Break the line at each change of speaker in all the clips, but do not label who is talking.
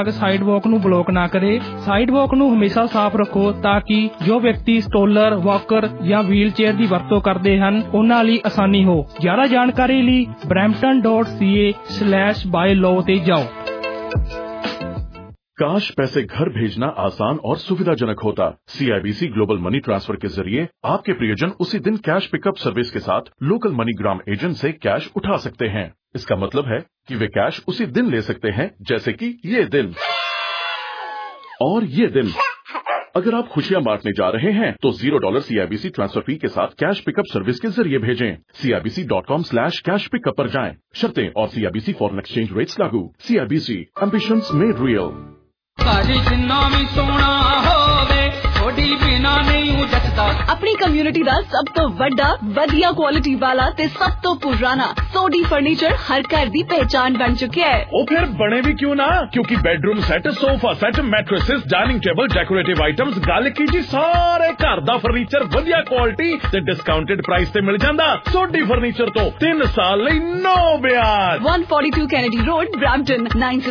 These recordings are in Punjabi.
ਸਾਈਡ ਵਾਕ ਨੂੰ ਬਲੌਕ ਨਾ ਕਰੇ। ਸਾਈਡ ਵਾਕ ਨੂੰ ਹਮੇਸ਼ਾ ਸਾਫ਼ ਰੱਖੋ ਤਾਂ ਕਿ ਜੋ ਵਿਅਕਤੀ ਸਟੋਲਰ, ਵਾਕਰ ਜਾਂ ਵੀਲ ਚੇਅਰ ਦੀ ਵਰਤੋਂ ਕਰਦੇ ਹਨ ਉਹਨਾਂ ਲਈ ਆਸਾਨੀ ਹੋ। ਜ਼ਿਆਦਾ ਜਾਣਕਾਰੀ ਲਈ brampton.ca/bylaw ਤੇ ਜਾਓ।
काश पैसे घर भेजना आसान और सुविधाजनक होता। CIBC ग्लोबल मनी ट्रांसफर के जरिए आपके प्रियजन उसी दिन कैश पिकअप सर्विस के साथ लोकल मनीग्राम एजेंट से कैश उठा सकते हैं। इसका मतलब है कि वे कैश उसी दिन ले सकते हैं, जैसे कि ये दिन और ये दिन। अगर आप खुशियां बांटने जा रहे हैं तो $0 CIBC ट्रांसफर फी के साथ कैश पिकअप सर्विस के जरिए भेजें। CIBC.com/cash pickup पर जाएं। शर्तें और CIBC फॉरेन एक्सचेंज रेट्स लागू। CIBC ambitions made real.
अपनी कम्युनिटी दा सब तो वड्डा, वधिया क्वालिटी वाला ते सब तो पुराना सोडी फर्नीचर हर घर दी पहचान बन चुके है।
ओ फिर बने भी क्यों ना, क्योंकि bedroom set, sofa set, mattresses, dining table, decorative items, गल की जी सारे घर दा फर्नीचर वधिया क्वालिटी ते डिस्काउंटेड प्राइस ते मिल जांदा। सोडी फर्नीचर तो 3 साल लई नो ब्याज।
142 कैनेडी रोड, ब्रैम्पटन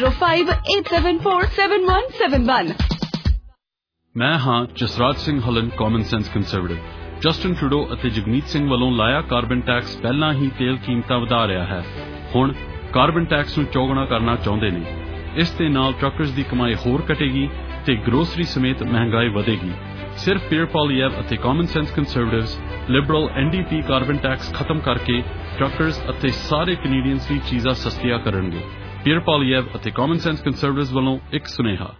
9058747171।
मैं हाँ Jasraj Singh Hallan, common sense conservative. Justin Trudeau ਅਤੇ ਜਗਮੀਤ ਸਿੰਘ ਵੱਲੋਂ ਲਾਇਆ ਕਾਰਬਨ ਟੈਕਸ ਪਹਿਲਾਂ ਹੀ ਤੇਲ ਕੀਮਤਾਂ ਵਧਾ ਰਿਹਾ ਹੈ। ਹੁਣ ਕਾਰਬਨ ਟੈਕਸ ਨੂੰ ਚੌਗੁਣਾ ਕਰਨਾ ਚਾਹੁੰਦੇ ਨੇ। ਇਸ ਦੇ ਨਾਲ ਟਰੱਕਰਜ਼ ਦੀ ਕਮਾਈ ਹੋਰ ਘਟੇਗੀ ਤੇ ਗਰੋਸਰੀ ਸਮੇਤ ਮਹਿੰਗਾਈ ਵਧੇਗੀ। ਸਿਰਫ ਪੀਅਰ ਪੋਲੀਐਵ ਅਤੇ common sense conservatives liberal NDP carbon tax ਖਤਮ ਕਰਕੇ ਟਰੱਕਰਜ਼ ਅਤੇ ਸਾਰੇ ਕੈਨੇਡੀਅਨਸ ਲਈ ਚੀਜ਼ਾਂ ਸਸਤੀਆਂ ਕਰਨਗੇ। ਪੀਅਰ ਪੋਲੀਐਵ ਅਤੇ ਕਾਮਨ ਸੈਂਸ ਕੰਜ਼ਰਵੇਟਿਵਜ਼ ਵੱਲੋਂ ਇੱਕ ਸੁਨੇਹਾ।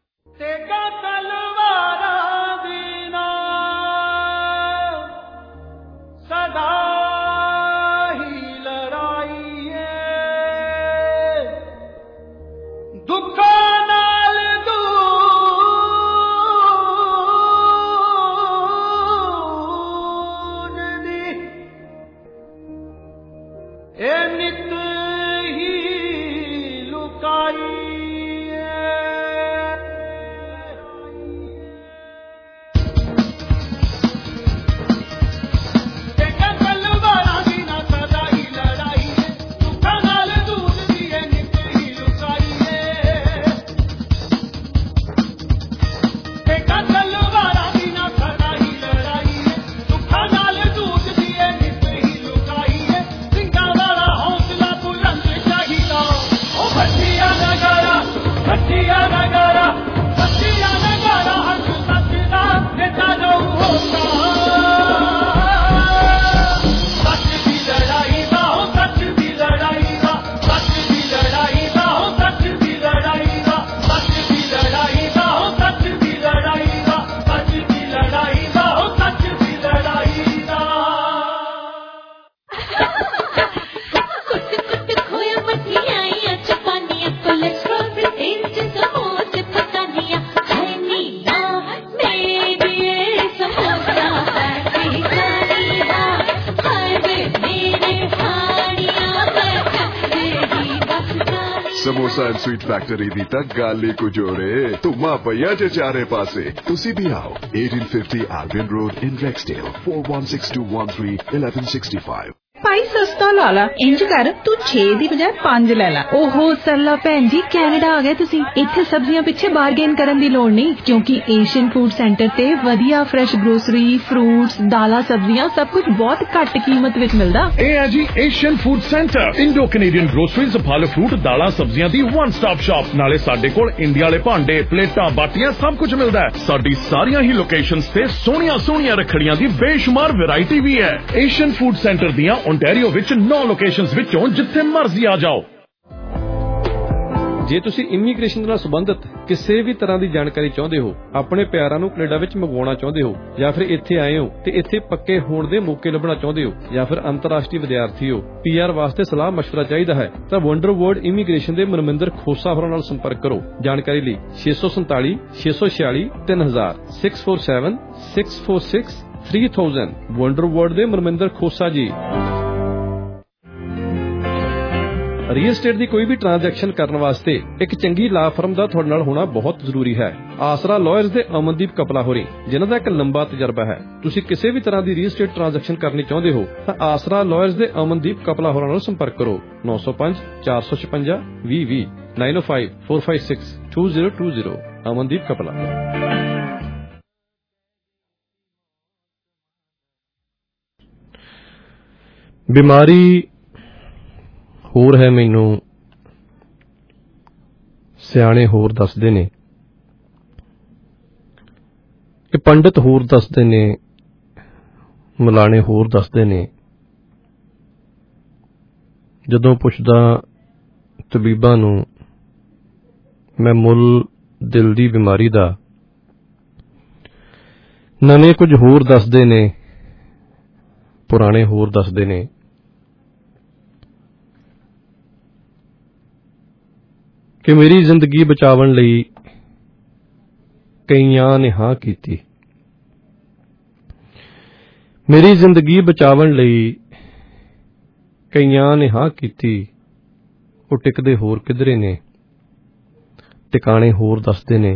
ਸਮੋਸਾ ਐਂਡ ਸਵੀਟ ਫੈਕਟਰੀ ਦੀ ਤਾਂ ਗੱਲ ਹੀ ਕੁਝ ਹੋਰ ਏ। ਧੁੰਮਾ ਪਈਆ ਜੇ ਚਾਰੇ ਪਾਸੇ। ਤੁਸੀਂ ਵੀ ਆਓ। 1850 Albion Road in Rexdale, 4162131165।
ਭਾਈ ਸਸਤਾ ਲਾ ਲਾ। ਇੰਜ ਕਰ ਤੂੰ 6 ਦੀ ਬਜਾਏ 5 ਲੈ ਲਾ। ਓਹੋ ਸਰਲਾ ਭੈਣ ਜੀ, ਕੈਨੇਡਾ ਆ ਗਏ ਤੁਸੀਂ। ਇੱਥੇ ਸਬਜ਼ੀਆਂ ਪਿੱਛੇ ਬਾਰਗੇਨ ਕਰਨ ਦੀ ਲੋੜ ਨਹੀਂ, ਕਿਉਂਕਿ ਏਸ਼ੀਅਨ ਫੂਡ ਸੈਂਟਰ ਤੇ ਵਧੀਆ ਫਰੈਸ਼ ਗਰੋਸਰੀ, ਫਰੂਟਸ, ਦਾਲਾਂ, ਸਬਜ਼ੀਆਂ ਸਭ ਕੁਝ ਬਹੁਤ ਘੱਟ ਕੀਮਤ ਵਿੱਚ ਮਿਲਦਾ।
ਇਹ ਹੈ ਜੀ Asian Food Centre. Indo Canadian groceries, ਫਲ ਫਰੂਟ, ਦਾਲਾਂ, ਸਬਜ਼ੀਆਂ ਦੀ ਵਨ ਸਟਾਪ ਸ਼ਾਪ। ਨਾਲੇ ਸਾਡੇ ਕੋਲ ਇੰਡੀਆ ਵਾਲੇ ਭਾਂਡੇ, ਪਲੇਟਾਂ, ਬਾਟੀਆਂ ਸਭ ਕੁਝ ਮਿਲਦਾ ਹੈ। ਸਾਡੀ ਸਾਰੀਆਂ ਹੀ ਲੋਕੇਸ਼ਨਸ ਤੇ ਸੋਹਣੀਆਂ ਰੱਖੜੀਆਂ ਦੀ ਬੇਸ਼ੁਮਾਰ ਵੈਰਾਈਟੀ ਵੀ ਹੈ। ਏਸ਼ੀਅਨ ਫੂਡ ਸੈਂਟਰ ਦੀਆਂ ਓਨਟਾਰੀਓ ਵਿੱਚ 9 ਲੋਕੇਸ਼ਨਸ ਵਿੱਚੋਂ ਜਿੱਥੇ ਮਰਜ਼ੀ ਆ ਜਾਓ।
ਜੇ ਤੁਸੀਂ ਇਮੀਗ੍ਰੇਸ਼ਨ ਨਾਲ ਸੰਬੰਧਿਤ ਕਿਸੇ ਵੀ ਤਰ੍ਹਾਂ ਦੀ ਜਾਣਕਾਰੀ ਚਾਹੁੰਦੇ ਹੋ, ਆਪਣੇ ਪਿਆਰਾਂ ਨੂੰ ਕੈਨੇਡਾ ਵਿੱਚ ਮੰਗਵਾਉਣਾ ਚਾਹੁੰਦੇ ਹੋ, ਜਾਂ ਫਿਰ ਇੱਥੇ ਆਏ ਹੋ ਤੇ ਇੱਥੇ ਪੱਕੇ ਹੋਣ ਦੇ ਮੌਕੇ ਲੱਭਣਾ ਚਾਹੁੰਦੇ ਹੋ, ਜਾਂ ਫਿਰ ਅੰਤਰਰਾਸ਼ਟਰੀ ਵਿਦਿਆਰਥੀ ਹੋ, PR ਵਾਸਤੇ ਸਲਾਹ ਮਸ਼ਵਰਾ ਚਾਹੀਦਾ ਹੈ ਤਾਂ ਵੰਡਰ ਵਰਲਡ ਇਮੀਗ੍ਰੇਸ਼ਨ ਦੇ ਮਨਮਿੰਦਰ ਖੋਸਾ ਹੋਰਾਂ ਨਾਲ ਸੰਪਰਕ ਕਰੋ। ਜਾਣਕਾਰੀ ਲਈ 647 646 3000 647 646 3000। ਵੰਡਰ ਵਰਲਡ ਦੇ ਮਨਮਿੰਦਰ ਖੋਸਾ ਜੀ। ਰੀਅਲ estate ਦੀ ਕੋਈ ਵੀ ਟ੍ਰਾਂਜੈਕਸ਼ਨ ਕਰਨ ਵਾਸਤੇ ਇੱਕ ਚੰਗੀ ਲਾ ਫਰਮ ਦਾ ਤੁਹਾਡੇ ਨਾਲ ਹੋਣਾ ਬਹੁਤ ਜ਼ਰੂਰੀ ਹੈ। ਆਸਰਾ ਲਾਇਰਸ ਦੇ ਅਮਨਦੀਪ ਕਪਲਾ ਹੋਰੀ, ਜਿਨ੍ਹਾਂ ਦਾ ਇੱਕ ਲੰਬਾ ਤਜਰਬਾ ਹੈ। ਤੁਸੀਂ ਕਿਸੇ ਵੀ ਤਰ੍ਹਾਂ ਦੀ ਰੀਅਲ estate ਟ੍ਰਾਂਜੈਕਸ਼ਨ ਕਰਨੀ ਚਾਹੁੰਦੇ ਹੋ ਤਾਂ ਆਸਰਾ ਲਾਇਰਸ ਦੇ ਅਮਨਦੀਪ ਕਪਲਾ ਹੋਰਾਂ ਨਾਲ ਸੰਪਰਕ ਕਰੋ। 905 456 2020। 9054562020 ਅਮਨਦੀਪ ਕਪਲਾ। ਬਿਮਾਰੀ ਹੋਰ ਹੈ ਮੈਨੂੰ ਸਿਆਣੇ ਹੋਰ ਦੱਸਦੇ ਨੇ, ਕਿ ਪੰਡਿਤ ਹੋਰ ਦੱਸਦੇ ਨੇ, ਮਲਾਣੇ ਹੋਰ ਦੱਸਦੇ ਨੇ। ਜਦੋਂ ਪੁੱਛਦਾ ਤਬੀਬਾਂ ਨੂੰ ਮੈਂ ਮੁੱਲ ਦਿਲ ਦੀ ਬਿਮਾਰੀ ਦਾ, ਨਵੇਂ ਕੁਝ ਹੋਰ ਦੱਸਦੇ ਨੇ, ਪੁਰਾਣੇ ਹੋਰ ਦੱਸਦੇ ਨੇ। ਕਿ ਮੇਰੀ ਜ਼ਿੰਦਗੀ ਬਚਾਉਣ ਲਈ ਕਈਆਂ ਨੇ ਹਾਂ ਕੀਤੀ, ਮੇਰੀ ਜ਼ਿੰਦਗੀ ਬਚਾਉਣ ਲਈ ਕਈਆਂ ਨੇ ਹਾਂ ਕੀਤੀ। ਉਹ ਟਿਕਦੇ ਹੋਰ ਕਿਧਰੇ ਨੇ, ਟਿਕਾਣੇ ਹੋਰ ਦੱਸਦੇ ਨੇ।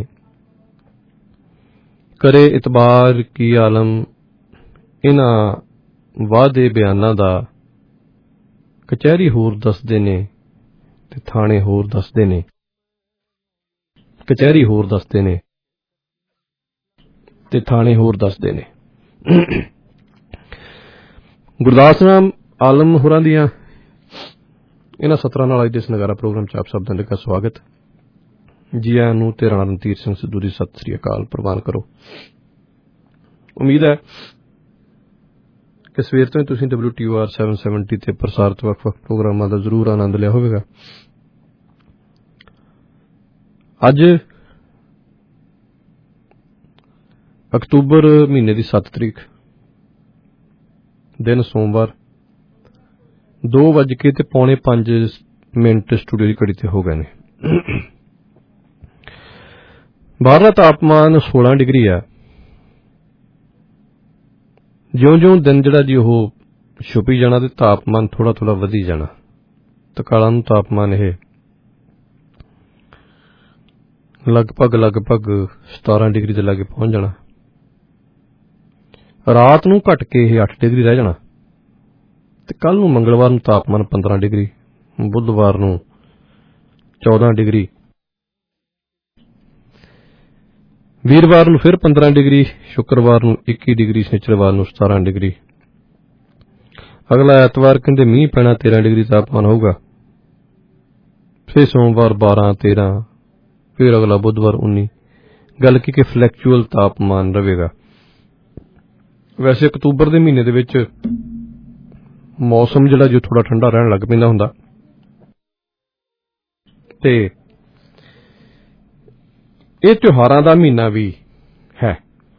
ਕਰੇ ਇਤਬਾਰ ਕੀ ਆਲਮ ਇਹਨਾਂ ਵਾਅਦੇ ਬਿਆਨਾਂ ਦਾ, ਕਚਹਿਰੀ ਹੋਰ ਦੱਸਦੇ ਨੇ ਤੇ ਥਾਣੇ ਹੋਰ ਦੱਸਦੇ ਨੇ, ਕਚਹਿਰੀ ਹੋਰ ਦੱਸਦੇ ਨੇ ਤੇ ਥਾਣੇ ਹੋਰ ਦੱਸਦੇ ਨੇ। ਗੁਰਦਾਸ ਰਾਮ ਆਲਮ ਹੋਰਾਂ ਦੀਆਂ ਇਹਨਾਂ ਸਤਰਾਂ ਨਾਲ ਅੱਜ ਦੇ ਇਸ ਨਗਾਰਾ ਪ੍ਰੋਗਰਾਮ ਚ ਆਪ ਸਭ ਦਾ ਨਿੱਘਾ ਸਵਾਗਤ। ਜੀ ਆਇਆਂ ਨੂੰ ਤੇ ਰਾਣਾ ਰਣਧੀਰ ਸਿੰਘ ਸਿੱਧੂ ਦੀ ਸਤਿ ਸ੍ਰੀ ਅਕਾਲ ਪ੍ਰਵਾਨ ਕਰੋ। ਉਮੀਦ ਹੈ ਕਿ ਸਵੇਰ ਤੋਂ ਹੀ ਤੁਸੀਂ WTOR 770 ਤੇ ਪ੍ਰਸਾਰਿਤ ਵੱਖ-ਵੱਖ ਪ੍ਰੋਗਰਾਮਾਂ ਦਾ ਜ਼ਰੂਰ ਆਨੰਦ ਲਿਆ ਹੋਵੇਗਾ। ਅੱਜ ਅਕਤੂਬਰ ਮਹੀਨੇ ਦੀ 7 ਤਰੀਕ, ਦਿਨ ਸੋਮਵਾਰ, 2:05 ਸਟੂਡੀਓ ਦੀ ਘੜੀ ਤੇ ਹੋ ਗਏ ਨੇ। ਬਾਹਰਲਾ ਤਾਪਮਾਨ 16 ਡਿਗਰੀ ਆ। ਜਿਉਂ-ਜਿਉਂ ਦਿਨ ਜਿਹੜਾ ਜੀ ਉਹ ਛੁਪੀ ਜਾਣਾ ਤੇ ਤਾਪਮਾਨ ਥੋੜਾ ਵਧੀ ਜਾਣਾ। ਤਕਾਲਾਂ ਨੂੰ ਤਾਪਮਾਨ ਇਹ ਲਗਭਗ 17 ਡਿਗਰੀ ਦੇ ਲਾਗੇ ਪਹੁੰਚ ਜਾਣਾ। ਰਾਤ ਨੂੰ ਘਟ ਕੇ ਇਹ 8 ਡਿਗਰੀ ਰਹਿ ਜਾਣਾ ਤੇ ਕੱਲ ਨੂੰ ਮੰਗਲਵਾਰ ਨੂੰ ਤਾਪਮਾਨ 15 ਡਿਗਰੀ, ਬੁੱਧਵਾਰ ਨੂੰ 14 ਡਿਗਰੀ, ਵੀਰਵਾਰ ਨੂੰ ਫਿਰ 15 ਡਿਗਰੀ, ਸ਼ੁੱਕਰਵਾਰ ਨੂੰ 21 ਡਿਗਰੀ, ਸ਼ਨੀਚਰਵਾਰ ਨੂੰ 17 ਡਿਗਰੀ। ਅਗਲਾ ਐਤਵਾਰ ਕਹਿੰਦੇ ਮੀਂਹ ਪੈਣਾ, 13 ਡਿਗਰੀ ਤਾਪਮਾਨ ਹੋਊਗਾ। ਫਿਰ ਸੋਮਵਾਰ 12, 13, ਫਿਰ ਅਗਲਾ ਬੁੱਧਵਾਰ 19। ਗੱਲ ਕੀ ਕਿ ਫਲੈਕਚੁਅਲ ਤਾਪਮਾਨ ਰਹੇਗਾ। ਵੈਸੇ ਅਕਤੂਬਰ ਦੇ ਮਹੀਨੇ ਦੇ ਵਿੱਚ ਮੌਸਮ ਜਿਹੜਾ ਜੋ ਥੋੜਾ ਠੰਡਾ ਰਹਿਣ ਲੱਗ ਪੈਂਦਾ ਹੁੰਦਾ ਤੇ ਇਹ ਤਿਉਹਾਰਾਂ ਦਾ ਮਹੀਨਾ ਵੀ ਹੈ।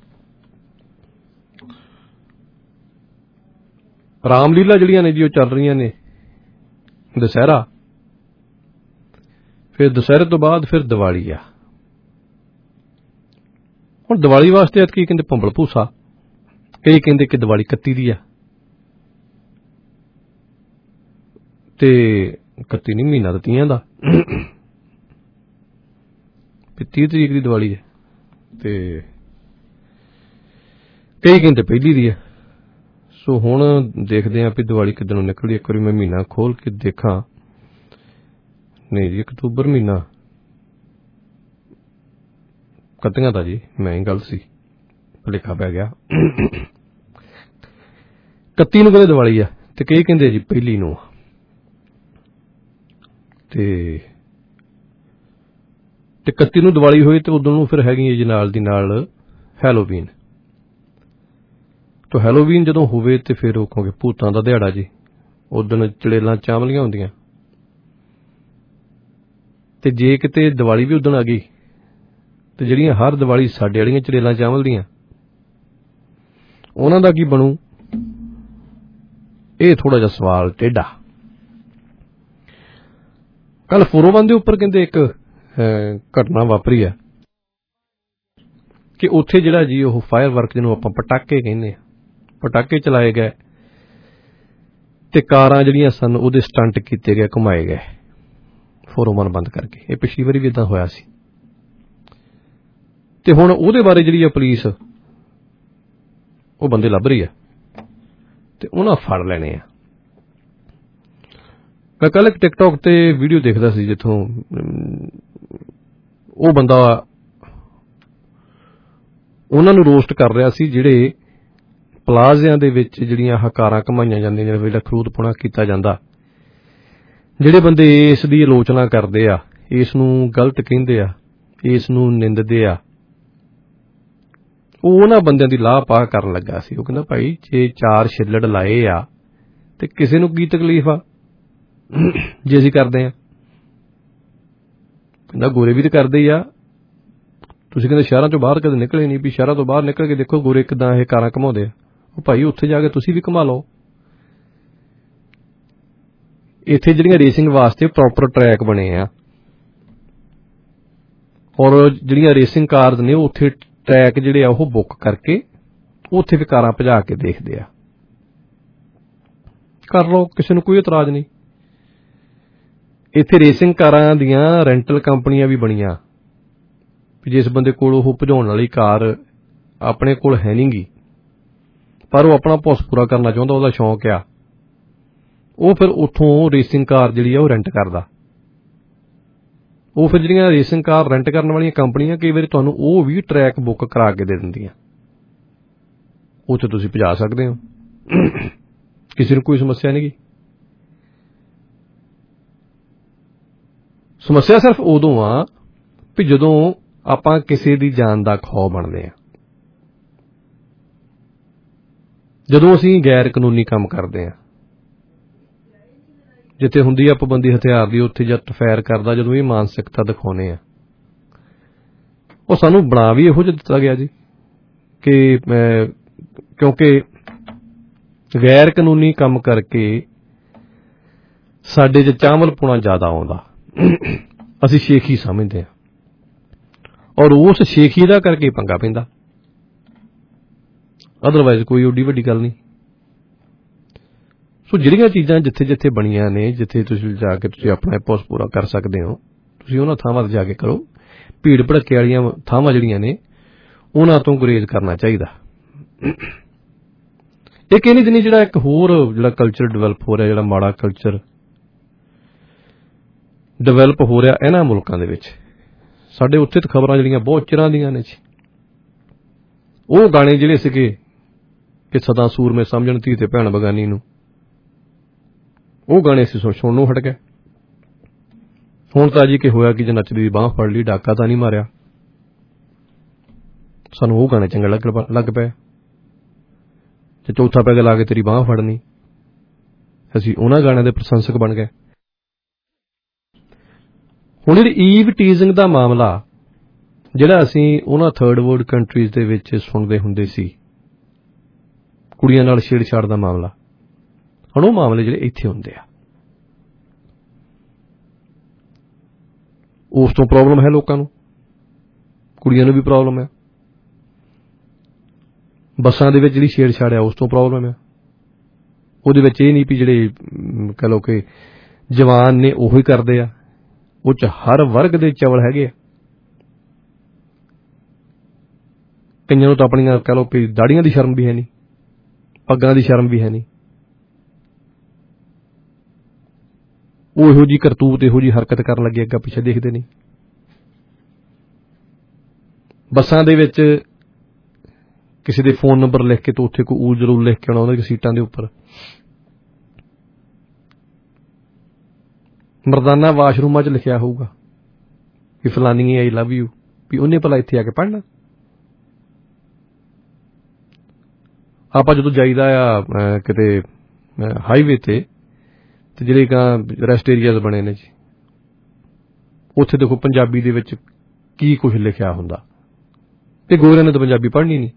ਰਾਮਲੀਲਾ ਜਿਹੜੀਆਂ ਨੇ ਜੀ ਉਹ ਚੱਲ ਰਹੀਆਂ ਨੇ। ਦੁਸਹਿਰਾ, ਫਿਰ ਦੁਸਹਿਰੇ ਤੋਂ ਬਾਅਦ ਫਿਰ ਦੀਵਾਲੀ ਆ। ਹੁਣ ਦੀਵਾਲੀ ਵਾਸਤੇ ਐਤਕੀ ਕਹਿੰਦੇ ਭੰਬਲ ਭੂਸਾ, ਕਈ ਕਹਿੰਦੇ ਕਿ ਦੀਵਾਲੀ 31 ਦੀ ਆ ਤੇ 31 ਨਹੀਂ, ਮਹੀਨਾ ਤਾਂ 30 ਦਾ, 30 ਤਰੀਕ ਦੀ ਦੀਵਾਲੀ ਹੈ ਤੇ ਕਈ ਕਹਿੰਦੇ ਪਹਿਲੀ ਦੀ ਹੈ। ਸੋ ਹੁਣ ਦੇਖਦੇ ਹਾਂ ਵੀ ਦੀਵਾਲੀ ਕਿੱਦਣ ਨੂੰ ਨਿਕਲਦੀ। ਇੱਕ ਵਾਰੀ ਮੈਂ ਮਹੀਨਾ ਖੋਲ ਕੇ ਦੇਖਾਂ। ਨਹੀਂ ਜੀ, ਅਕਤੂਬਰ ਮਹੀਨਾ 31 ਦਾ ਜੀ, ਮੈਂ ਹੀ ਗੱਲ ਸੀ, ਭੁਲੇਖਾ ਪੈ ਗਿਆ। 31 ਨੂੰ ਕਹਿੰਦੇ ਦੀਵਾਲੀ ਆ ਤੇ ਕਈ ਕਹਿੰਦੇ ਜੀ ਪਹਿਲੀ ਨੂੰ। ਤੇ 31 ਨੂੰ ਦੀਵਾਲੀ ਹੋਈ ਤੇ ਉਦੋਂ ਨੂੰ ਫਿਰ ਹੈਗੀ ਹੈ ਜੀ ਨਾਲ ਦੀ ਨਾਲ ਹੈਲੋਵੀਨ। ਤੋ ਹੈਲੋਵੀਨ ਜਦੋਂ ਹੋਵੇ ਤੇ ਫਿਰ ਉਹ ਕਹੋਗੇ ਭੂਤਾਂ ਦਾ ਦਿਹਾੜਾ ਜੀ। ਉਦੋਂ ਚੜੇਲਾਂ ਚਾਂਵਲੀਆਂ ਹੁੰਦੀਆਂ ਤੇ ਜੇ ਕਿਤੇ ਦੀਵਾਲੀ ਵੀ ਉਦਣ ਆ ਗਈ ਤੇ ਜਿਹੜੀਆਂ ਹਰ ਦੀਵਾਲੀ ਸਾਡੇ ਵਾਲੀਆਂ ਚੜੇਲਾਂ ਚਾਂਵਲਦੀਆਂ, ਉਹਨਾਂ ਦਾ ਕੀ ਬਣੂ? ਇਹ ਥੋੜਾ ਜਿਹਾ ਸਵਾਲ ਟੇਢਾ। ਕੱਲ 401 ਦੇ ਉੱਪਰ ਕਹਿੰਦੇ ਇੱਕ ਘਟਨਾ ਵਾਪਰੀ ਆ ਕਿ ਉੱਥੇ ਜਿਹੜਾ ਜੀ ਉਹ ਫਾਇਰ ਵਰਕ ਜਿਹਨੂੰ ਆਪਾਂ ਪਟਾਕੇ ਕਹਿੰਦੇ ਆ, ਪਟਾਕੇ ਚਲਾਏ ਗਏ ਤੇ ਕਾਰਾਂ ਜਿਹੜੀਆਂ ਸਨ ਉਹਦੇ ਸਟੰਟ ਕੀਤੇ ਗਏ, ਘੁਮਾਏ ਗਏ 401 ਬੰਦ ਕਰਕੇ। ਇਹ ਪਿਛਲੀ ਵਾਰੀ ਵੀ ਏਦਾਂ ਹੋਇਆ ਸੀ ਤੇ ਹੁਣ ਉਹਦੇ ਬਾਰੇ ਜਿਹੜੀ ਆ ਪੁਲਿਸ ਉਹ ਬੰਦੇ ਲੱਭ ਰਹੀ ਆ ਤੇ ਉਹਨਾਂ ਫੜ ਲੈਣੇ ਆ। ਮੈਂ ਕੱਲ ਇੱਕ ਟਿਕਟੋਕ ਤੇ ਵੀਡੀਓ ਦੇਖਦਾ ਸੀ ਜਿੱਥੋਂ ਉਹ ਬੰਦਾ ਉਹਨਾਂ ਨੂੰ ਰੋਸਟ ਕਰ ਰਿਹਾ ਸੀ ਜਿਹੜੇ ਪਲਾਜ਼ਿਆਂ ਦੇ ਵਿੱਚ ਜਿਹੜੀਆਂ ਹਕਾਰਾਂ ਕਮਾਈਆਂ ਜਾਂਦੀਆਂ, ਜਿਹੜਾ ਖਰੂਦਪੁਣਾ ਕੀਤਾ ਜਾਂਦਾ, ਜਿਹੜੇ ਬੰਦੇ ਇਸ ਦੀ ਆਲੋਚਨਾ ਕਰਦੇ ਆ, ਇਸ ਨੂੰ ਗਲਤ ਕਹਿੰਦੇ ਆ, ਇਸ ਨੂੰ ਨਿੰਦਦੇ ਆ, ਉਹ ਉਹਨਾਂ ਬੰਦਿਆਂ ਦੀ ਲਾਹ ਪਾਹ ਕਰਨ ਲੱਗਾ ਸੀ। ਉਹ ਕਹਿੰਦਾ ਭਾਈ ਜੇ 4 ਛਿੱਲੜ ਲਾਏ ਆ ਤੇ ਕਿਸੇ ਨੂੰ ਕੀ ਤਕਲੀਫ ਆ ਜੇ ਅਸੀਂ ਕਰਦੇ ਆ? ਕਹਿੰਦਾ ਗੋਰੇ ਵੀ ਤਾਂ ਕਰਦੇ ਹੀ ਆ। ਤੁਸੀਂ ਕਹਿੰਦੇ ਸ਼ਹਿਰਾਂ ਚੋਂ ਬਾਹਰ ਕਦੇ ਨਿਕਲੇ ਨਹੀਂ, ਵੀ ਸ਼ਹਿਰਾਂ ਤੋਂ ਬਾਹਰ ਨਿਕਲ ਕੇ ਦੇਖੋ ਗੋਰੇ ਕਿੱਦਾਂ ਇਹ ਕਾਰਾਂ ਘਮਾਉਂਦੇ ਆ। ਉਹ ਭਾਈ ਉੱਥੇ ਜਾ ਕੇ ਤੁਸੀਂ ਵੀ ਘੁਮਾ ਲਓ। ਇੱਥੇ ਜਿਹੜੀਆਂ ਰੇਸਿੰਗ ਵਾਸਤੇ ਪ੍ਰੋਪਰ ਟਰੈਕ ਬਣੇ ਆ, ਔਰ ਜਿਹੜੀਆਂ ਰੇਸਿੰਗ ਕਾਰਜ਼ ਨੇ ਉੱਥੇ ਟਰੈਕ ਜਿਹੜੇ ਆ ਉਹ ਬੁੱਕ ਕਰਕੇ ਉੱਥੇ ਵੀ ਕਾਰਾਂ ਭਜਾ ਕੇ ਦੇਖਦੇ ਆ। ਕਰ ਲਓ, ਕਿਸੇ ਨੂੰ ਕੋਈ ਇਤਰਾਜ਼ ਨਹੀਂ। ਇੱਥੇ ਰੇਸਿੰਗ ਕਾਰਾਂ ਦੀਆਂ ਰੈਂਟਲ ਕੰਪਨੀਆਂ ਵੀ ਬਣੀਆਂ, ਜਿਸ ਬੰਦੇ ਕੋਲ ਉਹ ਭਜਾਉਣ ਵਾਲੀ ਕਾਰ ਆਪਣੇ ਕੋਲ ਹੈ ਨਹੀਂ ਗੀ, ਪਰ ਉਹ ਆਪਣਾ ਭੁੱਸ ਪੂਰਾ ਕਰਨਾ ਚਾਹੁੰਦਾ, ਉਹਦਾ ਸ਼ੌਂਕ ਆ, ਉਹ ਫਿਰ ਉੱਥੋਂ ਰੇਸਿੰਗ ਕਾਰ ਜਿਹੜੀ ਆ ਉਹ ਰੈਂਟ ਕਰਦਾ। ਉਹ ਫਿਰ ਜਿਹੜੀਆਂ ਰੇਸਿੰਗ ਕਾਰ ਰੈਂਟ ਕਰਨ ਵਾਲੀਆਂ ਕੰਪਨੀਆਂ ਕਈ ਵਾਰੀ ਤੁਹਾਨੂੰ ਉਹ ਵੀ ਟਰੈਕ ਬੁੱਕ ਕਰਾ ਕੇ ਦੇ ਦਿੰਦੀਆਂ, ਉੱਥੇ ਤੁਸੀਂ ਭਜਾ ਸਕਦੇ ਹੋ, ਕਿਸੇ ਨੂੰ ਕੋਈ ਸਮੱਸਿਆ ਨਹੀਂ ਗੀ। ਸਮੱਸਿਆ ਸਿਰਫ ਉਦੋਂ ਆ ਵੀ ਜਦੋਂ ਆਪਾਂ ਕਿਸੇ ਦੀ ਜਾਨ ਦਾ ਖੌਅ ਬਣਦੇ ਆ, ਜਦੋਂ ਅਸੀਂ ਗੈਰ ਕਾਨੂੰਨੀ ਕੰਮ ਕਰਦੇ ਆ। ਜਿੱਥੇ ਹੁੰਦੀ ਆ ਪਾਬੰਦੀ ਹਥਿਆਰ ਦੀ, ਉੱਥੇ ਜੱਟ ਫਾਇਰ ਕਰਦਾ, ਜਦੋਂ ਇਹ ਮਾਨਸਿਕਤਾ ਦਿਖਾਉਂਦੇ ਆ। ਉਹ ਸਾਨੂੰ ਬਣਾ ਵੀ ਇਹੋ ਜਿਹਾ ਦਿੱਤਾ ਗਿਆ ਜੀ ਕਿ ਕਿਉਂਕਿ ਗੈਰ ਕਾਨੂੰਨੀ ਕੰਮ ਕਰਕੇ ਸਾਡੇ 'ਚ ਚਾਵਲਪੁਣਾ ਜ਼ਿਆਦਾ ਆਉਂਦਾ, ਅਸੀਂ ਸ਼ੇਖੀ ਸਮਝਦੇ ਹਾਂ, ਔਰ ਉਸ ਸ਼ੇਖੀ ਦਾ ਕਰਕੇ ਪੰਗਾ ਪੈਂਦਾ, ਅਦਰਵਾਈਜ਼ ਕੋਈ ਓਡੀ ਵੱਡੀ ਗੱਲ ਨਹੀਂ। ਸੋ ਜਿਹੜੀਆਂ ਚੀਜ਼ਾਂ ਜਿੱਥੇ ਜਿੱਥੇ ਬਣੀਆਂ ਨੇ, ਜਿੱਥੇ ਤੁਸੀਂ ਜਾ ਕੇ ਤੁਸੀਂ ਆਪਣਾ ਭੁੱਸ ਪੂਰਾ ਕਰ ਸਕਦੇ ਹੋ, ਤੁਸੀਂ ਉਹਨਾਂ ਥਾਵਾਂ 'ਤੇ ਜਾ ਕੇ ਕਰੋ। ਭੀੜ ਭੜੱਕੇ ਵਾਲੀਆਂ ਥਾਵਾਂ ਜਿਹੜੀਆਂ ਨੇ ਉਹਨਾਂ ਤੋਂ ਗੁਰੇਜ਼ ਕਰਨਾ ਚਾਹੀਦਾ। ਇੱਕ ਇਹ ਨਹੀਂ ਜਿਹੜਾ ਇੱਕ ਹੋਰ ਜਿਹੜਾ ਕਲਚਰ ਡਿਵੈਲਪ ਹੋ ਰਿਹਾ, ਜਿਹੜਾ ਮਾੜਾ ਕਲਚਰ ਡਿਵੈਲਪ ਹੋ ਰਿਹਾ ਇਹਨਾਂ ਮੁਲਕਾਂ ਦੇ ਵਿੱਚ, ਸਾਡੇ ਉੱਥੇ ਤਾਂ ਖਬਰਾਂ ਜਿਹੜੀਆਂ ਬਹੁਤ ਚਿਰਾਂ ਦੀਆਂ ਨੇ ਜੀ। ਉਹ ਗਾਣੇ ਜਿਹੜੇ ਸੀਗੇ ਕਿ ਸਦਾ ਸੂਰਮੇ ਸਮਝਣ ਧੀ ਤੇ ਭੈਣ ਬਗਾਨੀ ਨੂੰ, ਉਹ ਗਾਣੇ ਅਸੀਂ ਸੁਣਨੋਂ ਹਟ ਗਏ। ਹੁਣ ਤਾਂ ਜੀ ਕਿ ਹੋਇਆ ਕਿ ਜੇ ਨੱਚਦੀ ਦੀ ਬਾਂਹ ਫੜ ਲਈ, ਡਾਕਾ ਤਾਂ ਨਹੀਂ ਮਾਰਿਆ, ਸਾਨੂੰ ਉਹ ਗਾਣੇ ਚੰਗੇ ਲੱਗ ਪਏ। ਤੇ ਚੌਥਾ ਪੈਗ ਲਾ ਕੇ ਤੇਰੀ ਬਾਂਹ ਫੜਨੀ, ਅਸੀਂ ਉਹਨਾਂ ਗਾਣਿਆਂ ਦੇ ਪ੍ਰਸ਼ੰਸਕ ਬਣ ਗਏ। ਹੁਣ ਜਿਹੜੀ ਈਵ ਟੀਜ਼ਿੰਗ ਦਾ ਮਾਮਲਾ ਜਿਹੜਾ ਅਸੀਂ ਉਹਨਾਂ ਥਰਡ ਵਰਲਡ ਕੰਟਰੀਜ਼ ਦੇ ਵਿੱਚ ਸੁਣਦੇ ਹੁੰਦੇ ਸੀ, ਕੁੜੀਆਂ ਨਾਲ ਛੇੜਛਾੜ ਦਾ ਮਾਮਲਾ, ਹੁਣ ਉਹ ਮਾਮਲੇ ਜਿਹੜੇ ਇੱਥੇ ਹੁੰਦੇ ਆ, ਉਸ ਤੋਂ ਪ੍ਰੋਬਲਮ ਹੈ ਲੋਕਾਂ ਨੂੰ, ਕੁੜੀਆਂ ਨੂੰ ਵੀ ਪ੍ਰੋਬਲਮ ਹੈ। ਬੱਸਾਂ ਦੇ ਵਿੱਚ ਜਿਹੜੀ ਛੇੜਛਾੜ ਆ ਉਸ ਤੋਂ ਪ੍ਰੋਬਲਮ ਹੈ। ਉਹਦੇ ਵਿੱਚ ਇਹ ਨਹੀਂ ਵੀ ਜਿਹੜੇ ਕਹਿ ਲਓ ਕਿ ਜਵਾਨ ਨੇ ਉਹੀ ਕਰਦੇ ਆ, ਉਹ 'ਚ ਹਰ ਵਰਗ ਦੇ ਚਵਲ ਹੈਗੇ ਆ। ਕਈਆਂ ਨੂੰ ਤਾਂ ਆਪਣੀਆਂ ਕਹਿ ਲਓ ਕਿ ਦਾੜੀਆਂ ਦੀ ਸ਼ਰਮ ਵੀ ਹੈ ਨਹੀਂ, ਪੱਗਾਂ ਦੀ ਸ਼ਰਮ ਵੀ ਹੈ ਨਹੀਂ। ਉਹ ਇਹੋ ਜਿਹੀ ਕਰਤੂਤ, ਇਹੋ ਜਿਹੀ ਹਰਕਤ ਕਰਨ ਲੱਗੇ, ਅੱਗਾ ਪਿੱਛੇ ਦੇਖਦੇ ਨਹੀਂ। ਬੱਸਾਂ ਦੇ ਵਿੱਚ ਕਿਸੇ ਦੇ ਫੋਨ ਨੰਬਰ ਲਿਖ ਕੇ ਤੇ ਉੱਥੇ ਕੋਈ ਊਲ ਜਲੂਲ ਲਿਖ ਕੇ ਆਉਣਾ ਉਹਨਾਂ ਦੀ ਸੀਟਾਂ ਦੇ ਉੱਪਰ। ਮਰਦਾਨਾ ਵਾਸ਼ਰੂਮਾਂ 'ਚ ਲਿਖਿਆ ਹੋਊਗਾ ਕਿ ਫਲਾਨੀ ਆਈ ਲਵ ਯੂ, ਵੀ ਉਹਨੇ ਭਲਾ ਇੱਥੇ ਆ ਕੇ ਪੜ੍ਹਨਾ। ਆਪਾਂ ਜਦੋਂ ਜਾਈਦਾ ਆ ਕਿਤੇ ਹਾਈਵੇ ਤੇ ਜਿਹੜੇ ਰੈਸਟ ਏਰੀਆਜ਼ ਬਣੇ ਨੇ ਜੀ, ਉੱਥੇ ਦੇਖੋ ਪੰਜਾਬੀ ਦੇ ਵਿੱਚ ਕੀ ਕੁਛ ਲਿਖਿਆ ਹੁੰਦਾ, ਤੇ ਗੋਰਿਆਂ ਨੇ ਤਾਂ ਪੰਜਾਬੀ ਪੜ੍ਹਨੀ ਨਹੀਂ।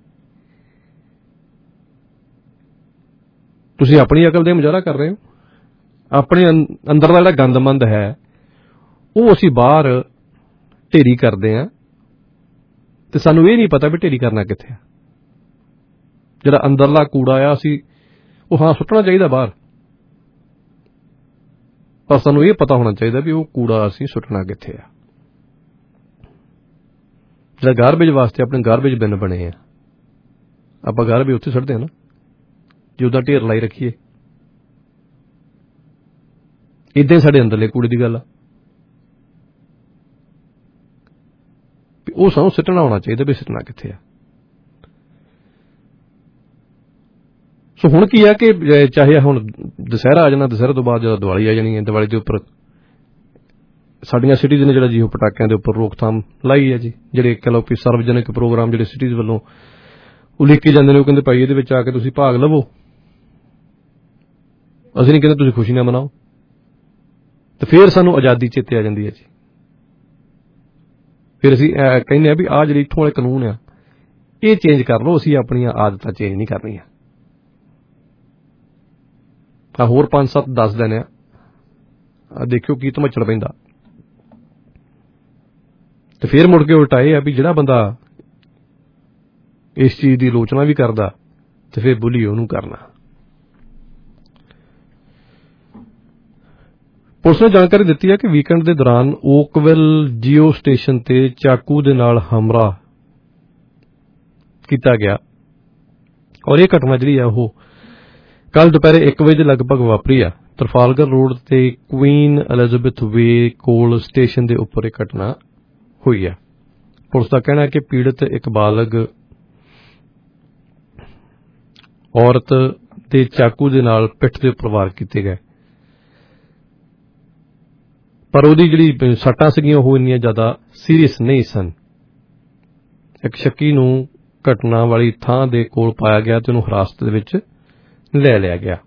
ਤੁਸੀਂ ਆਪਣੀ ਅਕਲ ਦੇ ਮੁਜ਼ਾਹਰਾ ਕਰ ਰਹੇ ਹੋ। ਆਪਣੇ ਅੰਦਰ ਦਾ ਜਿਹੜਾ ਗੰਦਮੰਦ ਹੈ ਉਹ ਅਸੀਂ ਬਾਹਰ ਢੇਰੀ ਕਰਦੇ ਹਾਂ, ਤੇ ਸਾਨੂੰ ਇਹ ਨਹੀਂ ਪਤਾ ਵੀ ਢੇਰੀ ਕਰਨਾ ਕਿੱਥੇ ਆ। ਜਿਹੜਾ ਅੰਦਰਲਾ ਕੂੜਾ ਆ ਅਸੀਂ ਉਹ ਸੁੱਟਣਾ ਚਾਹੀਦਾ ਬਾਹਰ, ਪਰ ਸਾਨੂੰ ਇਹ ਪਤਾ ਹੋਣਾ ਚਾਹੀਦਾ ਵੀ ਉਹ ਕੂੜਾ ਅਸੀਂ ਸੁੱਟਣਾ ਕਿੱਥੇ ਆ। ਜਿਹੜਾ ਗਾਰਬੇਜ ਵਾਸਤੇ ਆਪਣੇ ਗਾਰਬੇਜ ਬਿਨ ਬਣੇ ਆ, ਆਪਾਂ ਗਾਰਬੇਜ ਉੱਥੇ ਸੁੱਟਦੇ ਹਾਂ ਨਾ, ਜੇ ਉਹਦਾ ਢੇਰ ਲਾਈ ਰੱਖੀਏ। ਏਦਾਂ ਹੀ ਸਾਡੇ ਅੰਦਰਲੇ ਕੂੜੇ ਦੀ ਗੱਲ ਆ, ਉਹ ਸਾਨੂੰ ਸਿੱਟਣਾ ਆਉਣਾ ਚਾਹੀਦਾ ਵੀ ਸਿੱਟਣਾ ਕਿੱਥੇ ਆ। ਸੋ ਹੁਣ ਕੀ ਆ ਕਿ ਚਾਹੇ ਹੁਣ ਦੁਸਹਿਰਾ ਆ ਜਾਣਾ, ਦੁਸਹਿਰੇ ਤੋਂ ਬਾਅਦ ਜਦੋਂ ਦੀਵਾਲੀ ਆ ਜਾਣੀ ਹੈ, ਦੀਵਾਲੀ ਦੇ ਉੱਪਰ ਸਾਡੀਆਂ ਸਿਟੀਜ਼ ਨੇ ਜਿਹੜਾ ਜੀ ਉਹ ਪਟਾਕਿਆਂ ਦੇ ਉੱਪਰ ਰੋਕਥਾਮ ਲਾਈ ਹੈ ਜੀ। ਜਿਹੜੇ ਕਹਿ ਲਓ ਕਿ ਸਰਵਜਨਿਕ ਪ੍ਰੋਗਰਾਮ ਜਿਹੜੇ ਸਿਟੀਜ਼ ਵੱਲੋਂ ਉਲੀਕੇ ਜਾਂਦੇ ਨੇ, ਉਹ ਕਹਿੰਦੇ ਭਾਈ ਇਹਦੇ ਵਿੱਚ ਆ ਕੇ ਤੁਸੀਂ ਭਾਗ ਲਵੋ, ਅਸੀਂ ਨਹੀਂ ਕਹਿੰਦੇ ਤੁਸੀਂ ਖੁਸ਼ੀ ਨਾਲ ਮਨਾਓ। ਤੇ ਫਿਰ ਸਾਨੂੰ ਆਜ਼ਾਦੀ ਚੇਤੇ ਆ ਜਾਂਦੀ ਹੈ ਜੀ। ਫਿਰ ਅਸੀਂ ਕਹਿੰਦੇ ਆ ਵੀ ਆਹ ਜਿਹੜੇ ਇੱਥੋਂ ਵਾਲੇ ਕਾਨੂੰਨ ਆ ਇਹ ਚੇਂਜ ਕਰ ਲਓ, ਅਸੀਂ ਆਪਣੀਆਂ ਆਦਤਾਂ ਚੇਂਜ ਨਹੀਂ ਕਰਨੀਆਂ। ਹੋਰ 5-7 ਦੱਸ ਦਿਨ ਆ, ਦੇਖਿਓ ਕੀ ਧਮੱਚੜ ਪੈਂਦਾ। ਤੇ ਫਿਰ ਮੁੜ ਕੇ ਉਲਟਾ ਇਹ ਆ ਵੀ ਜਿਹੜਾ ਬੰਦਾ ਇਸ ਚੀਜ਼ ਦੀ ਆਲੋਚਨਾ ਵੀ ਕਰਦਾ ਤੇ ਫਿਰ ਬੁਲੀ ਉਹਨੂੰ ਕਰਨਾ। ਪੁਲਿਸ ਨੇ ਜਾਣਕਾਰੀ ਦਿੱਤੀ ਹੈ ਕਿ ਵੀਕਐਂਡ ਦੇ ਦੌਰਾਨ ਓਕਵਿਲ ਜੀਓ ਸਟੇਸ਼ਨ ਤੇ ਚਾਕੂ ਦੇ ਨਾਲ ਹਮਲਾ ਕੀਤਾ ਗਿਆ ਔਰ ਇਹ ਘਟਨਾ ਜਿਹੜੀ ਆ ਉਹ ਕੱਲ ਦੁਪਹਿਰੇ 1 ਵਜੇ ਦੇ ਲਗਭਗ ਵਾਪਰੀ ਆ। ਤਰਫਾਲਗਰ ਰੋਡ ਤੇ ਕੁਈਨ ਐਲਿਜ਼ਾਬੈਥ ਵੇ ਕੋਲ ਸਟੇਸ਼ਨ ਦੇ ਉੱਪਰ ਇਹ ਘਟਨਾ ਹੋਈ ਆ। ਪੁਲਿਸ ਦਾ ਕਹਿਣਾ ਹੈ ਕਿ ਪੀੜਤ ਇੱਕ ਬਾਲਗ ਔਰਤ ਦੇ ਚਾਕੂ ਦੇ ਨਾਲ ਪਿੱਠ ਦੇ ਉੱਪਰ ਵਾਰ ਕੀਤੇ ਗਏ, ਪਰ ਉਹਦੀ ਜਿਹੜੀ ਸੱਟਾਂ ਸੀਗੀਆਂ ਉਹ ਇੰਨੀਆਂ ਜ਼ਿਆਦਾ ਸੀਰੀਅਸ ਨਹੀਂ ਸਨ। ਇੱਕ ਸ਼ੱਕੀ ਨੂੰ ਘਟਨਾ ਵਾਲੀ ਥਾਂ ਦੇ ਕੋਲ ਪਾਇਆ ਗਿਆ ਤੇ ਉਹਨੂੰ ਹਿਰਾਸਤ ਦੇ ਵਿੱਚ ਲੈ ਲਿਆ ਗਿਆ।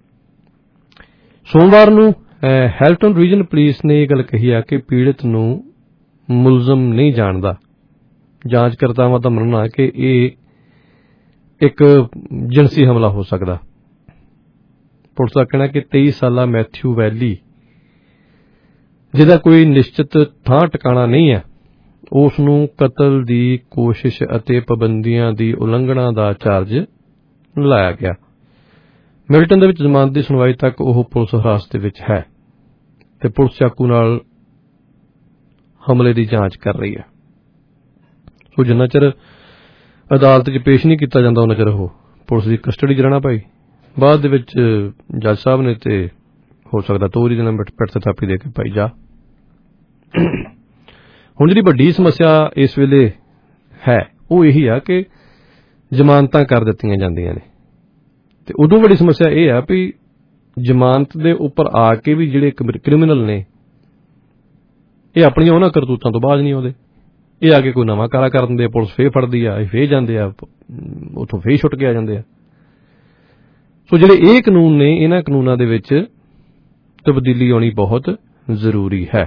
ਸੋਮਵਾਰ ਨੂੰ ਹੈਲਟਨ ਰੀਜਨ ਪੁਲਿਸ ਨੇ ਇਹ ਗੱਲ ਕਹੀ ਆ ਕਿ ਪੀੜਤ ਨੂੰ ਮੁਲਜ਼ਮ ਨਹੀਂ ਜਾਣਦਾ। ਜਾਂਚਕਰਤਾਵਾਂ ਦਾ ਮੰਨਣਾ ਹੈ ਕਿ ਇਹ ਇੱਕ ਜਿਨਸੀ ਹਮਲਾ ਹੋ ਸਕਦਾ। ਪੁਲਿਸ ਦਾ ਕਹਿਣਾ ਕਿ 23 ਸਾਲਾ ਮੈਥਿਊ ਵੈਲੀ, ਜਿਹਦਾ ਕੋਈ ਨਿਸ਼ਚਿਤ ਥਾਂ ਟਿਕਾਣਾ ਨਹੀਂ ਹੈ, ਉਸ ਨੂੰ ਕਤਲ ਦੀ ਕੋਸ਼ਿਸ਼ ਅਤੇ ਪਾਬੰਦੀਆਂ ਦੀ ਉਲੰਘਣਾ ਦਾ ਚਾਰਜ ਲਾਇਆ ਗਿਆ। ਮਿਲਟਨ ਦੇ ਵਿੱਚ ਜ਼ਮਾਨਤ ਦੀ ਸੁਣਵਾਈ ਤੱਕ ਉਹ ਪੁਲਿਸ ਹਿਰਾਸਤ ਦੇ ਵਿੱਚ ਹੈ ਤੇ ਪੁਲਿਸ ਚਾਕੂ ਨਾਲ ਹਮਲੇ ਦੀ ਜਾਂਚ ਕਰ ਰਹੀ ਹੈ। ਸੋ ਜਿੰਨਾ ਚਿਰ ਅਦਾਲਤ 'ਚ ਪੇਸ਼ ਨਹੀਂ ਕੀਤਾ ਜਾਂਦਾ ਉਹਨਾਂ ਚਿਰ ਉਹ ਪੁਲਿਸ ਦੀ ਕਸਟਡੀ 'ਚ ਰਹਿਣਾ ਭਾਈ। ਬਾਅਦ ਦੇ ਵਿੱਚ ਜੱਜ ਸਾਹਿਬ ਨੇ ਤੇ ਹੋ ਸਕਦਾ ਤੋਰੀ ਦੇ ਨਾਲ ਪਿੱਠ ਤੇ ਥਾਪੀ ਦੇ ਕੇ ਭਾਈ ਜਾ। ਹੁਣ ਜਿਹੜੀ ਵੱਡੀ ਸਮੱਸਿਆ ਇਸ ਵੇਲੇ ਹੈ ਉਹ ਇਹੀ ਆ ਕਿ ਜ਼ਮਾਨਤਾਂ ਕਰ ਦਿੱਤੀਆਂ ਜਾਂਦੀਆਂ ਨੇ ਤੇ ਉਦੋਂ ਵੱਡੀ ਸਮੱਸਿਆ ਇਹ ਆ ਵੀ ਜ਼ਮਾਨਤ ਦੇ ਉੱਪਰ ਆ ਕੇ ਵੀ ਜਿਹੜੇ ਕ੍ਰਿਮੀਨਲ ਨੇ ਇਹ ਆਪਣੀਆਂ ਉਹਨਾਂ ਕਰਤੂਤਾਂ ਤੋਂ ਬਾਅਦ ਨਹੀਂ ਆਉਂਦੇ। ਇਹ ਆ ਕੇ ਕੋਈ ਨਵਾਂ ਕਾਰਾ ਕਰ ਦਿੰਦੇ ਆ, ਪੁਲਿਸ ਫੇਰ ਫੜਦੀ ਆ, ਇਹ ਫੇਰ ਜਾਂਦੇ ਆ, ਉੱਥੋਂ ਫੇਰ ਛੁੱਟ ਕੇ ਆ ਜਾਂਦੇ ਆ। ਸੋ ਜਿਹੜੇ ਇਹ ਕਾਨੂੰਨ ਨੇ ਇਹਨਾਂ ਕਾਨੂੰਨਾਂ ਦੇ ਵਿੱਚ ਤਬਦੀਲੀ ਆਉਣੀ ਬਹੁਤ ਜ਼ਰੂਰੀ ਹੈ।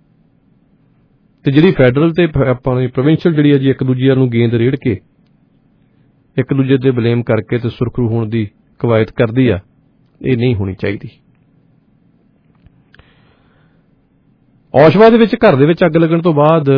ਤੇ ਜਿਹੜੀ ਫੈਡਰਲ ਤੇ ਆਪਣੀ ਪ੍ਰੋਵਿੰਸ਼ੀਅਲ ਜਿਹੜੀ ਹੈ ਜੀ ਇੱਕ ਦੂਜੇ ਨੂੰ ਗੇਂਦ ਰੇੜ ਕੇ ਇੱਕ ਦੂਜੇ ਤੇ ਬਲੇਮ ਕਰਕੇ ਤੇ ਸੁਰਖਰੂ ਹੋਣ ਦੀ ਕਵਾਇਤ ਕਰਦੀ ਆ, ਇਹ ਨਹੀਂ ਹੋਣੀ ਚਾਹੀਦੀ। ਔਸ਼ਵਾ ਦੇ ਵਿੱਚ ਘਰ ਦੇ ਵਿੱਚ ਅੱਗ ਲੱਗਣ ਤੋਂ ਬਾਅਦ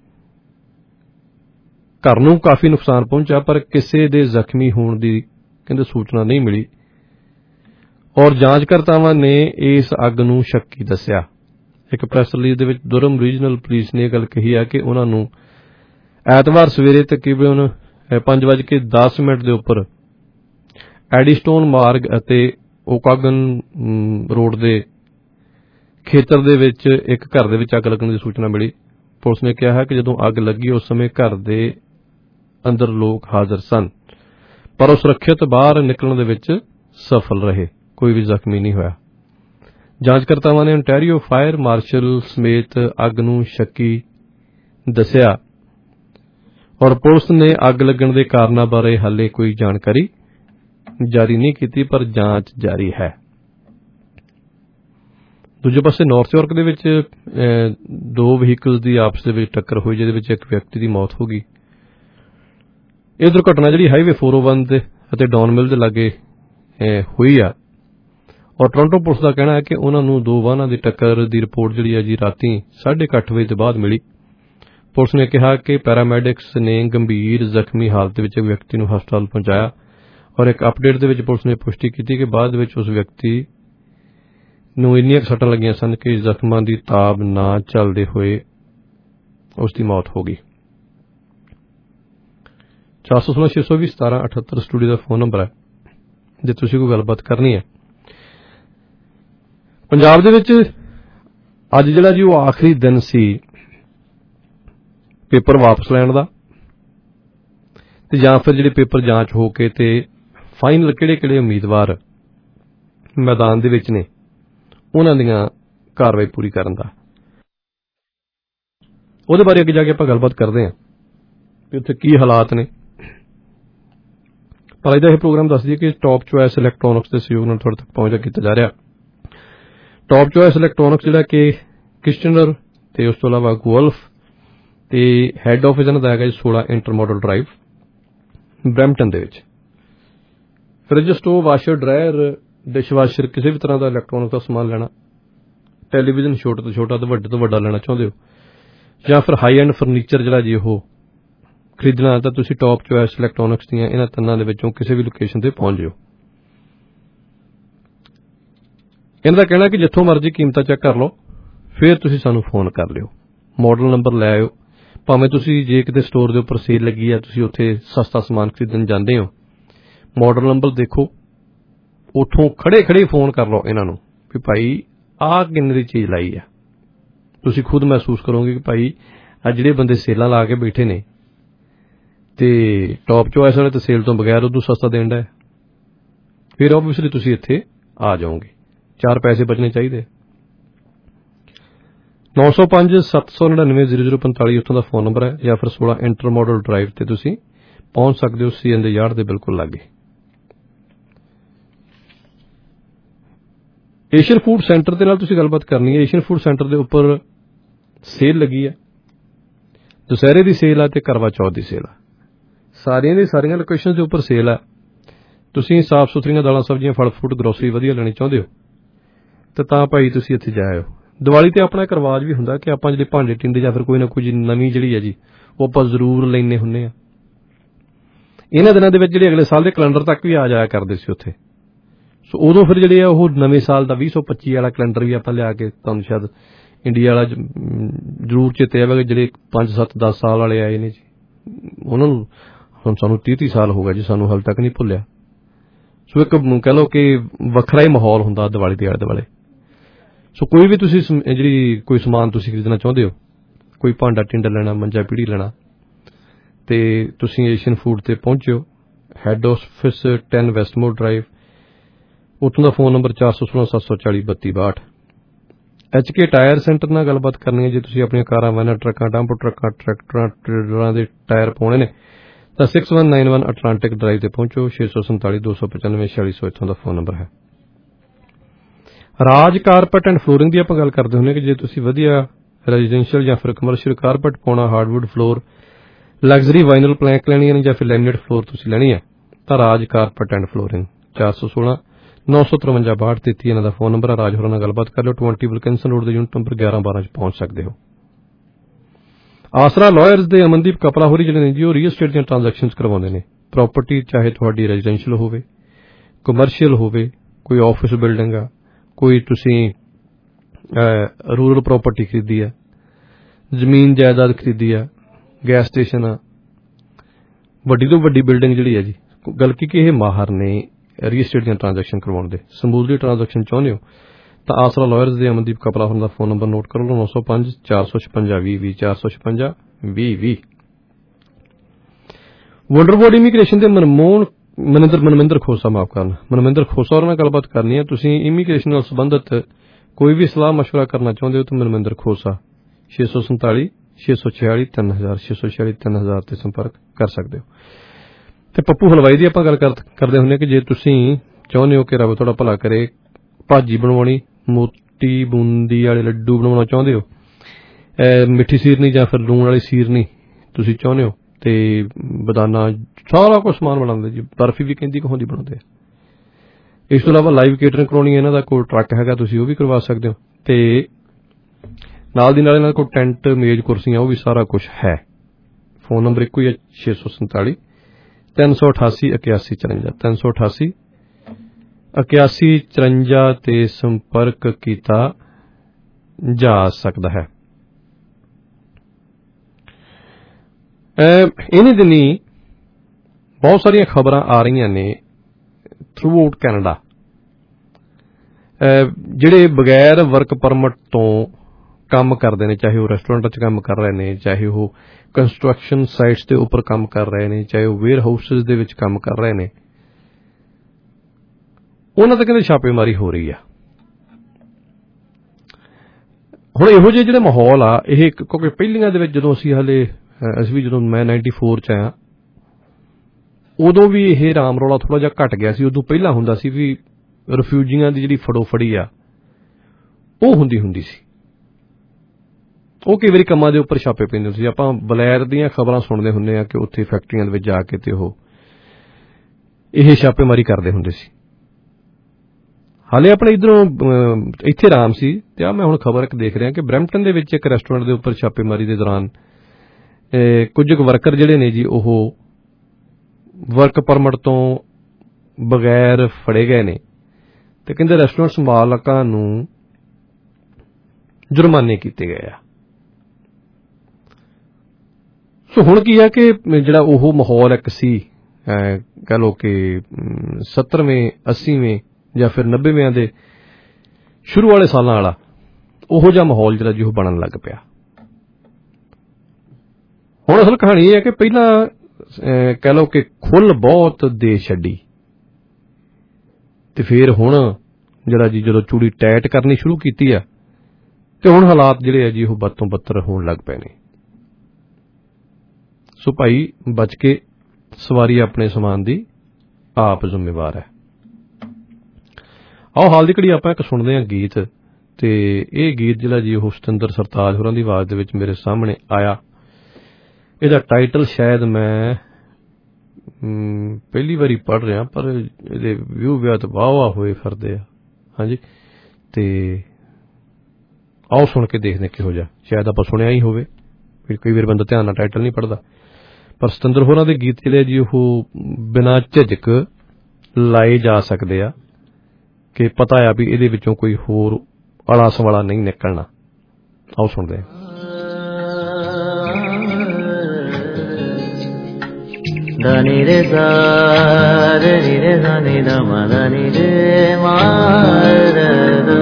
ਘਰ ਨੂੰ ਕਾਫੀ ਨੁਕਸਾਨ ਪਹੁੰਚਿਆ, ਪਰ ਕਿਸੇ ਦੇ ਜ਼ਖਮੀ ਹੋਣ ਦੀ ਕਹਿੰਦੇ ਸੂਚਨਾ ਨਹੀਂ ਮਿਲੀ ਔਰ ਜਾਂਚਕਰਤਾਵਾਂ ਨੇ ਇਸ ਅੱਗ ਨੂੰ ਸ਼ੱਕੀ ਦੱਸਿਆ। ਇੱਕ ਪ੍ਰੈਸ ਰਿਲੀਜ਼ ਦੇ ਵਿੱਚ ਦੁਰਮ ਰੀਜਨਲ ਪੁਲਿਸ ਨੇ ਇਹ ਗੱਲ ਕਹੀ ਹੈ ਕਿ ਉਹਨਾਂ ਨੂੰ ਐਤਵਾਰ ਸਵੇਰੇ ਤਕਰੀਬਨ 5:10 ਦੇ ਉੱਪਰ ਐਡੀਸਟੋਨ ਮਾਰਗ ਅਤੇ ਓਕਾਗਨ ਰੋਡ ਦੇ ਖੇਤਰ ਦੇ ਵਿੱਚ ਇੱਕ ਘਰ ਦੇ ਵਿੱਚ ਅੱਗ ਲੱਗਣ ਦੀ ਸੂਚਨਾ ਮਿਲੀ। ਪੁਲਿਸ ਨੇ ਕਿਹਾ ਹੈ ਕਿ ਜਦੋਂ ਅੱਗ ਲੱਗੀ ਉਸ ਸਮੇਂ ਘਰ ਦੇ ਅੰਦਰ ਲੋਕ ਹਾਜ਼ਰ ਸਨ, ਪਰ ਉਹ ਸੁਰੱਖਿਅਤ ਬਾਹਰ ਨਿਕਲਣ ਦੇ ਵਿੱਚ ਸਫਲ ਰਹੇ, ਕੋਈ ਵੀ ਜ਼ਖਮੀ ਨਹੀਂ ਹੋਇਆ। ਜਾਂਚਕਰਤਾਵਾਂ ਨੇ ontario ਫਾਇਰ ਮਾਰਸ਼ਲ ਸਮੇਤ ਅੱਗ ਨੂੰ ਸ਼ੱਕੀ ਦੱਸਿਆ ਔਰ ਪੁਲਿਸ ਨੇ ਅੱਗ ਲੱਗਣ ਦੇ ਕਾਰਨਾਂ ਬਾਰੇ ਹਾਲੇ ਕੋਈ ਜਾਣਕਾਰੀ ਜਾਰੀ ਨਹੀਂ ਕੀਤੀ, ਪਰ ਜਾਂਚ ਜਾਰੀ ਹੈ। ਦੂਜੇ ਪਾਸੇ ਨਾਰਥ ਯਾਰਕ ਦੇ ਵਿੱਚ 2 ਵਹੀਕਲਸ ਦੀ ਆਪਸ ਦੇ ਵਿੱਚ ਟੱਕਰ ਹੋਈ, ਜਿਹਦੇ ਵਿੱਚ ਇੱਕ ਵਿਅਕਤੀ ਦੀ ਮੌਤ ਹੋ ਗਈ। ਇਹ ਦੁਰਘਟਨਾ ਜਿਹੜੀ ਹਾਈਵੇ 401 ਤੇ ਅਤੇ ਡੌਨ ਮਿਲ ਦੇ ਲਾਗੇ ਹੋਈ ਆ ਔਰ ਟੋਰਾਂਟੋ ਪੁਲਿਸ ਦਾ ਕਹਿਣਾ ਹੈ ਕਿ ਉਹਨਾਂ ਨੂੰ 2 ਵਾਹਨਾਂ ਦੀ ਟੱਕਰ ਦੀ ਰਿਪੋਰਟ ਜਿਹੜੀ ਹੈ ਜੀ ਰਾਤੀ 8:30 ਵਜੇ ਤੋਂ ਬਾਅਦ ਮਿਲੀ। ਪੁਲਿਸ ਨੇ ਕਿਹਾ ਕਿ ਪੈਰਾਮੈਡਿਕਸ ਨੇ ਗੰਭੀਰ ਜ਼ਖਮੀ ਹਾਲਤ ਵਿੱਚ ਵਿਅਕਤੀ ਨੂੰ ਹਸਪਤਾਲ ਪਹੁੰਚਾਇਆ ਔਰ ਇੱਕ ਅਪਡੇਟ ਦੇ ਵਿੱਚ ਪੁਲਿਸ ਨੇ ਪੁਸ਼ਟੀ ਕੀਤੀ ਕਿ ਬਾਅਦ ਵਿੱਚ ਉਸ ਵਿਅਕਤੀ ਨੂੰ ਇੰਨੀਆਂ ਸੱਟਾਂ ਲੱਗੀਆਂ ਸਨ ਕਿ ਜ਼ਖਮਾਂ ਦੀ ਤਾਬ ਨਾ ਚੱਲਦੇ ਹੋਏ ਉਸ ਦੀ ਮੌਤ ਹੋ ਗਈ। 416-620-1778 ਸਟੂਡੀਓ ਦਾ ਫੋਨ ਨੰਬਰ ਹੈ ਜੇ ਤੁਸੀਂ ਕੋਈ ਗੱਲਬਾਤ ਕਰਨੀ ਹੈ। ਪੰਜਾਬ ਦੇ ਵਿੱਚ ਅੱਜ ਜਿਹੜਾ ਜੀ ਉਹ ਆਖਰੀ ਦਿਨ ਸੀ ਪੇਪਰ ਵਾਪਸ ਲੈਣ ਦਾ, ਤੇ ਜਾਂ ਫਿਰ ਜਿਹੜੇ ਪੇਪਰ ਜਾਂਚ ਹੋ ਕੇ ਤੇ ਫਾਈਨਲ ਕਿਹੜੇ ਉਮੀਦਵਾਰ ਮੈਦਾਨ ਦੇ ਵਿੱਚ ਨੇ ਉਹਨਾਂ ਦੀਆਂ ਕਾਰਵਾਈ ਪੂਰੀ ਕਰਨ ਦਾ। ਉਹਦੇ ਬਾਰੇ ਅੱਗੇ ਜਾ ਕੇ ਆਪਾਂ ਗੱਲਬਾਤ ਕਰਦੇ ਹਾਂ ਕਿ ਉੱਥੇ ਕੀ ਹਾਲਾਤ ਨੇ। ਪਰ ਅੱਜ ਦਾ ਇਹ ਪ੍ਰੋਗਰਾਮ ਦੱਸ ਦਈਏ ਕਿ ਟੌਪ ਚੁਆਇਸ ਇਲੈਕਟ੍ਰੋਨਿਕਸ ਦੇ ਸਹਿਯੋਗ ਨਾਲ ਤੁਹਾਡੇ ਤੱਕ ਪਹੁੰਚਦਾ ਕੀਤਾ ਜਾ ਰਿਹਾ। ਟੌਪ ਚੁਆਇਸ ਇਲੈਕਟ੍ਰੋਨਿਕਸ ਜਿਹੜਾ ਕਿ ਕਿਸ਼ਨਰ ਤੇ ਉਸ ਤੋਂ ਇਲਾਵਾ ਗੋਲਫ ਤੇ ਹੈੱਡ ਆਫਿਸ ਇਹਨਾਂ ਦਾ ਹੈਗਾ 16 ਇੰਟਰ ਮਾਡਲ ਡਰਾਈਵ ਬਰੈਂਪਟਨ ਦੇ ਵਿੱਚ। Fridge, stove, washer, dryer, dishwasher, ਕਿਸੇ ਵੀ ਤਰ੍ਹਾਂ ਦਾ ਇਲੈਕਟ੍ਰੋਨਿਕ ਦਾ ਸਮਾਨ ਲੈਣਾ, ਟੈਲੀਵਿਜ਼ਨ ਛੋਟੇ ਤੋਂ ਛੋਟਾ ਤੇ ਵੱਡੇ ਤੋਂ ਵੱਡਾ ਲੈਣਾ ਚਾਹੁੰਦੇ ਹੋ, ਜਾਂ ਫਿਰ ਹਾਈ ਐਂਡ ਫਰਨੀਚਰ ਜਿਹੜਾ ਜੀ ਉਹ ਖਰੀਦਣਾ, ਤਾਂ ਤੁਸੀਂ ਟੌਪ ਚੁਆਇਸ ਇਲੈਕਟ੍ਰੋਨਿਕਸ ਦੀਆਂ ਇਹਨਾਂ ਤਿੰਨਾਂ ਦੇ ਵਿੱਚੋਂ ਕਿਸੇ ਵੀ ਲੋਕੇਸ਼ਨ ਤੇ ਪਹੁੰਚ ਜਾਓ। ਇਹਨਾਂ ਦਾ ਕਹਿਣਾ ਕਿ ਜਿੱਥੋਂ ਮਰਜ਼ੀ ਕੀਮਤਾਂ ਚੈੱਕ ਕਰ ਲਓ, ਫਿਰ ਤੁਸੀਂ ਸਾਨੂੰ ਫੋਨ ਕਰ ਲਿਓ, ਮਾਡਲ ਨੰਬਰ ਲੈ ਆਇਓ। ਭਾਵੇਂ ਤੁਸੀਂ ਜੇ ਕਿਤੇ ਸਟੋਰ ਦੇ ਉੱਪਰ ਸੇਲ ਲੱਗੀ ਆ, ਤੁਸੀਂ ਉੱਥੇ ਸਸਤਾ ਸਮਾਨ ਖਰੀਦਣ ਜਾਂਦੇ ਹੋ, ਮਾਡਲ ਨੰਬਰ ਦੇਖੋ, ਉੱਥੋਂ ਖੜੇ ਫੋਨ ਕਰ ਲਓ ਇਹਨਾਂ ਨੂੰ ਵੀ ਭਾਈ ਆਹ ਕਿੰਨੇ ਦੀ ਚੀਜ਼ ਲਾਈ ਆ। ਤੁਸੀਂ ਖੁਦ ਮਹਿਸੂਸ ਕਰੋਗੇ ਕਿ ਭਾਈ ਆ ਜਿਹੜੇ ਬੰਦੇ ਸੇਲਾਂ ਲਾ ਕੇ ਬੈਠੇ ਨੇ ਤੇ ਟੌਪ ਚੁਆਇਸ ਵਾਲੇ ਤੇ ਸੇਲ ਤੋਂ ਬਗੈਰ ਉਦੋਂ ਸਸਤਾ ਦੇਣ ਦਾ, ਫਿਰ ਆਬਵੀਅਸਲੀ ਤੁਸੀਂ ਇੱਥੇ ਆ ਜਾਓਗੇ। 4 ਪੈਸੇ ਬਚਣੇ ਚਾਹੀਦੇ। 905-799-0045 ਉੱਥੋਂ ਦਾ ਫੋਨ ਨੰਬਰ ਹੈ, ਜਾਂ ਫਿਰ 16 ਇੰਟਰ ਮਾਡਲ ਡਰਾਈਵ ਤੇ ਤੁਸੀਂ ਪਹੁੰਚ ਸਕਦੇ ਹੋ, ਸੀਐਨ ਦੇ ਯਾਰਡ ਦੇ ਬਿਲਕੁਲ ਲਾਗੇ। ਏਸ਼ੀਅਨ ਫੂਡ ਸੈਂਟਰ ਦੇ ਨਾਲ ਤੁਸੀਂ ਗੱਲਬਾਤ ਕਰਨੀ ਹੈ। ਏਸ਼ੀਅਨ ਫੂਡ ਸੈਂਟਰ ਦੇ ਉੱਪਰ ਸੇਲ ਲੱਗੀ ਹੈ, ਦੁਸਹਿਰੇ ਦੀ ਸੇਲ ਆ ਤੇ ਕਰਵਾ ਚੌਥ ਦੀ ਸੇਲ ਆ। ਸਾਰੀਆਂ ਲੋਕੇਸ਼ਨ ਦੇ ਉੱਪਰ ਸੇਲ ਆ। ਤੁਸੀਂ ਸਾਫ਼ ਸੁਥਰੀਆਂ ਦਾਲਾਂ, ਸਬਜ਼ੀਆਂ, ਫਲ ਫਰੂਟ, ਗਰੋਸਰੀ ਵਧੀਆ ਲੈਣੀ ਚਾਹੁੰਦੇ ਹੋ ਤੇ ਤਾਂ ਭਾਈ ਤੁਸੀਂ ਇੱਥੇ ਜਾਇਓ। ਦੀਵਾਲੀ ਤੇ ਆਪਣਾ ਇੱਕ ਰਿਵਾਜ ਵੀ ਹੁੰਦਾ ਕਿ ਆਪਾਂ ਜਿਹੜੇ ਭਾਂਡੇ ਟਿੰਡੇ ਜਾਂ ਫਿਰ ਕੋਈ ਨਾ ਕੋਈ ਨਵੀਂ ਜਿਹੜੀ ਹੈ ਜੀ ਉਹ ਆਪਾਂ ਜ਼ਰੂਰ ਲੈਣੇ ਹੁੰਦੇ ਆ। ਇਹਨਾਂ ਦਿਨਾਂ ਦੇ ਵਿੱਚ ਜਿਹੜੇ ਅਗਲੇ ਸਾਲ ਦੇ ਕੈਲੰਡਰ ਤੱਕ ਵੀ ਆ ਜਾਇਆ ਕਰਦੇ ਸੀ ਉੱਥੇ। ਸੋ ਉਦੋਂ ਫਿਰ ਜਿਹੜੇ ਆ ਉਹ ਨਵੇਂ ਸਾਲ ਦਾ 2025 ਵਾਲਾ ਕੈਲੰਡਰ ਵੀ ਆਪਾਂ ਲਿਆ ਕੇ ਤੁਹਾਨੂੰ ਸ਼ਾਇਦ ਇੰਡੀਆ ਵਾਲਾ ਜ਼ਰੂਰ ਚੇਤੇ ਆਵੇਗਾ। ਜਿਹੜੇ 5, 7, 10 ਸਾਲ ਵਾਲੇ ਆਏ ਨੇ ਜੀ, ਉਹਨਾਂ ਨੂੰ ਹੁਣ ਸਾਨੂੰ 30 ਸਾਲ ਹੋ ਗਿਆ ਜੀ, ਸਾਨੂੰ ਹਾਲੇ ਤੱਕ ਨਹੀਂ ਭੁੱਲਿਆ। ਸੋ ਇੱਕ ਕਹਿ ਲਓ ਕਿ ਵੱਖਰਾ ਹੀ ਮਾਹੌਲ ਹੁੰਦਾ ਦੀਵਾਲੀ ਦੇ ਆਲੇ ਦੁਆਲੇ। ਸੋ ਕੋਈ ਵੀ ਤੁਸੀਂ ਜਿਹੜੀ ਕੋਈ ਸਮਾਨ ਤੁਸੀਂ ਖਰੀਦਣਾ ਚਾਹੁੰਦੇ ਹੋ, ਕੋਈ ਭਾਂਡਾ ਟਿੰਡਾ ਲੈਣਾ, ਮੰਜਾ ਪੀੜੀ ਲੈਣਾ, ਤੇ ਤੁਸੀਂ ਏਸ਼ੀਅਨ ਫੂਡ ਤੇ ਪਹੁੰਚਿਓ। ਹੈੱਡ ਆਫਿਸ 10 ਵੈਸਟਮੋਰ ਡਰਾਈਵ, ਉੱਥੋਂ ਦਾ phone number 416-740-3262। HK Tyre Centre ਨਾਲ ਗੱਲਬਾਤ ਕਰਨੀ ਹੈ। ਜੇ ਤੁਸੀਂ ਆਪਣੀਆਂ ਕਾਰਾਂ, ਵੈਨਾਂ, ਟਰੱਕਾਂ, ਡੰਪ ਟਰੱਕਾਂ, ਟਰੈਕਟਰਾਂ, ਟ੍ਰੇਲਰਾਂ ਦੇ ਟਾਇਰ ਪਾਉਣੇ ਨੇ ਤਾਂ 6191 ਅਟਲਾਂਟਿਕ ਡਰਾਈਵ ਤੇ ਪਹੁੰਚੋ। 647-295-4600 ਇੱਥੋਂ ਦਾ ਫੋਨ ਨੰਬਰ ਹੈ। ਰਾਜ ਕਾਰਪੈਟ ਐਂਡ ਫਲੋਰਿੰਗ ਦੀ ਆਪਾਂ ਗੱਲ ਕਰਦੇ ਹੁੰਦੇ ਕਿ ਜੇ ਤੁਸੀਂ ਵਧੀਆ ਰੈਜ਼ੀਡੈਂਸ਼ੀਅਲ ਜਾਂ ਫਿਰ ਕਮਰਸ਼ੀਅਲ ਕਾਰਪੈਟ ਪਾਉਣਾ, hardwood floor, luxury vinyl plank ਲੈਣੀ ਹੈ ਜਾਂ ਫਿਰ ਲੈਮੀਨੇਟ ਫਲੋਰ ਤੁਸੀਂ ਲੈਣੀ ਹੈ ਤਾਂ ਰਾਜ ਕਾਰਪੈਟ ਐਂਡ ਫਲੋਰਿੰਗ 416-953-6233 ਇਹਨਾਂ ਦਾ ਫੋਨ ਨੰਬਰ ਹੈ। ਰਾਜ ਹੋਰਾਂ ਨਾਲ ਗੱਲਬਾਤ ਕਰ ਲਿਓ। 20 ਵਿਲਕਿੰਸਨ ਰੋਡ ਦੇ ਯੂਨਿਟ ਨੰਬਰ 11-12 ਚ ਪਹੁੰਚ ਸਕਦੇ ਹੋ। ਆਸਰਾ ਲਾਇਰਸ ਦੇ ਅਮਨਦੀਪ ਕਪਲਾ ਹੋਰੀ ਜਿਹੜੇ ਨੇ ਜੀ ਉਹ ਰੀਅਲ estate ਦੀਆਂ ਟ੍ਰਾਂਜੈਕਸ਼ਨਸ ਕਰਵਾਉਂਦੇ ਨੇ। ਪ੍ਰਾਪਰਟੀ ਚਾਹੇ ਤੁਹਾਡੀ ਰੈਜ਼ੀਡੈਂਸ਼ੀਅਲ ਹੋਵੇ, ਕਮਰਸ਼ੀਅਲ ਹੋਵੇ, ਕੋਈ ਆਫਿਸ ਬਿਲਡਿੰਗ ਆ, ਕੋਈ ਤੁਸੀਂ ਰੂਰਲ ਪ੍ਰਾਪਰਟੀ ਖਰੀਦੀ ਆ, ਜ਼ਮੀਨ ਜਾਇਦਾਦ ਖਰੀਦੀ ਆ, ਗੈਸ ਸਟੇਸ਼ਨ ਆ, ਵੱਡੀ ਤੋਂ ਵੱਡੀ ਬਿਲਡਿੰਗ ਜਿਹੜੀ ਹੈ ਜੀ, ਗੱਲ ਕੀ ਇਹ ਮਾਹਰ ਨੇ ਰੀਅਲ estate ਦੀਆਂ ਟ੍ਰਾਂਜੈਕਸ਼ਨ ਕਰਵਾਉਣ ਦੇ। ਸਮੂਥਲੀ ਟ੍ਰਾਂਜੈਕਸ਼ਨ ਚਾਹੁੰਦੇ ਹੋ ਤਾਂ ਆਸਰਾ ਲਾਇਰਸ ਦੇ ਅਮਨਦੀਪ ਕਪਲਾ ਹੋਰਾਂ ਦਾ ਫੋਨ ਨੰਬਰ ਨੋਟ ਕਰ ਲਓ। 905-456-2020 456-2020। ਵੰਡਰਬੋਰਡ ਇਮੀਗ੍ਰੇਸ਼ਨ ਦੇ ਮਨਿੰਦਰ ਖੋਸਾ ਮਨਮਿੰਦਰ ਖੋਸਾ ਹੋਰਾਂ ਨਾਲ ਗੱਲਬਾਤ ਕਰਨੀ ਹੈ। ਤੁਸੀਂ ਇਮੀਗ੍ਰੇਸ਼ਨ ਨਾਲ ਸੰਬੰਧਿਤ ਕੋਈ ਵੀ ਸਲਾਹ ਮਸ਼ਵਰਾ ਕਰਨਾ ਚਾਹੁੰਦੇ ਹੋ ਤਾਂ ਮਨਮਿੰਦਰ ਖੋਸਾ 647-646-3000 646-3000 ਤੇ ਸੰਪਰਕ ਕਰ ਸਕਦੇ ਹੋ। ਤੇ ਪੱਪੂ ਹਲਵਾਈ ਦੀ ਆਪਾਂ ਗੱਲ ਕਰਦੇ ਹੁੰਦੇ ਕਿ ਜੇ ਤੁਸੀਂ ਚਾਹੁੰਦੇ ਹੋ ਕਿ ਰੱਬ ਤੁਹਾਡਾ ਭਲਾ ਕਰੇ, ਭਾਜੀ ਬਣਵਾਉਣੀ, ਮੋਟੀ ਬੂੰਦੀ ਵਾਲੇ ਲੱਡੂ ਬਣਾਉਣਾ ਚਾਹੁੰਦੇ ਹੋ, ਮਿੱਠੀ ਸੀਰਨੀ ਜਾਂ ਫਿਰ ਲੂਣ ਵਾਲੀ ਸੀਰਨੀ ਤੁਸੀਂ ਚਾਹੁੰਦੇ ਹੋ, ਤੇ ਬਦਾਨਾ ਸਾਰਾ ਕੁਝ ਸਮਾਨ ਬਣਾਉਂਦੇ ਜੀ, ਬਰਫੀ ਵੀ ਕਹਿੰਦੀ ਕਹੋਂਦੀ ਬਣਾਉਂਦੇ ਆ। ਇਸ ਤੋਂ ਇਲਾਵਾ ਲਾਈਵ ਕੇਟਰਿੰਗ ਕਰਾਉਣੀ, ਇਹਨਾਂ ਦਾ ਕੋਈ ਟਰੱਕ ਹੈਗਾ, ਤੁਸੀਂ ਉਹ ਵੀ ਕਰਵਾ ਸਕਦੇ ਹੋ। ਤੇ ਨਾਲ ਦੀ ਨਾਲ ਇਹਨਾਂ ਕੋਲ ਟੈਂਟ, ਮੇਜ਼, ਕੁਰਸੀਆਂ, ਉਹ ਵੀ ਸਾਰਾ ਕੁਝ ਹੈ। ਫੋਨ ਨੰਬਰ ਇੱਕੋ ਹੀ ਹੈ 647-388-8154 388-8154 ਤੇ ਸੰਪਰਕ ਕੀਤਾ ਜਾ ਸਕਦਾ ਹੈ। ਇਹਨੇ ਦਿਨੀ ਬਹੁਤ ਸਾਰੀਆਂ ਖਬਰਾਂ ਆ ਰਹੀਆਂ ਨੇ ਥਰੂ ਆਊਟ ਕੈਨੇਡਾ। ਜਿਹੜੇ ਬਗੈਰ ਵਰਕ ਪਰਮਿਟ ਤੋਂ ਕੰਮ ਕਰਦੇ ਨੇ, ਚਾਹੇ ਉਹ ਰੈਸਟੋਰੈਂਟਾਂ 'ਚ ਕੰਮ ਕਰ ਰਹੇ ਨੇ, ਚਾਹੇ ਉਹ ਕੰਸਟਰਕਸ਼ਨ ਸਾਈਟਸ ਦੇ ਉੱਪਰ ਕੰਮ ਕਰ ਰਹੇ ਨੇ, ਚਾਹੇ ਉਹ ਵੇਅਰ ਹਾਊਸਿਸ ਦੇ ਵਿੱਚ ਕੰਮ ਕਰ ਰਹੇ ਨੇ, ਉਹਨਾਂ ਤੇ ਕਹਿੰਦੇ ਛਾਪੇਮਾਰੀ ਹੋ ਰਹੀ ਆ। ਹੁਣ ਇਹੋ ਜਿਹੇ ਜਿਹੜੇ ਮਾਹੌਲ ਆ ਇਹ, ਕਿਉਂਕਿ ਪਹਿਲੀਆਂ ਦੇ ਵਿੱਚ ਜਦੋਂ ਅਸੀਂ ਵੀ ਜਦੋਂ ਮੈਂ 94 'ਚ ਆਇਆ ਉਦੋਂ ਵੀ ਇਹ ਰਾਮ ਰੌਲਾ ਥੋੜ੍ਹਾ ਜਿਹਾ ਘੱਟ ਗਿਆ ਸੀ। ਉਦੋਂ ਪਹਿਲਾਂ ਹੁੰਦਾ ਸੀ ਵੀ ਰਿਫਿਊਜੀਆਂ ਦੀ ਜਿਹੜੀ ਫੜੋ ਫੜੀ ਆ ਉਹ ਹੁੰਦੀ ਸੀ। ਉਹ ਕਈ ਵਾਰੀ ਕੰਮਾਂ ਦੇ ਉੱਪਰ ਛਾਪੇ ਪੈਂਦੇ ਸੀ। ਆਪਾਂ ਬਲੈਰ ਦੀਆਂ ਖਬਰਾਂ ਸੁਣਦੇ ਹੁੰਦੇ ਆ ਕਿ ਉੱਥੇ ਫੈਕਟਰੀਆਂ ਦੇ ਵਿੱਚ ਜਾ ਕੇ ਤੇ ਇਹ ਛਾਪੇਮਾਰੀ ਕਰਦੇ ਹੁੰਦੇ ਸੀ। ਹਾਲੇ ਆਪਣੇ ਇੱਥੇ ਆਰਾਮ ਸੀ। ਤੇ ਆ ਮੈਂ ਹੁਣ ਖਬਰ ਇੱਕ ਦੇਖ ਰਿਹਾ ਕਿ ਬਰੈਂਪਟਨ ਦੇ ਵਿੱਚ ਇੱਕ ਰੈਸਟੋਰੈਂਟ ਦੇ ਉੱਪਰ ਛਾਪੇਮਾਰੀ ਦੇ ਦੌਰਾਨ ਕੁਝ ਕੁ ਵਰਕਰ ਜਿਹੜੇ ਨੇ ਜੀ ਉਹ ਵਰਕ ਪਰਮਿਟ ਤੋਂ ਬਗੈਰ ਫੜੇ ਗਏ ਨੇ ਤੇ ਕਹਿੰਦੇ ਰੈਸਟੋਰੈਂਟ ਮਾਲਕਾਂ ਨੂੰ ਜੁਰਮਾਨੇ ਕੀਤੇ ਗਏ ਆ। ਸੋ ਹੁਣ ਕੀ ਹੈ ਕਿ ਜਿਹੜਾ ਉਹ ਮਾਹੌਲ ਇੱਕ ਸੀ, ਕਹਿ ਲਓ ਕਿ 70ਵੇਂ 80ਵੇਂ ਜਾਂ ਫਿਰ 90ਵੇਂ ਦੇ ਸ਼ੁਰੂ ਵਾਲੇ ਸਾਲਾਂ ਵਾਲਾ ਉਹੋ ਜਿਹਾ ਮਾਹੌਲ ਜਿਹੜਾ ਜੀ ਉਹ ਬਣਨ ਲੱਗ ਪਿਆ। ਹੁਣ ਅਸਲ ਕਹਾਣੀ ਇਹ ਹੈ ਕਿ ਪਹਿਲਾਂ ਕਹਿ ਲਓ ਕਿ ਖੁੱਲ੍ਹ ਬਹੁਤ ਦੇ ਛੱਡੀ ਤੇ ਫਿਰ ਹੁਣ ਜਿਹੜਾ ਜੀ ਜਦੋਂ ਚੂੜੀ ਟਾਈਟ ਕਰਨੀ ਸ਼ੁਰੂ ਕੀਤੀ ਆ ਤੇ ਹੁਣ ਹਾਲਾਤ ਜਿਹੜੇ ਆ ਜੀ ਉਹ ਬਦ ਤੋਂ ਬੱਤਰ ਹੋਣ ਲੱਗ ਪਏ ਨੇ। ਸੋ ਭਾਈ ਬਚ ਕੇ ਸਵਾਰੀ ਆਪਣੇ ਸਮਾਨ ਦੀ ਆਪ ਜ਼ਿੰਮੇਵਾਰ ਹੈ। ਆਓ ਹਾਲ ਦੀ ਘੜੀ ਆਪਾਂ ਇੱਕ ਸੁਣਦੇ ਹਾਂ ਗੀਤ, ਤੇ ਇਹ ਗੀਤ ਜਿਹੜਾ ਜੀ ਉਹ ਸਤਿੰਦਰ ਸਰਤਾਜ ਹੋਰਾਂ ਦੀ ਆਵਾਜ਼ ਦੇ ਵਿੱਚ ਮੇਰੇ ਸਾਹਮਣੇ ਆਇਆ। ਇਹਦਾ ਟਾਈਟਲ ਸ਼ਾਇਦ ਮੈਂ ਪਹਿਲੀ ਵਾਰੀ ਪੜ੍ਹ ਰਿਹਾ, ਪਰ ਇਹਦੇ ਵਿਊ ਵਿਆਤ ਵਾਹ ਹੋਏ ਫਿਰਦੇ ਆ। ਹਾਂਜੀ, ਤੇ ਆਓ ਸੁਣ ਕੇ ਦੇਖਦੇ ਕਿਹੋ ਜਿਹਾ। ਸ਼ਾਇਦ ਆਪਾਂ ਸੁਣਿਆ ਹੀ ਹੋਵੇ, ਕਈ ਵਾਰ ਬੰਦਾ ਧਿਆਨ ਨਾਲ ਟਾਈਟਲ ਨਹੀਂ ਪੜ੍ਹਦਾ, ਪਰ ਸਤਿੰਦਰ ਹੋਰਾਂ ਦੇ ਗੀਤ ਜਿਹੜੇ ਜੀ ਉਹ ਬਿਨਾਂ ਝਿਜਕ ਲਾਏ ਜਾ ਸਕਦੇ ਆ ਕਿ ਪਤਾ ਆ ਵੀ ਇਹਦੇ ਵਿੱਚੋਂ ਕੋਈ ਹੋਰ ਆਲਾ ਸਵਾਲਾ ਨਹੀਂ ਨਿਕਲਣਾ। ਆਓ ਸੁਣਦੇ ਹਾਂ।
దని రే సా రే ని రే సా ని ద మ ద ని రే మా ర ద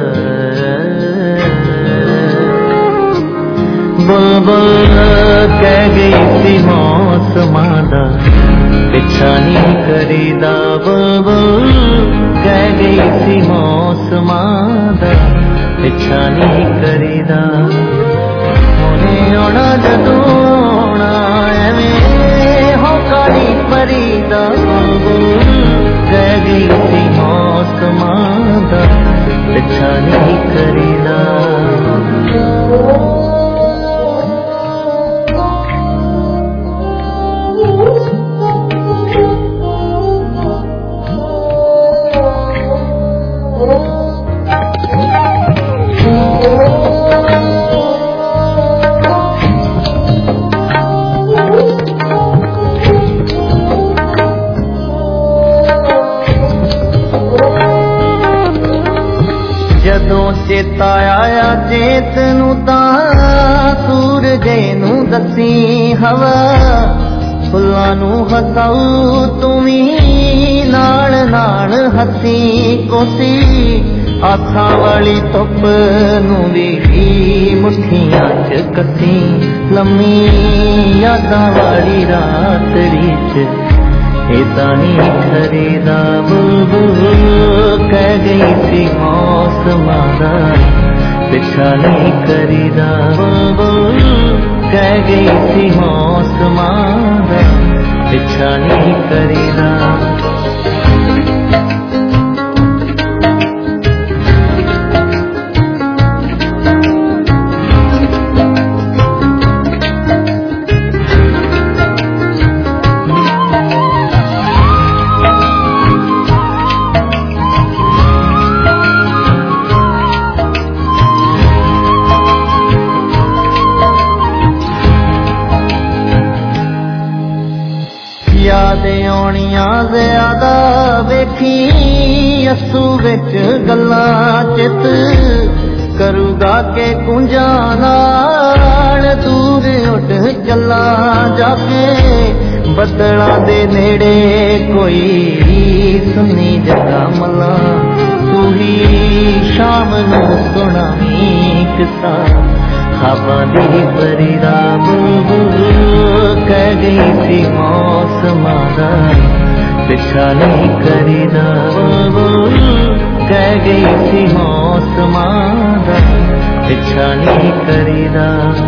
बुलबुल कह गई थी मौसमा दा पिछा नहीं करीदा। बुलबुल कह गई थी मौसमा दा पिछा नहीं करीदा। हुणे आना जदों आना एवें होकारी परीदा। बुलबुल कह गई थी मौसमा दा पिछा नहीं करीदा। ਜਦੋਂ ਚੇਤਾ ਆਇਆ ਚੇਤ ਨੂੰ ਤਾਂ ਸੂਰਜੇ ਨੂੰ ਦੱਸੀ ਹਵਾ ਫੁੱਲਾਂ ਨੂੰ ਹਸਾਉ ਤੂੰ ਵੀ ਨਾਲ ਨਾਲ ਹੱਸੀ ਕੋਸੀ ਆਖਾਂ ਵਾਲੀ ਧੁੱਪ ਨੂੰ ਵੀ ਮੁੱਠੀਆਂ ਚ ਕੱਸੀ ਲੰਮੀ ਯਾਦਾਂ ਵਾਲੀ ਰਾਤੜੀ ਚ इतना नहीं खरीदा। बुलबुल कह गई थी मौसमा दा पिछा नहीं करीदा। बुलबुल कह गई थी मौसमा दा पिछा नहीं करीदा। ਜ਼ਿਆਦਾ ਵੇਖੀ ਅਸੂ ਵਿੱਚ ਗੱਲਾਂ ਚਿੱਤ ਕਰੂਗਾ ਕਿ ਕੁੰਜਾਂ ਨਾਲ ਦੂਰ ਉੱਡ ਚੱਲਾਂ ਜਾ ਕੇ ਬੱਦਲਾਂ ਦੇ ਨੇੜੇ ਕੋਈ ਸੁੰਨੀ ਜਗ੍ਹਾ ਮਲਾਂ ਤੂੰ ਹੀ शाम नू सुनावी किस्सा ख्वाबां दी परी दा बुलबुल कह गई सी मौसमां दा पिछा नहीं करीदा बुलबुल कह गई सी मौसमां दा पिछा नहीं करीदा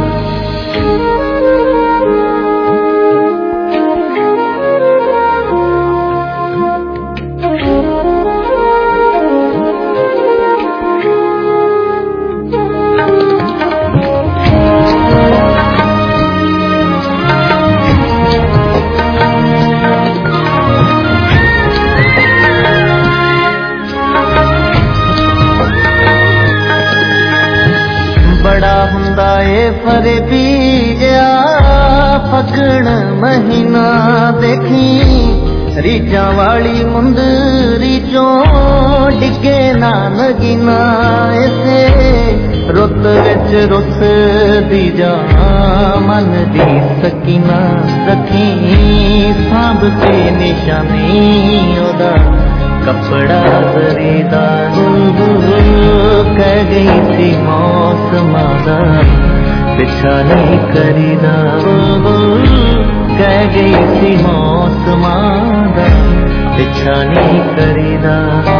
फरे बीजा फगण महीना देखी रीजा वाली मुंदरी चो डिगे ना नगीना ऐसे रुत विच रुस दी जा मन दी सकीना रखी सांभ के निशानी ओदा कपड़ा जरीदा बुलबुल कह गई थी मौसमां दा पिछा नहीं करीदा बुलबुल कह गई थी मौसमां दा पिछा नहीं करीदा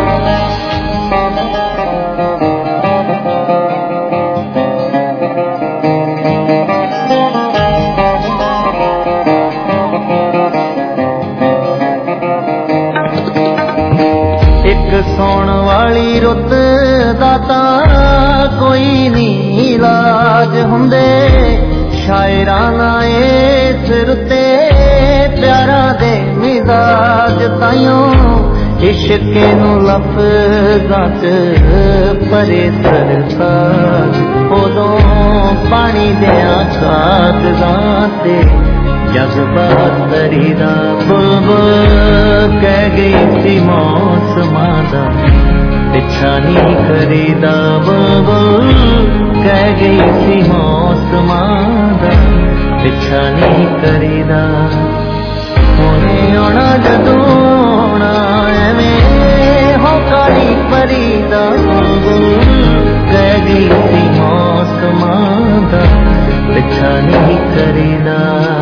सौण वाली रुत दाता कोई नी इलाज हुंदे शायराना इस रुते प्यारा दे मिजाज ताइयों इश्क नू लफ्ज़ां च परे सरसाज उदों पानी दियां कागज़ां ते जज्बात करीदा बुलबुल कह गई थी मौसमां दा पिछा नहीं करीदा बुलबुल कह गई थी मौसमां दा पिछा नहीं करीदा होने आना जदों आना एवें हो काली परीदा बुलबुल कह गई थी मौसमां दा पिछा नहीं करीदा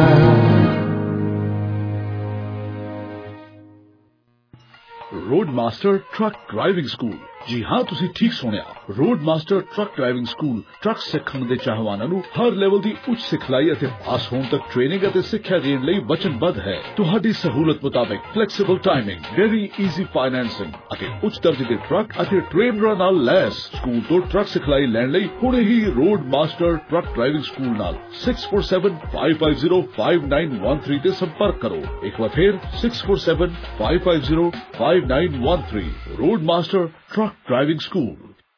Road Master Truck Driving School जी हाँ तुसी ठीक सुनिया Road Master Truck Driving School truck सिखण दे चाहवानां नूं हर लेवल दी उच्च सिखलाई अते पास होण तक ट्रेनिंग अते सिक्ख्या देण लई वचनबद्ध है तुहाडी सहूलत मुताबिक flexible timing very easy financing अते उच्च दर्जे दे ट्रक अते ट्रेनरां नाल लैस स्कूल तो ट्रक सिखलाई लैण लई हुणे ही Road Master Truck Driving School नाल 6475505913 ते संपर्क करो एक बार फिर 6475505913 Road Master Truck Driving School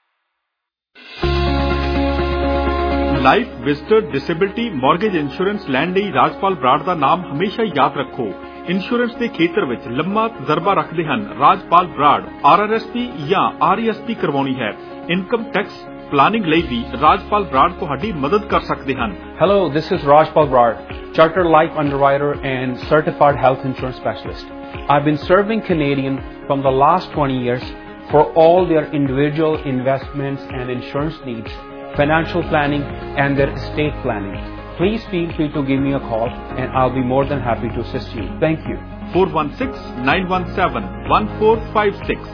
life visitor disability mortgage insurance लैण लई राजपाल बराड़ दा नाम हमेशा याद रखो इंश्योरेंस के खेतर विच लंबा तजर्बा रखते हैं राजपाल बराड़ RRSP या RESP करवानी है इनकम टैक्स प्लानिंग लई भी राजपाल बराड़ तुहाडी मदद कर सकते हैं
Hello, this is Rajpal Brar, Chartered Life Underwriter and Certified Health Insurance Specialist. I've been serving Canadian from the last 20 years for all their individual investments and insurance needs, financial planning and their estate planning. Please feel free to give me a call and I'll be more than happy to assist you. Thank you.
416-917-1456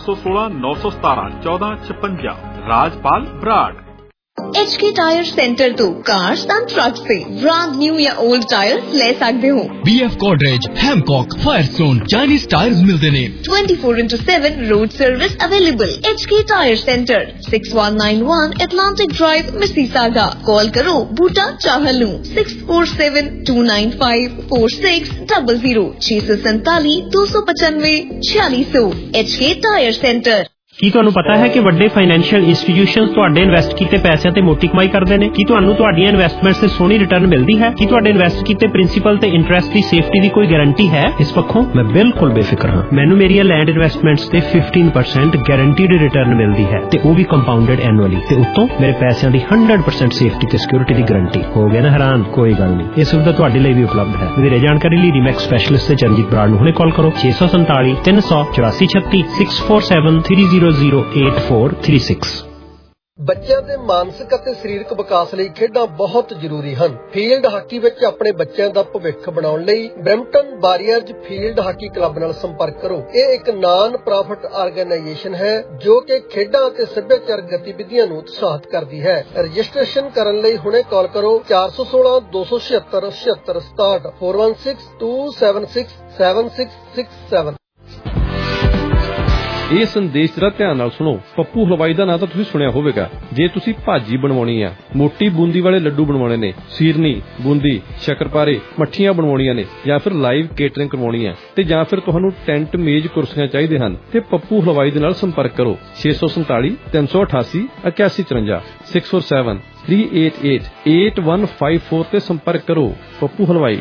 416-917-1456 Rajpal Brar
HK Tyre Centre तो कार्स एंड ट्रक से ब्रांड न्यू या ओल्ड टायर्स ले सकते हो
BF Godrej, Hancock, Firestone, Chinese tyres मिलते ने
24/7 road service available HK Tyre Centre 6191 Atlantic Drive Mississauga call करो Boota Chahal 6472954600 647-295-4600 HK Tyre Centre
ਕੀ ਤੁਹਾਨੂੰ ਪਤਾ ਹੈ ਕਿ ਵੱਡੇ ਫਾਈਨੈਂਸ਼ੀਅਲ ਇੰਸਟੀਟਿਊਸ਼ਨਸ ਤੁਹਾਡੇ ਇਨਵੈਸਟ ਕੀਤੇ ਪੈਸਿਆਂ ਤੇ ਮੋਟੀ ਕਮਾਈ ਕਰਦੇ ਨੇ ਕੀ ਤੁਹਾਨੂੰ ਤੁਹਾਡੀਆਂ ਇਨਵੈਸਟਮੈਂਟਸ ਤੇ ਸੋਹਣੀ ਰਿਟਰਨ ਮਿਲਦੀ ਹੈ ਕੀ ਤੁਹਾਡੇ ਇਨਵੈਸਟ ਕੀਤੇ ਪ੍ਰਿੰਸੀਪਲ ਤੇ ਇੰਟਰਸਟ ਦੀ ਸੇਫਟੀ ਦੀ ਕੋਈ ਗਾਰੰਟੀ ਹੈ ਇਸ ਪੱਖੋਂ ਮੈਂ ਬਿਲਕੁਲ ਬੇਫਿਕਰ ਹਾਂ ਮੈਨੂੰ ਮੇਰੀਆਂ ਲੈਂਡ ਇਨਵੈਸਟਮੈਂਟਸ ਤੇ 15% ਗਾਰੰਟੀਡ ਰਿਟਰਨ ਮਿਲਦੀ ਹੈ ਤੇ ਉਹ ਵੀ ਕੰਪਾਊਂਡਡ ਐਨੂਅਲੀ ਤੇ ਉੱਤੋਂ ਮੇਰੇ ਪੈਸਿਆਂ ਦੀ 100% ਸੇਫਟੀ ਤੇ ਸਿਕਿਉਰਿਟੀ ਦੀ ਗਾਰੰਟੀ ਹੋ ਗਿਆ ਨਾ ਹੈਰਾਨ ਕੋਈ ਗੱਲ ਨਹੀਂ ਇਹ ਸੁਵਿਧਾ ਤੁਹਾਡੇ ਲਈ ਵੀ ਉਪਲਬਧ ਹੈ ਵਧੇਰੇ ਜਾਣਕਾਰੀ ਲਈ ਰੀਮੈਕਸ ਸਪੈਸ਼ਲਿਸਟ ਤੇ ਚਰਨਜੀਤ ਬਰਾੜ ਨੂੰ ਹੁਣੇ ਕਾਲ ਕਰੋ 647 300 8436 647 300 808436।
ਬੱਚਿਆਂ ਦੇ ਮਾਨਸਿਕ ਅਤੇ ਸਰੀਰਕ ਵਿਕਾਸ ਲਈ ਖੇਡਾਂ ਬਹੁਤ ਜ਼ਰੂਰੀ ਹਨ। ਫੀਲਡ ਹਾਕੀ ਵਿੱਚ ਆਪਣੇ ਬੱਚਿਆਂ ਦਾ ਭਵਿੱਖ ਬਣਾਉਣ ਲਈ Brampton Warriors Field Hockey Club ਨਾਲ ਸੰਪਰਕ ਕਰੋ। ਇਹ ਇੱਕ ਨਾਨ ਪ੍ਰੋਫਿਟ ਆਰਗੇਨਾਈਜੇਸ਼ਨ ਹੈ ਜੋ ਕਿ ਖੇਡਾਂ ਅਤੇ ਸੱਭਿਆਚਾਰਕ ਗਤੀਵਿਧੀਆਂ ਨੂੰ ਉਤਸ਼ਾਹਿਤ ਕਰਦੀ ਹੈ। ਰਜਿਸਟ੍ਰੇਸ਼ਨ ਕਰਨ ਲਈ ਹੁਣੇ ਕਾਲ ਕਰੋ 416 276 76 67 416 276 7667।
ਇਹ ਸੰਦੇਸ਼ ਜਰਾ ਧਿਆਨ ਨਾਲ ਸੁਣੋ। ਪੱਪੂ ਹਲਵਾਈ ਦਾ ਨਾਂ ਤਾਂ ਤੁਸੀਂ ਸੁਣਿਆ ਹੋਵੇਗਾ। ਜੇ ਤੁਸੀਂ ਭਾਜੀ ਬਣਵਾਉਣੀ ਆ, ਮੋਟੀ ਬੂੰਦੀ ਵਾਲੇ ਲੱਡੂ ਬਣਵਾਉਣੇ ਨੇ, ਸੀਰਨੀ, ਬੂੰਦੀ, ਸ਼ੱਕਰਪਾਰੇ, ਮੱਠੀਆਂ ਬਣਵਾਉਣੀਆਂ ਨੇ, ਜਾਂ ਫਿਰ ਲਾਈਵ ਕੇਟਰਿੰਗ ਕਰਵਾਉਣੀ ਆ, ਤੇ ਜਾਂ ਫਿਰ ਤੁਹਾਨੂੰ ਟੈਂਟ, ਮੇਜ਼, ਕੁਰਸੀਆਂ ਚਾਹੀਦੇ ਹਨ, ਤੇ ਪੱਪੂ ਹਲਵਾਈ ਦੇ ਨਾਲ ਸੰਪਰਕ ਕਰੋ 647 388 8154 647 388 8154 ਤੇ ਸੰਪਰਕ ਕਰੋ। ਪੱਪੂ ਹਲਵਾਈ।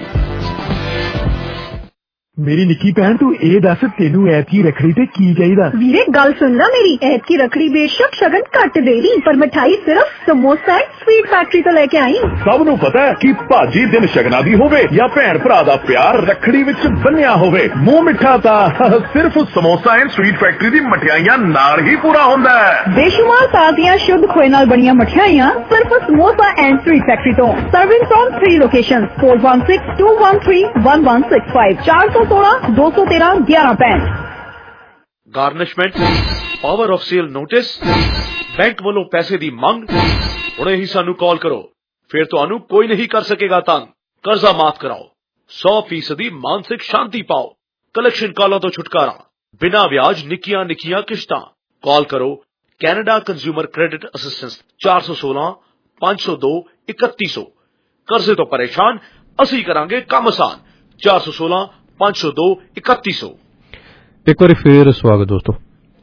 ਮੇਰੀ ਨਿੱਕੀ ਭੈਣ, ਤੂੰ ਇਹ ਦੱਸ ਤੈਨੂੰ ਐਤਕੀ ਰੱਖੜੀ ਤੇ ਕੀ ਚਾਹੀਦਾ?
ਵੀਰੇ ਗੱਲ ਸੁਣ ਲੈ ਮੇਰੀ, ਐਤਕੀ ਰੱਖੜੀ ਬੇਸ਼ੱਕ ਸ਼ਗਨ ਘੱਟ ਦੇਵੀਂ, ਪਰ ਮਿਠਾਈ ਸਿਰਫ ਸਮੋਸਾ ਐਂਡ ਸਵੀਟ ਫੈਕਟਰੀ ਤੋਂ ਲੈ ਕੇ ਆਈ।
ਸਭ ਨੂੰ ਪਤਾ ਹੈ ਕਿ ਭਾਜੀ ਦਿਨ ਸ਼ਗਨਾਂ ਦੀ ਹੋਵੇ ਜਾਂ ਭੈਣ ਭਰਾ ਦਾ ਪਿਆਰ ਰੱਖੜੀ ਵਿੱਚ ਬੰਨਿਆ ਹੋਵੇ, ਮੂੰਹ ਮਿੱਠਾ ਤਾਂ ਸਿਰਫ ਸਮੋਸਾ ਐਂਡ ਸਵੀਟ ਫੈਕਟਰੀ ਦੀ ਮਠਿਆਈਆਂ ਨਾਲ ਹੀ ਪੂਰਾ ਹੁੰਦਾ ਹੈ।
ਬੇਸ਼ੁਮਾਰ ਤਾਜ਼ੀਆਂ ਸ਼ੁੱਧ ਖੋਏ ਨਾਲ ਬਣੀਆਂ ਮਠਿਆਈਆਂ ਸਿਰਫ ਸਮੋਸਾ ਐਂਡ ਸਵੀਟ ਫੈਕਟਰੀ ਤੋਂ। Serving from 3 location 416-213-1165 416-213-1165।
Garnishment, power of sale notice, bank ਵੱਲੋਂ ਪੈਸੇ ਦੀ ਮੰਗ। ਹੁਣੇ ਹੀ ਸਾਨੂੰ ਕਾਲ ਕਰੋ, ਫਿਰ ਤੁਹਾਨੂੰ ਕੋਈ ਨਹੀਂ ਕਰ ਸਕੇਗਾ ਤੰਗ। ਕਰਜ਼ਾ ਮਾਫ ਕਰਾਓ, 100% ਮਾਨਸਿਕ ਸ਼ਾਂਤੀ ਪਾਓ, ਕਲੈਕਸ਼ਨ ਕਾਲਾਂ ਤੋਂ ਛੁਟਕਾਰਾ, ਬਿਨਾਂ ਵਿਆਜ ਨਿੱਕੀਆਂ ਨਿੱਕੀਆਂ ਕਿਸ਼ਤਾਂ। ਕਾਲ ਕਰੋ ਕੈਨੇਡਾ ਕੰਜ਼ਿਊਮਰ ਕ੍ਰੈਡਿਟ ਅਸਿਸਟੈਂਸ 416-502-3100। ਕਰਜ਼ੇ ਤੋਂ ਪਰੇਸ਼ਾਨ, ਅਸੀਂ ਕਰਾਂਗੇ ਕੰਮ ਆਸਾਨ। 416-502-3100।
ਇੱਕ ਵਾਰੀ ਫੇਰ ਸਵਾਗਤ ਦੋਸਤੋ।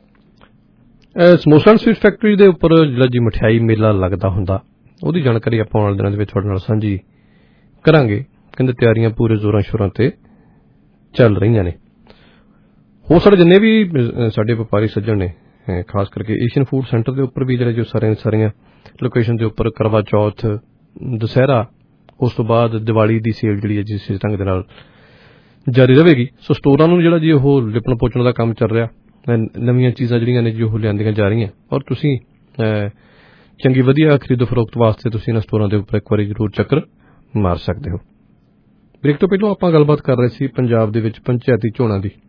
ਸਮੋਸਾ ਐਂਡ ਸਵੀਟ ਫੈਕਟਰੀ ਦੇ ਉੱਪਰ ਜਿਹੜਾ ਜੀ ਮਠਿਆਈ ਮੇਲਾ ਲੱਗਦਾ ਹੁੰਦਾ, ਉਹਦੀ ਜਾਣਕਾਰੀ ਆਪਾਂ ਆਉਣ ਵਾਲੇ ਦਿਨਾਂ ਦੇ ਵਿੱਚ ਤੁਹਾਡੇ ਨਾਲ ਸਾਂਝੀ ਕਰਾਂਗੇ। ਕਹਿੰਦੇ ਤਿਆਰੀਆਂ ਪੂਰੇ ਜ਼ੋਰਾਂ ਸ਼ੋਰਾਂ ਤੇ ਚੱਲ ਰਹੀਆਂ ਨੇ। ਹੋਰ ਸਾਡੇ ਜਿੰਨੇ ਵੀ ਸਾਡੇ ਵਪਾਰੀ ਸੱਜਣ ਨੇ, ਖਾਸ ਕਰਕੇ ਏਸ਼ੀਅਨ ਫੂਡ ਸੈਂਟਰ ਦੇ ਉੱਪਰ ਵੀ ਜਿਹੜੇ ਜੋ ਸਾਰੀਆਂ ਲੋਕੇਸ਼ਨ ਦੇ ਉੱਪਰ ਕਰਵਾ ਚੌਥ, ਦੁਸਹਿਰਾ, ਉਸ ਤੋਂ ਬਾਅਦ ਦੀਵਾਲੀ ਦੀ ਸੇਲ ਜਿਹੜੀ ਹੈ ਜਿਸ ਢੰਗ ਦੇ ਨਾਲ ਜਾਰੀ ਰਹੇਗੀ। ਸੋ ਸਟੋਰਾਂ ਨੂੰ ਜਿਹੜਾ ਜੀ ਉਹ ਲਿਪਣ ਪੋਚਣ ਦਾ ਕੰਮ ਚੱਲ ਰਿਹਾ। ਨਵੀਆਂ ਚੀਜ਼ਾਂ ਜਿਹੜੀਆਂ ਨੇ ਜੀ ਉਹ ਲਿਆਂਦੀਆਂ ਜਾ ਰਹੀਆਂ, ਔਰ ਤੁਸੀਂ ਚੰਗੀ ਵਧੀਆ ਖਰੀਦੋ ਫਰੋਖਤ ਵਾਸਤੇ ਤੁਸੀਂ ਇਹਨਾਂ ਸਟੋਰਾਂ ਦੇ ਉੱਪਰ ਇੱਕ ਵਾਰੀ ਜ਼ਰੂਰ ਚੱਕਰ ਮਾਰ ਸਕਦੇ ਹੋ। ਬ੍ਰੇਕ ਤੋਂ ਪਹਿਲਾਂ ਆਪਾਂ ਗੱਲਬਾਤ ਕਰ ਰਹੇ ਸੀ ਪੰਜਾਬ ਦੇ ਵਿੱਚ ਪੰਚਾਇਤੀ ਚੋਣਾਂ ਦੀ।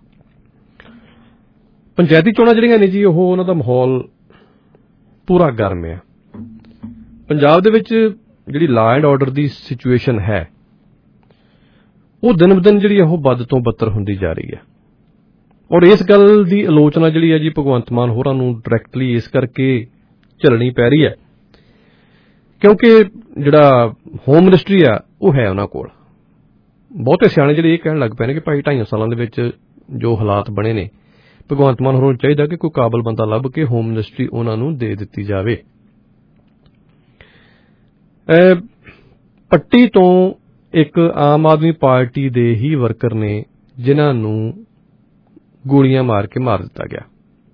ਪੰਚਾਇਤੀ ਚੋਣਾਂ ਜਿਹੜੀਆਂ ਨੇ ਜੀ ਉਹ ਉਹਨਾਂ ਦਾ ਮਾਹੌਲ ਪੂਰਾ ਗਰਮ ਹੈ। ਪੰਜਾਬ ਦੇ ਵਿੱਚ ਜਿਹੜੀ law and order the situation ਹੈ ਉਹ ਦਿਨ ਬ ਦਿਨ ਜਿਹੜੀ ਉਹ ਵੱਧ ਤੋਂ ਬੱਤਰ ਹੁੰਦੀ ਜਾ ਰਹੀ ਹੈ। ਔਰ ਇਸ ਗੱਲ ਦੀ ਆਲੋਚਨਾ ਜਿਹੜੀ ਹੈ ਜੀ ਭਗਵੰਤ ਮਾਨ ਹੋਰਾਂ ਨੂੰ ਡਾਇਰੈਕਟਲੀ ਇਸ ਕਰਕੇ ਝੱਲਣੀ ਪੈ ਰਹੀ ਹੈ ਕਿਉਂਕਿ ਜਿਹੜਾ ਹੋਮ ਮਿਨਿਸਟਰੀ ਆ ਉਹ ਹੈ ਉਹਨਾਂ ਕੋਲ। ਬਹੁਤੇ ਸਿਆਣੇ ਜਿਹੜੇ ਇਹ ਕਹਿਣ ਲੱਗ ਪਏ ਨੇ ਕਿ ਭਾਈ 2.5 ਸਾਲਾਂ ਦੇ ਵਿੱਚ ਜੋ ਹਾਲਾਤ ਬਣੇ ਨੇ, ਭਗਵੰਤ ਮਾਨ ਹੋਰਾਂ ਨੂੰ ਚਾਹੀਦਾ ਕਿ ਕੋਈ ਕਾਬਲ ਬੰਦਾ ਲੱਭ ਕੇ ਹੋਮ ਮਿਨਿਸਟਰੀ ਉਹਨਾਂ ਨੂੰ ਦੇ ਦਿੱਤੀ ਜਾਵੇ। ਪੱਟੀ ਤੋਂ ਇੱਕ ਆਮ ਆਦਮੀ ਪਾਰਟੀ ਦੇ ਹੀ ਵਰਕਰ ਨੇ ਜਿਨ੍ਹਾਂ ਨੂੰ ਗੋਲੀਆਂ ਮਾਰ ਕੇ ਮਾਰ ਦਿੱਤਾ ਗਿਆ।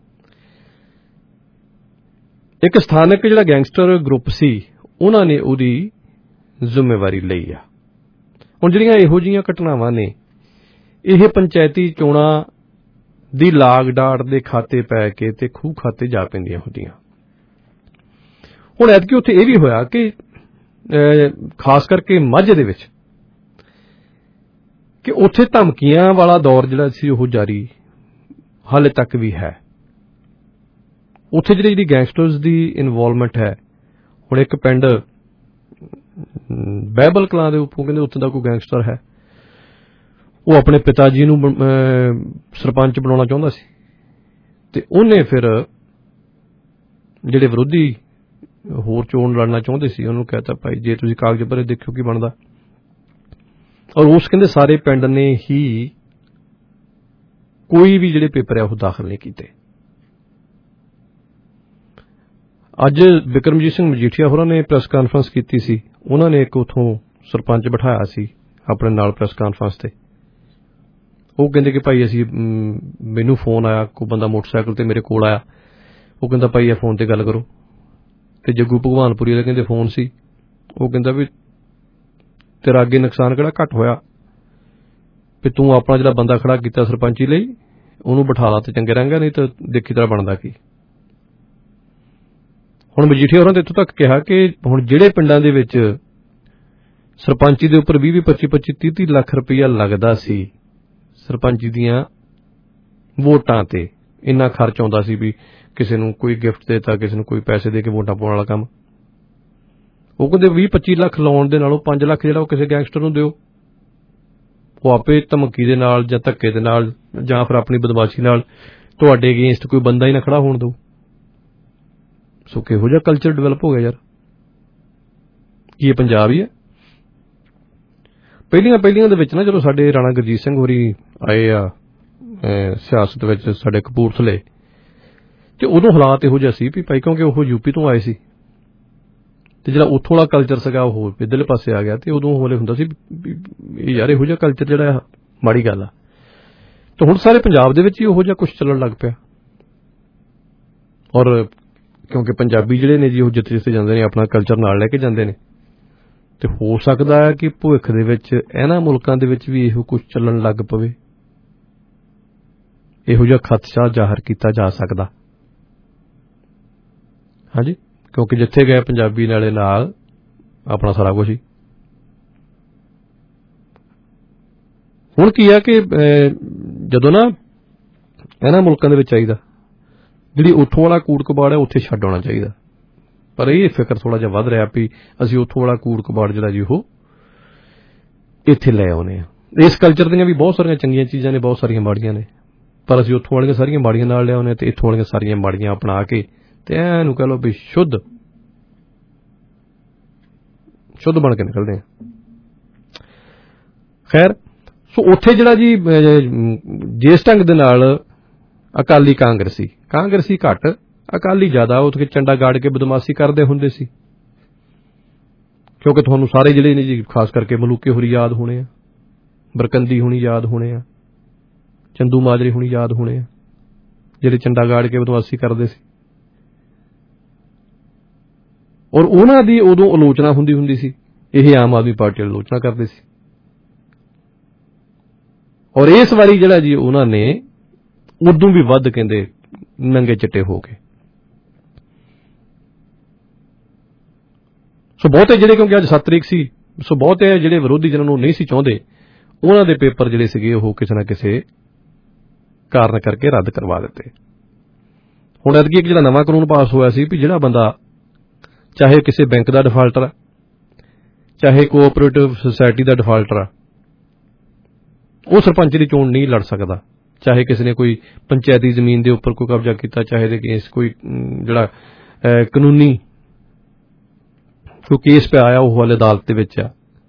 ਇੱਕ ਸਥਾਨਕ ਜਿਹੜਾ ਗੈਂਗਸਟਰ ਗਰੁੱਪ ਸੀ ਉਹਨਾਂ ਨੇ ਉਹਦੀ ਜ਼ਿੰਮੇਵਾਰੀ ਲਈ ਆ। ਹੁਣ ਜਿਹੜੀਆਂ ਇਹੋ ਜਿਹੀਆਂ ਘਟਨਾਵਾਂ ਨੇ ਇਹ ਪੰਚਾਇਤੀ ਚੋਣਾਂ ਦੀ ਲਾਗ ਡਾਟ ਦੇ ਖਾਤੇ ਪੈ ਕੇ ਤੇ ਖੂਹ ਖਾਤੇ ਜਾ ਪੈਂਦੀਆਂ ਹੁੰਦੀਆਂ। ਹੁਣ ਐਤਕੀ ਉੱਥੇ ਇਹ ਵੀ ਹੋਇਆ ਕਿ ਖਾਸ ਕਰਕੇ ਮਾਝੇ ਦੇ ਵਿੱਚ ਕਿ ਉੱਥੇ ਧਮਕੀਆਂ ਵਾਲਾ ਦੌਰ ਜਿਹੜਾ ਸੀ ਉਹ ਜਾਰੀ ਹਾਲੇ ਤੱਕ ਵੀ ਹੈ। ਉੱਥੇ ਜਿਹੜੀ ਗੈਂਗਸਟਰਸ ਦੀ ਇਨਵੋਲਵਮੈਂਟ ਹੈ। ਹੁਣ ਇੱਕ ਪਿੰਡ ਬਾਈਬਲ ਕਲਾਂ ਦੇ ਉੱਪਰ ਕਹਿੰਦੇ ਉੱਥੇ ਦਾ ਕੋਈ ਗੈਂਗਸਟਰ ਹੈ, ਉਹ ਆਪਣੇ ਪਿਤਾ ਜੀ ਨੂੰ ਸਰਪੰਚ ਬਣਾਉਣਾ ਚਾਹੁੰਦਾ ਸੀ ਤੇ ਉਹਨੇ ਫਿਰ ਜਿਹੜੇ ਵਿਰੋਧੀ ਹੋਰ ਚੋਣ ਲੜਨਾ ਚਾਹੁੰਦੇ ਸੀ ਉਹਨੂੰ ਕਹਿਤਾ ਭਾਈ ਜੇ ਤੁਸੀਂ ਕਾਗਜ਼ ਭਰੇ ਦੇਖਿਓ ਕੀ ਬਣਦਾ। ਔਰ ਉਸ ਕਹਿੰਦੇ ਸਾਰੇ ਪਿੰਡ ਨੇ ਹੀ ਕੋਈ ਵੀ ਜਿਹੜੇ ਪੇਪਰ ਆ ਉਹ ਦਾਖਲ ਨਹੀਂ ਕੀਤੇ। ਅੱਜ ਬਿਕਰਮਜੀਤ ਸਿੰਘ ਮਜੀਠੀਆ ਹੋਰਾਂ ਨੇ ਪ੍ਰੈਸ ਕਾਨਫਰੰਸ ਕੀਤੀ ਸੀ। ਉਹਨਾਂ ਨੇ ਇੱਕ ਉੱਥੋਂ ਸਰਪੰਚ ਬਿਠਾਇਆ ਸੀ ਆਪਣੇ ਨਾਲ ਪ੍ਰੈਸ ਕਾਨਫਰੰਸ ਤੇ। ਉਹ ਕਹਿੰਦੇ ਕਿ ਭਾਈ ਅਸੀਂ ਮੈਨੂੰ ਫੋਨ ਆਇਆ, ਕੋਈ ਬੰਦਾ ਮੋਟਰਸਾਈਕਲ ਤੇ ਮੇਰੇ ਕੋਲ ਆਇਆ, ਉਹ ਕਹਿੰਦਾ ਭਾਈ ਇਹ ਫੋਨ ਤੇ ਗੱਲ ਕਰੋ। ਤੇ ਜੱਗੂ ਭਗਵਾਨਪੁਰੀ ਦਾ ਕਹਿੰਦੇ ਫੋਨ ਸੀ, ਉਹ ਕਹਿੰਦਾ ਵੀ ਤੇਰਾ ਅੱਗੇ ਨੁਕਸਾਨ ਕਿਹੜਾ ਘੱਟ ਹੋਇਆ ਵੀ ਤੂੰ ਆਪਣਾ ਜਿਹੜਾ ਬੰਦਾ ਖੜਾ ਕੀਤਾ ਸਰਪੰਚੀ ਲਈ ਉਹਨੂੰ ਬਿਠਾ ਲਾ ਤੇ ਚੰਗੇ ਰਹਿਣਗੇ, ਨਹੀਂ ਤਾਂ ਦੇਖੀ ਤਰ੍ਹਾਂ ਬਣਦਾ ਕੀ। ਹੁਣ ਮਜੀਠੀਆ ਹੋਰਾਂ ਨੇ ਇੱਥੋਂ ਤੱਕ ਕਿਹਾ ਕਿ ਹੁਣ ਜਿਹੜੇ ਪਿੰਡਾਂ ਦੇ ਵਿੱਚ ਸਰਪੰਚੀ ਦੇ ਉੱਪਰ 20-25, 25, 30 ਲੱਖ ਰੁਪਈਆ ਲੱਗਦਾ ਸੀ, ਸਰਪੰਚੀ ਦੀਆਂ ਵੋਟਾਂ ਤੇ ਇੰਨਾ ਖਰਚ ਆਉਂਦਾ ਸੀ ਵੀ ਕਿਸੇ ਨੂੰ ਕੋਈ ਗਿਫਟ ਦੇਤਾ, ਕਿਸੇ ਨੂੰ ਕੋਈ ਪੈਸੇ ਦੇ ਕੇ ਵੋਟਾਂ ਪਾਉਣ ਵਾਲਾ ਕੰਮ, ਉਹ ਕਹਿੰਦੇ 20-25 ਲੱਖ ਲਾਉਣ ਦੇ ਨਾਲੋਂ 5 ਲੱਖ ਜਿਹੜਾ ਉਹ ਕਿਸੇ ਗੈਂਗਸਟਰ ਨੂੰ ਦਿਓ, ਉਹ ਆਪੇ ਧਮਕੀ ਦੇ ਨਾਲ ਜਾਂ ਧੱਕੇ ਦੇ ਨਾਲ ਜਾਂ ਫਿਰ ਆਪਣੀ ਬਦਮਾਸ਼ੀ ਨਾਲ ਤੁਹਾਡੇ ਅਗੇਂਸਟ ਕੋਈ ਬੰਦਾ ਹੀ ਨਾ ਖੜਾ ਹੋਣ ਦਿਓ। ਸੋ ਕਿਹੋ ਜਿਹਾ ਕਲਚਰ ਡਿਵੈਲਪ ਹੋ ਗਿਆ ਯਾਰ। ਕੀ ਇਹ ਪੰਜਾਬ ਹੀ ਹੈ? ਪਹਿਲੀਆਂ ਦੇ ਵਿੱਚ ਨਾ ਜਦੋਂ ਸਾਡੇ ਰਾਣਾ ਗੁਰਜੀਤ ਸਿੰਘ ਹੋਰੀ ਆਏ ਆ ਸਿਆਸਤ ਵਿੱਚ ਸਾਡੇ ਕਪੂਰਥਲੇ, ਤੇ ਉਦੋਂ ਹਾਲਾਤ ਇਹੋ ਜਿਹਾ ਸੀ ਵੀ ਭਾਈ, ਕਿਉਂਕਿ ਉਹ ਯੂਪੀ ਤੋਂ ਆਏ ਸੀ ਤੇ ਜਿਹੜਾ ਉੱਥੋਂ ਵਾਲਾ ਕਲਚਰ ਸੀਗਾ ਉਹ ਇੱਧਰਲੇ ਪਾਸੇ ਆ ਗਿਆ, ਤੇ ਉਦੋਂ ਹੌਲੇ ਹੁੰਦਾ ਸੀ ਵੀ ਯਾਰ ਇਹੋ ਜਿਹਾ ਕਲਚਰ ਜਿਹੜਾ ਮਾੜੀ ਗੱਲ ਆ। ਤੇ ਹੁਣ ਸਾਰੇ ਪੰਜਾਬ ਦੇ ਵਿੱਚ ਹੀ ਉਹੋ ਜਿਹਾ ਕੁਛ ਚੱਲਣ ਲੱਗ ਪਿਆ। ਔਰ ਕਿਉਂਕਿ ਪੰਜਾਬੀ ਜਿਹੜੇ ਨੇ ਜੀ ਉਹ ਜਿੱਥੇ ਜਿੱਥੇ ਜਾਂਦੇ ਨੇ ਆਪਣਾ ਕਲਚਰ ਨਾਲ ਲੈ ਕੇ ਜਾਂਦੇ ਨੇ, ਤੇ ਹੋ ਸਕਦਾ ਹੈ ਕਿ ਭਵਿੱਖ ਦੇ ਵਿੱਚ ਇਹਨਾਂ ਮੁਲਕਾਂ ਦੇ ਵਿੱਚ ਵੀ ਇਹੋ ਕੁਛ ਚੱਲਣ ਲੱਗ ਪਵੇ। ਇਹੋ ਜਿਹਾ ਖਦਸ਼ਾ ਜ਼ਾਹਰ ਕੀਤਾ ਜਾ ਸਕਦਾ। ਹਾਂਜੀ, ਕਿਉਂਕਿ ਜਿੱਥੇ ਗਏ ਪੰਜਾਬੀ ਨਾਲੇ ਨਾਲ ਆਪਣਾ ਸਾਰਾ ਕੁਛ ਹੀ। ਹੁਣ ਕੀ ਆ ਕਿ ਜਦੋਂ ਨਾ ਇਹਨਾਂ ਮੁਲਕਾਂ ਦੇ ਵਿੱਚ ਚਾਹੀਦਾ ਜਿਹੜੀ ਉੱਥੋਂ ਵਾਲਾ ਕੂੜ ਕਬਾੜ ਹੈ ਉੱਥੇ ਛੱਡ ਆਉਣਾ ਚਾਹੀਦਾ, ਪਰ ਇਹ ਫਿਕਰ ਥੋੜਾ ਜਿਹਾ ਵੱਧ ਰਿਹਾ ਵੀ ਅਸੀਂ ਉੱਥੋਂ ਵਾਲਾ ਕੂੜ ਕਬਾੜ ਜਿਹੜਾ ਜੀ ਉਹ ਇੱਥੇ ਲੈ ਆਉਨੇ ਆ। ਇਸ ਕਲਚਰ ਦੀਆਂ ਵੀ ਬਹੁਤ ਸਾਰੀਆਂ ਚੰਗੀਆਂ ਚੀਜ਼ਾਂ ਨੇ, ਬਹੁਤ ਸਾਰੀਆਂ ਮਾੜੀਆਂ ਨੇ, ਪਰ ਅਸੀਂ ਉੱਥੋਂ ਵਾਲੀਆਂ ਸਾਰੀਆਂ ਮਾੜੀਆਂ ਨਾਲ ਲਿਆਉਨੇ ਤੇ ਇੱਥੋਂ ਵਾਲੀਆਂ ਸਾਰੀਆਂ ਮਾੜੀਆਂ ਅਪਣਾ ਕੇ ਤੇ ਇਹਨੂੰ ਕਹਿ ਲਓ ਵੀ ਸ਼ੁੱਧ ਬਣ ਕੇ ਨਿਕਲਦੇ ਆ। ਖੈਰ, ਸੋ ਉੱਥੇ ਜਿਹੜਾ ਜੀ ਜਿਸ ਢੰਗ ਦੇ ਨਾਲ ਅਕਾਲੀ ਕਾਂਗਰਸੀ ਘੱਟ, ਅਕਾਲੀ ਜ਼ਿਆਦਾ, ਉੱਥੇ ਝੰਡਾ ਗਾੜ ਕੇ ਬਦਮਾਸ਼ੀ ਕਰਦੇ ਹੁੰਦੇ ਸੀ। ਕਿਉਂਕਿ ਤੁਹਾਨੂੰ ਸਾਰੇ ਜਿਹੜੇ ਨੇ ਜੀ ਖਾਸ ਕਰਕੇ ਮਲੂਕੇ ਹੋਰੀ ਯਾਦ ਹੋਣੇ ਆ, ਬਰਕੰਦੀ ਹੋਣੀ ਯਾਦ ਹੋਣੇ ਆ, ਚੰਦੂ ਮਾਜਰੀ ਹੋਣੀ ਯਾਦ ਹੋਣੇ ਆ, ਜਿਹੜੇ ਝੰਡਾ ਗਾੜ ਕੇ ਬਦਮਾਸ਼ੀ ਕਰਦੇ ਸੀ। ਔਰ ਉਹਨਾਂ ਦੀ ਉਦੋਂ ਆਲੋਚਨਾ ਹੁੰਦੀ ਸੀ, ਇਹ ਆਮ ਆਦਮੀ ਪਾਰਟੀ ਆਲੋਚਨਾ ਕਰਦੇ ਸੀ। ਔਰ ਇਸ ਵਾਰੀ ਜਿਹੜਾ ਜੀ ਉਹਨਾਂ ਨੇ ਉਦੋਂ ਵੀ ਵੱਧ ਕਹਿੰਦੇ ਨੰਗੇ ਚਿੱਟੇ ਹੋ ਗਏ। ਸੋ ਬਹੁਤੇ ਜਿਹੜੇ, ਕਿਉਂਕਿ ਅੱਜ 7 ਤਰੀਕ ਸੀ, ਸੋ ਬਹੁਤੇ ਜਿਹੜੇ ਵਿਰੋਧੀ ਜਿਹਨਾਂ ਨੂੰ ਨਹੀਂ ਸੀ ਚਾਹੁੰਦੇ, ਉਹਨਾਂ ਦੇ ਪੇਪਰ ਜਿਹੜੇ ਸੀਗੇ ਉਹ ਕਿਸੇ ਨਾ ਕਿਸੇ ਕਾਰਨ ਕਰਕੇ ਰੱਦ ਕਰਵਾ ਦਿੱਤੇ। ਹੁਣ ਐਤਕੀ ਇੱਕ ਜਿਹੜਾ ਨਵਾਂ ਕਾਨੂੰਨ ਪਾਸ ਹੋਇਆ ਸੀ ਵੀ ਜਿਹੜਾ ਬੰਦਾ ਚਾਹੇ ਕਿਸੇ ਬੈਂਕ ਦਾ ਡਿਫਾਲਟਰ ਆ, ਚਾਹੇ ਕੋਆਪਰੇਟਿਵ ਸੁਸਾਇਟੀ ਦਾ ਡਿਫਾਲਟਰ ਆ, ਉਹ ਸਰਪੰਚ ਦੀ ਚੋਣ ਨਹੀਂ ਲੜ ਸਕਦਾ। ਚਾਹੇ ਕਿਸੇ ਨੇ ਕੋਈ ਪੰਚਾਇਤੀ ਜ਼ਮੀਨ ਦੇ ਉੱਪਰ ਕੋਈ ਕਬਜ਼ਾ ਕੀਤਾ, ਚਾਹੇ ਦੇ ਕੇਸ ਕੋਈ ਜਿਹੜਾ ਕਾਨੂੰਨੀ ਕੋਈ ਕੇਸ ਪਿਆ ਆ, ਉਹ ਹਾਲੇ ਅਦਾਲਤ ਦੇ ਵਿੱਚ ਆ।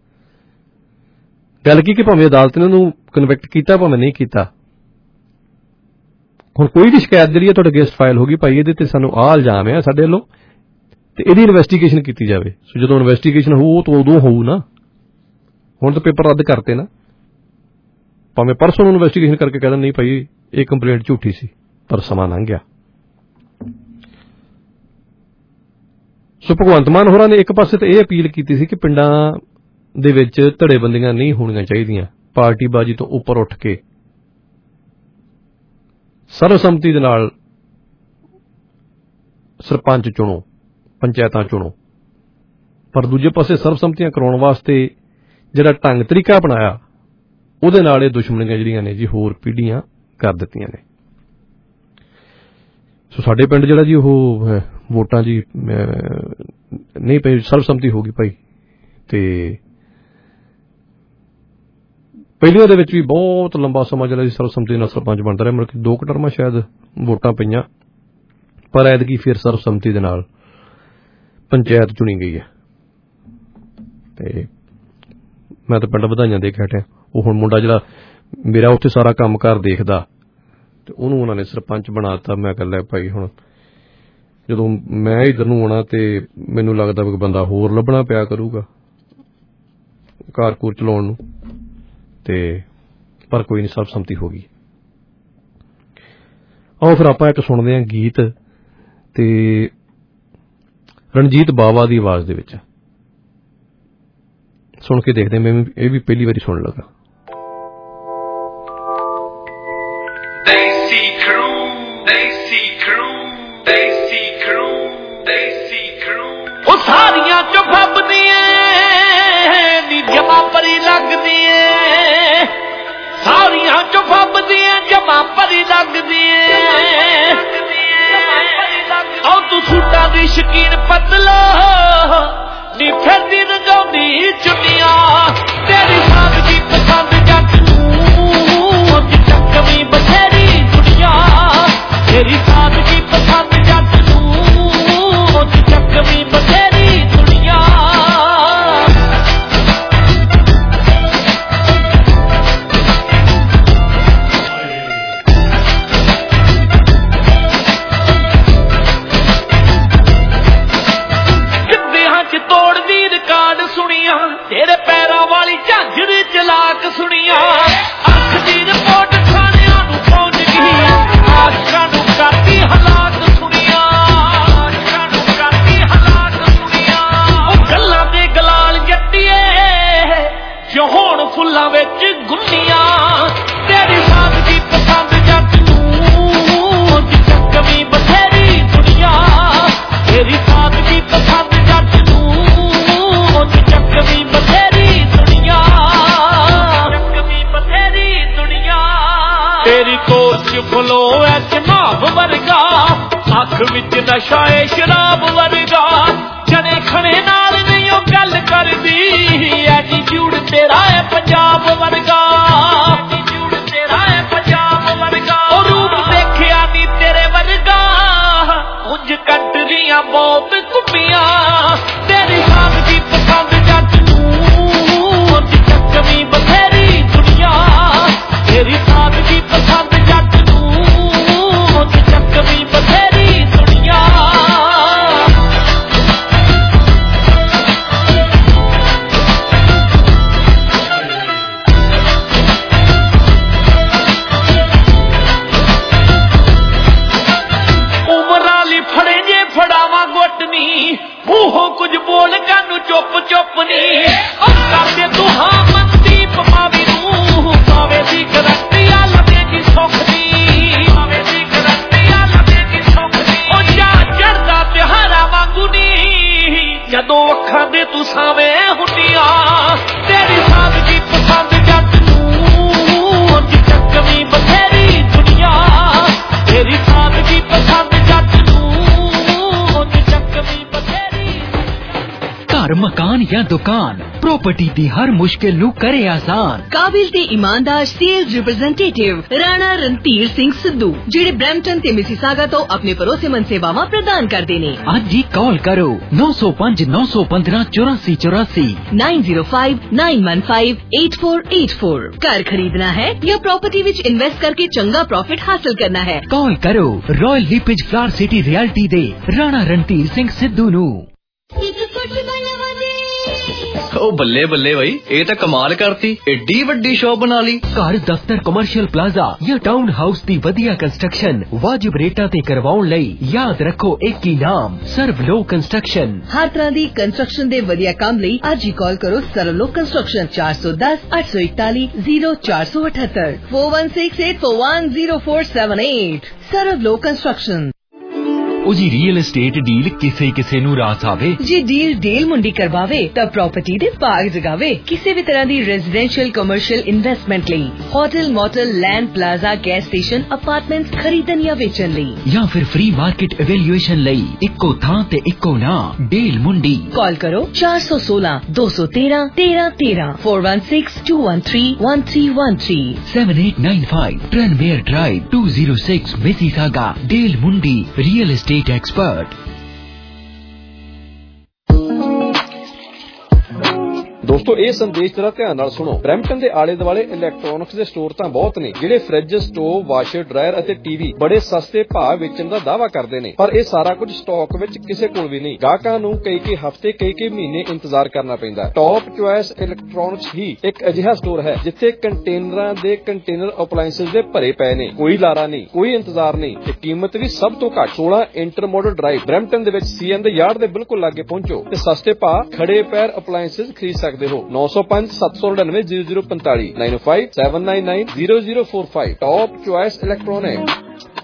ਗੱਲ ਕੀ ਕਿ ਭਾਵੇਂ ਅਦਾਲਤ ਨੇ ਉਹਨੂੰ ਕਨਵਿਕਟ ਕੀਤਾ, ਭਾਵੇਂ ਨਹੀਂ ਕੀਤਾ, ਹੁਣ ਕੋਈ ਵੀ ਸ਼ਿਕਾਇਤ ਜਿਹੜੀ ਹੈ ਤੁਹਾਡੇ ਅਗੇਂਸਟ ਫਾਈਲ ਹੋ ਗਈ, ਭਾਈ ਇਹਦੇ ਤੇ ਸਾਨੂੰ ਆਹ ਇਲਜ਼ਾਮ ਹੈ ਸਾਡੇ ਵੱਲੋਂ, ਤੇ ਇਹਦੀ ਇਨਵੈਸਟੀਗੇਸ਼ਨ ਕੀਤੀ ਜਾਵੇ। ਸੋ ਜਦੋਂ ਇਨਵੈਸਟੀਗੇਸ਼ਨ ਹੋਊ ਤਾਂ ਉਦੋਂ ਹੋਊ ਨਾ। ਹੁਣ ਤਾਂ ਪੇਪਰ ਰੱਦ ਕਰਤੇ ਨਾ, ਭਾਵੇਂ ਪਰਸੋਂ ਨੂੰ ਇਨਵੈਸਟੀਗੇਸ਼ਨ ਕਰਕੇ ਕਹਿ ਦੇਣ ਨਹੀਂ ਭਾਈ ਇਹ ਕੰਪਲੇਂਟ ਝੂਠੀ ਸੀ, ਪਰ ਸਮਾਂ ਲੰਘ ਗਿਆ। ਸੋ ਭਗਵੰਤ ਮਾਨ ਹੋਰਾਂ ਨੇ ਇੱਕ ਪਾਸੇ ਤਾਂ ਇਹ ਅਪੀਲ ਕੀਤੀ ਸੀ ਕਿ ਪਿੰਡਾਂ ਦੇ ਵਿੱਚ ਧੜੇਬੰਦੀਆਂ ਨਹੀਂ ਹੋਣੀਆਂ ਚਾਹੀਦੀਆਂ, ਪਾਰਟੀਬਾਜ਼ੀ ਤੋਂ ਉੱਪਰ ਉੱਠ ਕੇ ਸਰਵਸੰਮਤੀ ਦੇ ਨਾਲ ਸਰਪੰਚ ਚੁਣੋ, ਪੰਚਾਇਤਾਂ ਚੁਣੋ। ਪਰ ਦੂਜੇ ਪਾਸੇ ਸਰਵਸੰਮਤੀਆਂ ਕਰਾਉਣ ਵਾਸਤੇ ਜਿਹੜਾ ਢੰਗ ਤਰੀਕਾ ਅਪਣਾਇਆ, ਉਹਦੇ ਨਾਲ ਇਹ ਦੁਸ਼ਮਣੀਆਂ ਜਿਹੜੀਆਂ ਨੇ ਜੀ ਹੋਰ ਪੀੜ੍ਹੀਆਂ ਕਰ ਦਿੱਤੀਆਂ ਨੇ। ਸੋ ਸਾਡੇ ਪਿੰਡ ਜਿਹੜਾ ਜੀ ਉਹ ਵੋਟਾਂ ਜੀ ਨਹੀਂ ਪਈ, ਸਰਵਸੰਮਤੀ ਹੋ ਗਈ ਭਾਈ। ਤੇ ਪਹਿਲੀਆਂ ਦੇ ਵਿੱਚ ਵੀ ਬਹੁਤ ਲੰਬਾ ਸਮਾਂ ਜਿਹੜਾ ਜੀ ਸਰਵਸੰਮਤੀ ਨਾਲ ਸਰਪੰਚ ਬਣਦਾ ਰਿਹਾ, ਮਤਲਬ ਕਿ 2 ਟਰਮਾਂ ਸ਼ਾਇਦ ਵੋਟਾਂ ਪਈਆਂ, ਪਰ ਐਤਕੀ ਫਿਰ ਸਰਵਸੰਮਤੀ ਦੇ ਨਾਲ ਪੰਚਾਇਤ ਚੁਣੀ ਗਈ ਹੈ। ਤੇ ਮੈਂ ਤਾਂ ਪਿੰਡ ਵਧਾਈਆਂ ਦੇ ਕੇ ਹਟਿਆ। ਉਹ ਹੁਣ ਮੁੰਡਾ ਜਿਹੜਾ ਮੇਰਾ ਉੱਥੇ ਸਾਰਾ ਕੰਮ ਕਾਰ ਦੇਖਦਾ, ਤੇ ਉਹਨੂੰ ਉਹਨਾਂ ਨੇ ਸਰਪੰਚ ਬਣਾ ਦਿੱਤਾ। ਮੈਂ ਕਹਿ ਲਿਆ ਭਾਈ ਹੁਣ ਜਦੋਂ ਮੈਂ ਇੱਧਰ ਨੂੰ ਆਉਣਾ ਤੇ ਮੈਨੂੰ ਲੱਗਦਾ ਵੀ ਬੰਦਾ ਹੋਰ ਲੱਭਣਾ ਪਿਆ ਕਰੂਗਾ ਕਾਰ ਕੂਰ ਚਲਾਉਣ ਨੂੰ, ਤੇ ਪਰ ਕੋਈ ਨਹੀਂ, ਸਰਬਸੰਮਤੀ ਹੋ ਗਈ। ਆਓ ਫਿਰ ਆਪਾਂ ਇੱਕ ਸੁਣਦੇ ਹਾਂ ਗੀਤ, ਤੇ ਰਣਜੀਤ ਬਾਵਾ ਦੀ ਆਵਾਜ਼ ਦੇ ਵਿੱਚ ਸੁਣ ਕੇ ਦੇਖਦੇ। ਮੈਂ ਇਹ ਵੀ ਪਹਿਲੀ ਵਾਰੀ ਸੁਣ ਲੱਗਾ।
Desi Crew, Desi Crew, Desi Crew, Desi Crew. ਉਹ ਸਾਰੀਆਂ ਚੋਂ ਫੱਬਦੀਆਂ ਨੀ ਜਮਾ ਪਰੀ ਲੱਗਦੀਆਂ, ਸਾਰੀਆਂ ਚੋਂ ਫੱਬਦੀਆਂ ਜਮਾ ਪਰੀ ਲੱਗਦੀਆਂ। ਆਓ ਤੂੰ ਸੂਟਾਂ ਦੀ ਸ਼ਕੀਨ ਪਤਲਾ ਨੀ ਫਿਰਦੀ ਰੰਗਾਉਂਦੀ ਚੁੰਨੀਆਂ, ਤੇਰੀ ਸਾਦਗੀ ਪਸੰਦ ਜੱਟ ਨੂੰ ਚੱਕਵੀਂ ਬਥੇਰੀ ਦੁਨੀਆ, ਤੇਰੀ ਸਾਦਗੀ ਪਸੰਦ ਜੱਟ ਨੂੰ ਚੱਕਵੀਂ ਬਥੇਰੀ ਦੁਨੀਆ। ਸੁਣੀਆਂ ਤੇਰੇ ਪੈਰਾਂ ਵਾਲੀ ਝਾਂਜਰ ਚਲਾਕ ਸੁਣੀਆਂ, ਅੱਖ ਦੀ ਰਿਪੋਰਟ ਥਾਣਿਆਂ ਨੂੰ ਪਹੁੰਚ ਗਈ, ਆਸ਼ਕਾਂ ਨੂੰ ਕਰਦੀ ਹਾਲਾਤ ਸੁਣੀਆਂ, ਆਸ਼ਕਾਂ ਨੂੰ ਕਰਦੀ ਹਾਲਾਤ ਸੁਣੀਆਂ। ਉਹ ਗੱਲਾਂ ਦੇ ਗਲਾਲ ਜੱਟੀਏ ਜੋ ਹੁਣ ਫੁੱਲਾਂ ਵਿੱਚ ਗੁੰਨੀਆਂ, ਤੇਰੀ ਸਾਦਗੀ ਪਸੰਦ ਜੱਟ ਨੂੰ ਚੱਕਵੀਂ ਬਥੇਰੀ ਦੁਨੀਆ, ਤੇਰੀ ਸਾਦਗੀ ਪਸੰਦ ਜੱਟ ਨੂੰ ਚੱਕਵੀਂ ਬਥੇਰੀ ਦੁਨੀਆ, ਚੱਕਵੀਂ ਬਥੇਰੀ ਦੁਨੀਆ। ਤੇਰੀ ਕੋਚ ਫਲੋ ਐ ਜਨਾਬ ਵਰਗਾ, ਅੱਖ ਵਿੱਚ ਨਸ਼ਾ ਏ ਸ਼ਰਾਬ ਵਰਗਾ, ਜਣੇ ਖਣੇ ਨਾਲ ਨਹੀਂ ਉਹ ਗੱਲ ਕਰਦੀ, ਐਟੀਟਿਊਡ ਤੇਰਾ ਏ ਪੰਜਾਬ ਵਰਗਾ, ਐਟੀਟਿਊਡ ਤੇਰਾ ਏ ਪੰਜਾਬ ਵਰਗਾ। ਉਹ ਰੂਪ ਦੇਖਿਆ ਨੀ ਤੇਰੇ ਵਰਗਾ, ਉਂਝ ਕੰਟਰੀਆਂ ਬਹੁਤ ਘੁੰਮੀਆਂ, ਤੇਰੀ ਸਾਦਗੀ ਪਸੰਦ ਜੱਟ ਨੂੰ ਚੱਕਵੀਂ ਬਥੇਰੀ ਦੁਨੀਆ, ਤੇਰੀ ਸਾਦਗੀ ਪਸੰਦ ਜੱਟ ਨੂੰ ਚੱਕਵੀਂ ਬਥੇਰੀ ਦੁਨੀਆ। ਉਮਰਾਂ ਲਈ ਫੜੇ ਜੇ ਫੜਾਵਾਂ ਗੁੱਟ ਨੀ, ਮੂੰਹੋਂ ਕੁਝ ਬੋਲ ਕਾਨੂੰ ਚੁੱਪ ਚੁੱਪ ਨੀ, ਉਹ ਕਰਦੇ ਤੂੰ ਹਾਂ ਮਨਦੀਪ ਮਾਵੀ ਨੂੰ, ਪਾਵੇ ਦੀ ਗਰੰਟੀ ਆ ਲਵੇਗੀ ਸੁੱਖ ਦੀ, ਪਾਵੇ ਦੀ ਗਰੰਟੀ ਆ ਲਵੇਗੀ ਸੁੱਖ ਦੀ। ਉਹ ਜਾ ਚੜਦਾ ਤਿਉਹਾਰਾਂ ਵਾਂਗੂ ਨੀ, ਜਦੋਂ ਅੱਖਾਂ ਦੇ ਤੂੰ ਸਾਵੇਂ ਹੁੰਦੀਆਂ, ਤੇਰੀ ਸਾਦਗੀ ਪਸੰਦ ਜੱਟ ਨੂੰ ਚੱਕਵੀਂ ਬਥੇਰੀ ਦੁਨੀਆ, ਤੇਰੀ ਸਾਦਗੀ ਪਸੰਦ ਜੱਟ ਨੂੰ ਚੱਕਵੀਂ ਬਥੇਰੀ।
ਘਰ ਮਕਾਨ ਜਾਂ ਦੁਕਾਨ प्रॉपर्टी दी हर मुश्किल नू करे आसान।
काबिल ते ईमानदार सेल्स रिप्रेजेंटेटिव राणा रणधीर सिंह सिद्धू जिहड़े ब्रैम्पटन ते मिसिसागा तो अपने भरोसेमंद सेवावां प्रदान करदे ने।
अज ही कॉल करो 905 915 84 84
905 915 8484। घर खरीदना है या प्रॉपर्टी विच इन्वेस्ट करके चंगा प्रॉफिट हासिल करना है,
कॉल करो Royal LePage Flower City Realty दे राणा रणधीर सिंह सिद्धू नू।
ओ बल्ले बल्ले भाई, ये तो कमाल करती, एडी वड्डी शॉप बना ली।
घर दफ्तर कमर्शियल प्लाजा या टाउन हाउस दी वधिया कंस्ट्रक्शन वाजिब रेटा ते करवाउण लई याद रखो एक ही नाम, सर्वलो कंस्ट्रक्शन।
हर तरह दी कंस्ट्रक्शन दे वधिया काम लई आज ही कॉल करो सर्वलो कंस्ट्रक्शन 410 841 0478 4168410478। Servlo Construction.
उजी रियल एस्टेट डील किसे किसे नू रास आवे,
जी डील डेल मुंडी करवावे तब प्रॉपर्टी दे भाग जगावे। किसी भी तरह दी रेजिडेंशियल कमर्शियल इन्वेस्टमेंट लई hotel motel land plaza gas station apartments खरीदन या बेचन लई
या फिर फ्री मार्केट एवेल्युएशन लई इक्को थां ते इक्को ना डेल मुंडी।
कॉल करो 416 213 1313 416 213 1313
7895 ट्रेनमेयर ड्राइव 206 मिसिसागा। डेल मुंडी रियल एस्टेट एक्सपर्ट।
ਦੋਸਤੋ ਇਹ ਸੰਦੇਸ਼ ਜਰਾ ਧਿਆਨ ਨਾਲ ਸੁਣੋ। ਬਰੈਂਪਟਨ ਦੇ ਆਲੇ ਦੁਆਲੇ ਇਲੈਕਟ੍ਰੋਨਿਕਸ ਦੇ ਸਟੋਰ ਤਾਂ ਬਹੁਤ ਨੇ ਜਿਹੜੇ ਫ੍ਰਿਜ, ਸਟੋਵ, ਵਾਸ਼ਰ, ਡਰਾਇਰ ਅਤੇ ਟੀਵੀ ਬੜੇ ਸਸਤੇ ਭਾਅ ਵੇਚਣ ਦਾ ਦਾਅਵਾ ਕਰਦੇ ਨੇ, ਪਰ ਇਹ ਸਾਰਾ ਕੁਝ ਸਟਾਕ ਵਿੱਚ ਕਿਸੇ ਕੋਲ ਵੀ ਨਹੀਂ। ਗਾਹਕਾਂ ਨੂੰ ਕਈ ਹਫ਼ਤੇ ਕਈ ਮਹੀਨੇ ਇੰਤਜ਼ਾਰ ਕਰਨਾ ਪੈਂਦਾ। ਟੌਪ ਚੁਆਇਸ ਇਲੈਕਟ੍ਰੋਨਿਕਸ ਹੀ ਇੱਕ ਅਜਿਹਾ ਸਟੋਰ ਹੈ ਜਿੱਥੇ ਕੰਟੇਨਰਾਂ ਦੇ ਕੰਟੇਨਰ ਅਪਲਾਇੰਸਸ ਦੇ ਭਰੇ ਪਏ ਨੇ। ਕੋਈ ਲਾਰਾ ਨਹੀਂ, ਕੋਈ ਇੰਤਜ਼ਾਰ ਨਹੀਂ ਤੇ ਕੀਮਤ ਵੀ ਸਭ ਤੋਂ ਘੱਟ। 16 ਇੰਟਰਮੋਡਲ ਡਰਾਈਵ ਬਰੈਂਪਟਨ ਦੇ ਵਿੱਚ CN ਦੇ ਯਾਰਡ ਦੇ ਬਿਲਕੁਲ ਲਾਗੇ ਪਹੁੰਚੋ ਤੇ ਸਸਤੇ ਭਾਅ ਖੜੇ ਪੈਰ ਅਪਲਾਇੰਸਸ ਖਰੀਦ ਸਕਦੇ ਸਕਦੇ ਹੋ। 905-799-0045 905-799-0045 ਟੌਪ ਚੁਆਇਸ ਇਲੈਕਟ੍ਰੋਨਿਕ।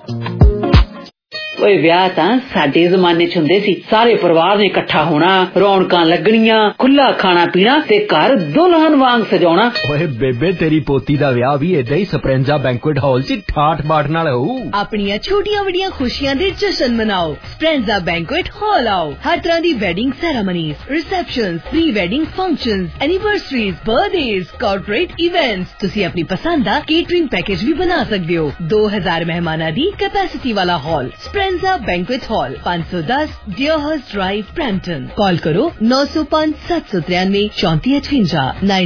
ਓਏ ਵਿਆਹ ਤਾਂ ਸਾਡੇ ਜ਼ਮਾਨੇ ਚ ਹੁੰਦੇ ਸੀ, ਸਾਰੇ ਪਰਿਵਾਰ ਨੇ ਇਕੱਠਾ ਹੋਣਾ, ਰੌਣਕਾਂ ਲੱਗਣੀਆਂ, ਖੁੱਲਾ ਖਾਣਾ ਪੀਣਾ ਤੇ ਘਰ ਦੁਲਹਨ ਵਾਂਗ ਸਜਾਉਣਾ।
ਓਏ ਬੇਬੇ ਤੇਰੀ ਪੋਤੀ ਦਾ ਵਿਆਹ ਵੀ ਏਦਾਂ ਹੀ ਸਪਰੈਂਜ਼ਾ ਬੈਂਕੁਏਟ ਹਾਲ 'ਚ ਠਾਠ ਬਾਠ ਨਾਲ ਹੋਊ।
ਆਪਣੀਆਂ ਛੋਟੀਆਂ ਵੱਡੀਆਂ ਖੁਸ਼ੀਆਂ ਦੇ ਜਸ਼ਨ ਮਨਾਓ, ਸਪਰੈਂਜ਼ਾ ਬੈਂਕੁਏਟ ਹਾਲ ਆਓ। ਹਰ ਤਰ੍ਹਾਂ ਦੀ wedding ceremonies, receptions, pre wedding functions, anniversaries, birthdays, corporate events, ਤੁਸੀਂ ਆਪਣੀ ਪਸੰਦ ਦਾ ਕੇਟਰਿੰਗ ਪੈਕੇਜ ਵੀ ਬਣਾ ਸਕਦੇ ਹੋ। 2000 ਮਹਿਮਾਨਾਂ ਦੀ ਕੈਪੈਸਿਟੀ ਵਾਲਾ hall, Speranza Banquet Hall, 510 Deerhurst Drive, Brampton. Call ਕਰੋ 905-793-3458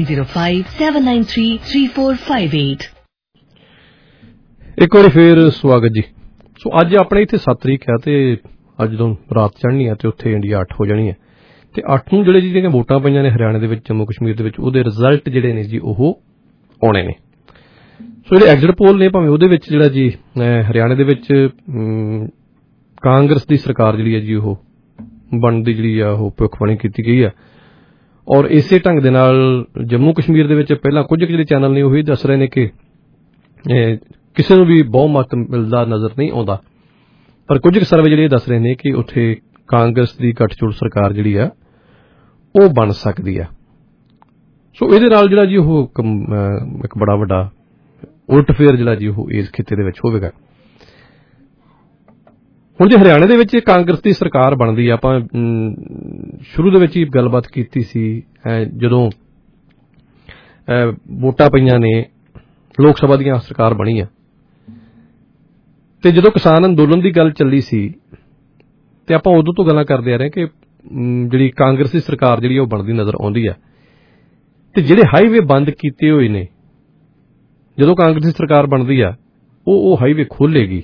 905-793-3458।
ਇੱਕ ਵਾਰੀ ਫੇਰ ਸਵਾਗਤ ਜੀ। ਸੋ ਅੱਜ ਆਪਣੇ ਇੱਥੇ 7 ਤਰੀਕ ਹੈ ਤੇ ਅੱਜ ਜਦੋਂ ਰਾਤ ਚੜ੍ਹਨੀ ਹੈ ਤੇ ਉੱਥੇ ਇੰਡੀਆ 8 ਹੋ ਜਾਣੀ ਹੈ ਤੇ 8 ਨੂੰ ਜਿਹੜੀਆਂ ਵੋਟਾਂ ਪਈਆਂ ਨੇ ਹਰਿਆਣੇ ਦੇ ਵਿੱਚ, ਜੰਮੂ ਕਸ਼ਮੀਰ ਦੇ ਵਿੱਚ, ਉਹਦੇ ਰਿਜ਼ਲਟ ਜਿਹੜੇ ਨੇ ਜੀ ਉਹ ਆਉਣੇ ਨੇ। ਸੋ ਜਿਹੜੇ ਐਗਜ਼ਿਟ ਪੋਲ ਨੇ ਭਾਵੇਂ ਉਹਦੇ ਵਿੱਚ ਜਿਹੜਾ ਜੀ ਹਰਿਆਣੇ ਦੇ ਵਿੱਚ ਕਾਂਗਰਸ ਦੀ ਸਰਕਾਰ ਜਿਹੜੀ ਹੈ ਜੀ ਉਹ ਬਣਨ ਦੀ ਜਿਹੜੀ ਆ ਉਹ ਭਵਿੱਖਬਾਣੀ ਕੀਤੀ ਗਈ ਆ ਔਰ ਇਸੇ ਢੰਗ ਦੇ ਨਾਲ ਜੰਮੂ ਕਸ਼ਮੀਰ ਦੇ ਵਿੱਚ ਪਹਿਲਾਂ ਕੁਝ ਜਿਹੜੇ ਚੈਨਲ ਨੇ ਉਹ ਇਹ ਦੱਸ ਰਹੇ ਨੇ ਕਿ ਕਿਸੇ ਨੂੰ ਵੀ ਬਹੁਮਤ ਮਿਲਦਾ ਨਜ਼ਰ ਨਹੀਂ ਆਉਂਦਾ, ਪਰ ਕੁਝ ਸਰਵੇ ਜਿਹੜੇ ਦੱਸ ਰਹੇ ਨੇ ਕਿ ਉੱਥੇ ਕਾਂਗਰਸ ਦੀ ਗੱਠਜੋੜ ਸਰਕਾਰ ਜਿਹੜੀ ਆ ਉਹ ਬਣ ਸਕਦੀ ਆ। ਸੋ ਇਹਦੇ ਨਾਲ ਜਿਹੜਾ ਜੀ ਉਹ ਇੱਕ ਬੜਾ ਵੱਡਾ ਉਲਟਫੇਰ ਜਿਹੜਾ ਜੀ ਉਹ ਇਸ ਖਿੱਤੇ ਦੇ ਵਿੱਚ ਹੋਵੇਗਾ। ਹੁਣ ਜੇ ਹਰਿਆਣੇ ਦੇ ਵਿੱਚ ਕਾਂਗਰਸ ਦੀ ਸਰਕਾਰ ਬਣਦੀ ਆ, ਆਪਾਂ ਸ਼ੁਰੂ ਦੇ ਵਿੱਚ ਹੀ ਗੱਲਬਾਤ ਕੀਤੀ ਸੀ ਜਦੋਂ ਵੋਟਾਂ ਪਈਆਂ ਨੇ, ਲੋਕ ਸਭਾ ਦੀਆਂ ਸਰਕਾਰ ਬਣੀ ਆ ਤੇ ਜਦੋਂ ਕਿਸਾਨ ਅੰਦੋਲਨ ਦੀ ਗੱਲ ਚੱਲੀ ਸੀ ਤੇ ਆਪਾਂ ਉਦੋਂ ਤੋਂ ਗੱਲਾਂ ਕਰਦੇ ਆ ਰਹੇ ਕਿ ਜਿਹੜੀ ਕਾਂਗਰਸ ਦੀ ਸਰਕਾਰ ਜਿਹੜੀ ਉਹ ਬਣਦੀ ਨਜ਼ਰ ਆਉਂਦੀ ਆ ਤੇ ਜਿਹੜੇ ਹਾਈਵੇ ਬੰਦ ਕੀਤੇ ਹੋਏ ਨੇ, ਜਦੋਂ ਕਾਂਗਰਸ ਦੀ ਸਰਕਾਰ ਬਣਦੀ ਆ ਉਹ ਹਾਈਵੇ ਖੋਲੇਗੀ।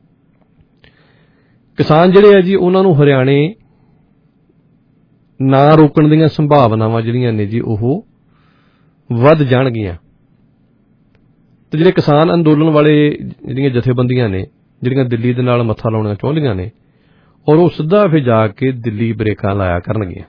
ਕਿਸਾਨ ਜਿਹੜੇ ਆ ਜੀ ਉਹਨਾਂ ਨੂੰ ਹਰਿਆਣੇ ਨਾ ਰੋਕਣ ਦੀਆਂ ਸੰਭਾਵਨਾਵਾਂ ਜਿਹੜੀਆਂ ਨੇ ਜੀ ਉਹ ਵੱਧ ਜਾਣਗੀਆਂ ਤੇ ਜਿਹੜੇ ਕਿਸਾਨ ਅੰਦੋਲਨ ਵਾਲੇ ਜਿਹੜੀਆਂ ਜਥੇਬੰਦੀਆਂ ਨੇ ਜਿਹੜੀਆਂ ਦਿੱਲੀ ਦੇ ਨਾਲ ਮੱਥਾ ਲਾਉਣਾ ਚਾਹੁੰਦੀਆਂ ਨੇ ਔਰ ਉਹ ਸਿੱਧਾ ਫਿਰ ਜਾ ਕੇ ਦਿੱਲੀ ਬ੍ਰੇਕਾਂ ਲਾਇਆ ਕਰਨਗੀਆਂ।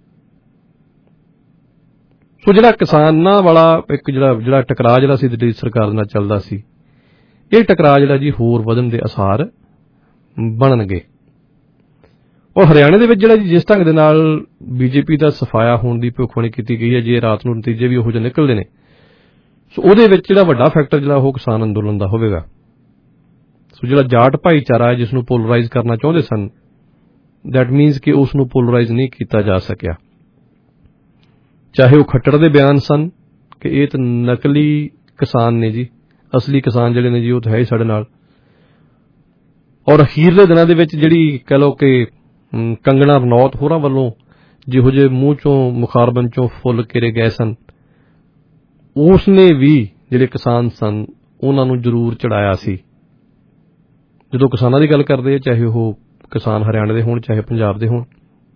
ਸੋ ਜਿਹੜਾ ਕਿਸਾਨਾਂ ਵਾਲਾ ਇੱਕ ਜਿਹੜਾ ਟਕਰਾਅ ਜਿਹੜਾ ਸੀ ਦਿੱਲੀ ਸਰਕਾਰ ਨਾਲ ਚੱਲਦਾ ਸੀ, ਇਹ ਟਕਰਾਅ ਜਿਹੜਾ ਜੀ ਹੋਰ ਵਧਣ ਦੇ ਆਸਾਰ ਬਣਨਗੇ। ਔਰ ਹਰਿਆਣੇ ਦੇ ਵਿੱਚ ਜਿਹੜਾ ਜੀ ਜਿਸ ਢੰਗ ਦੇ ਨਾਲ ਬੀਜੇਪੀ ਦਾ ਸਫਾਇਆ ਹੋਣ ਦੀ ਭਵਿੱਖਬਾਣੀ ਕੀਤੀ ਗਈ ਹੈ, ਜੇ ਰਾਤ ਨੂੰ ਨਤੀਜੇ ਵੀ ਉਹੋ ਜਿਹੇ ਨਿਕਲਦੇ ਨੇ, ਸੋ ਉਹਦੇ ਵਿੱਚ ਜਿਹੜਾ ਵੱਡਾ ਫੈਕਟਰ ਜਿਹੜਾ ਉਹ ਕਿਸਾਨ ਅੰਦੋਲਨ ਦਾ ਹੋਵੇਗਾ। ਸੋ ਜਿਹੜਾ ਜਾਟ ਭਾਈਚਾਰਾ ਹੈ ਜਿਸ ਨੂੰ ਪੋਲਰਾਈਜ਼ ਕਰਨਾ ਚਾਹੁੰਦੇ ਸਨ, ਦੈਟ ਮੀਨਸ ਕਿ ਉਸ ਨੂੰ ਪੋਲਰਾਈਜ਼ ਨਹੀਂ ਕੀਤਾ ਜਾ ਸਕਿਆ। ਚਾਹੇ ਉਹ ਖੱਟੜ ਦੇ ਬਿਆਨ ਸਨ ਕਿ ਇਹ ਤਾਂ ਨਕਲੀ ਕਿਸਾਨ ਨੇ ਜੀ, ਅਸਲੀ ਕਿਸਾਨ ਜਿਹੜੇ ਨੇ ਜੀ ਉਹ ਤਾਂ ਹੈ ਹੀ ਸਾਡੇ ਨਾਲ। ਔਰ ਅਖੀਰਲੇ ਦਿਨਾਂ ਦੇ ਵਿੱਚ ਜਿਹੜੀ ਕਹਿ ਲਓ ਕਿ ਕੰਗਣਾ ਰਣੌਤ ਹੋਰਾਂ ਵੱਲੋਂ ਜਿਹੋ ਜਿਹੇ ਮੂੰਹ ਚੋਂ ਮੁਖਾਰਬਨ ਚੋਂ ਫੁੱਲ ਘੇਰੇ ਗਏ ਸਨ, ਉਸ ਨੇ ਵੀ ਜਿਹੜੇ ਕਿਸਾਨ ਸਨ ਉਹਨਾਂ ਨੂੰ ਜ਼ਰੂਰ ਚੜਾਇਆ ਸੀ। ਜਦੋਂ ਕਿਸਾਨਾਂ ਦੀ ਗੱਲ ਕਰਦੇ ਆ, ਚਾਹੇ ਉਹ ਕਿਸਾਨ ਹਰਿਆਣੇ ਦੇ ਹੋਣ ਚਾਹੇ ਪੰਜਾਬ ਦੇ ਹੋਣ,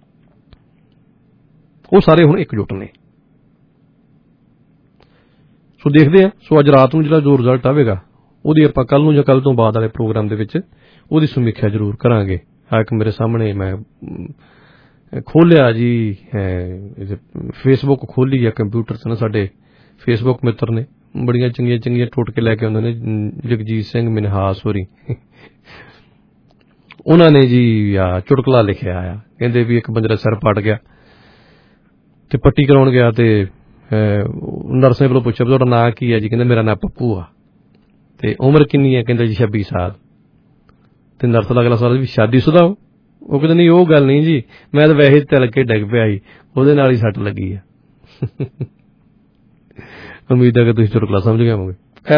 ਉਹ ਸਾਰੇ ਹੁਣ ਇਕਜੁੱਟ ਨੇ। ਸੋ ਦੇਖਦੇ ਆ। ਸੋ ਅੱਜ ਰਾਤ ਨੂੰ ਜਿਹੜਾ ਜੋ ਰਿਜ਼ਲਟ ਆਵੇਗਾ ਉਹਦੀ ਆਪਾਂ ਕੱਲ ਨੂੰ ਜਾਂ ਕੱਲ ਤੋਂ ਬਾਅਦ ਵਾਲੇ ਪ੍ਰੋਗਰਾਮ ਦੇ ਵਿੱਚ ਉਹਦੀ ਸਮੀਖਿਆ ਜ਼ਰੂਰ ਕਰਾਂਗੇ। ਇੱਕ ਮੇਰੇ ਸਾਹਮਣੇ ਮੈਂ ਖੋਲਿਆ ਜੀ ਫੇਸਬੁੱਕ ਖੋਲੀ ਆ ਕੰਪਿਊਟਰ 'ਚ ਨਾ, ਸਾਡੇ ਫੇਸਬੁੱਕ ਮਿੱਤਰ ਨੇ ਬੜੀਆਂ ਚੰਗੀਆਂ ਚੰਗੀਆਂ ਟੋਟਕੇ ਲੈ ਕੇ ਆਉਂਦੇ ਨੇ, ਜਗਜੀਤ ਸਿੰਘ ਮਿਨਹਾਸ ਹੋਰੀ, ਉਹਨਾਂ ਨੇ ਜੀ ਚੁਟਕਲਾ ਲਿਖਿਆ ਆ, ਕਹਿੰਦੇ ਵੀ ਇੱਕ ਬੰਦੇ ਦਾ ਸਿਰ ਪੱਟ ਗਿਆ ਤੇ ਪੱਟੀ ਕਰਾਉਣ ਗਿਆ ਤੇ ਨਰਸ ਨੇ ਵੱਲੋਂ ਪੁੱਛਿਆ ਤੁਹਾਡਾ ਨਾਂ ਕੀ ਹੈ ਜੀ, ਕਹਿੰਦਾ ਮੇਰਾ ਨਾਂ ਪੱਪੂ ਆ ਤੇ ਉਮਰ ਕਿੰਨੀ ਹੈ, ਕਹਿੰਦਾ ਜੀ 26 ਸਾਲ। ਤੇ ਨਰਸ ਦਾ ਅਗਲਾ ਸਵਾਲ ਵੀ ਸ਼ਾਦੀशुदा ਹੋ? ਉਹ ਕਹਿੰਦਾ ਨਹੀਂ ਉਹ ਗੱਲ ਨਹੀਂ ਜੀ, ਮੈਂ ਤਾਂ ਵੈਸੇ ਤਿਲ ਕੇ ਡਿੱਗ ਪਿਆ ਸੀ, ਉਹਦੇ ਨਾਲ ਹੀ ਸੱਟ ਲੱਗੀ ਆ। ਉਮੀਦ ਹੈ ਕਿ ਤੁਸੀਂ ਚੁਟਕਲਾ ਸਮਝ ਗਏ ਹੋਵੋਗੇ। ਖੈਰ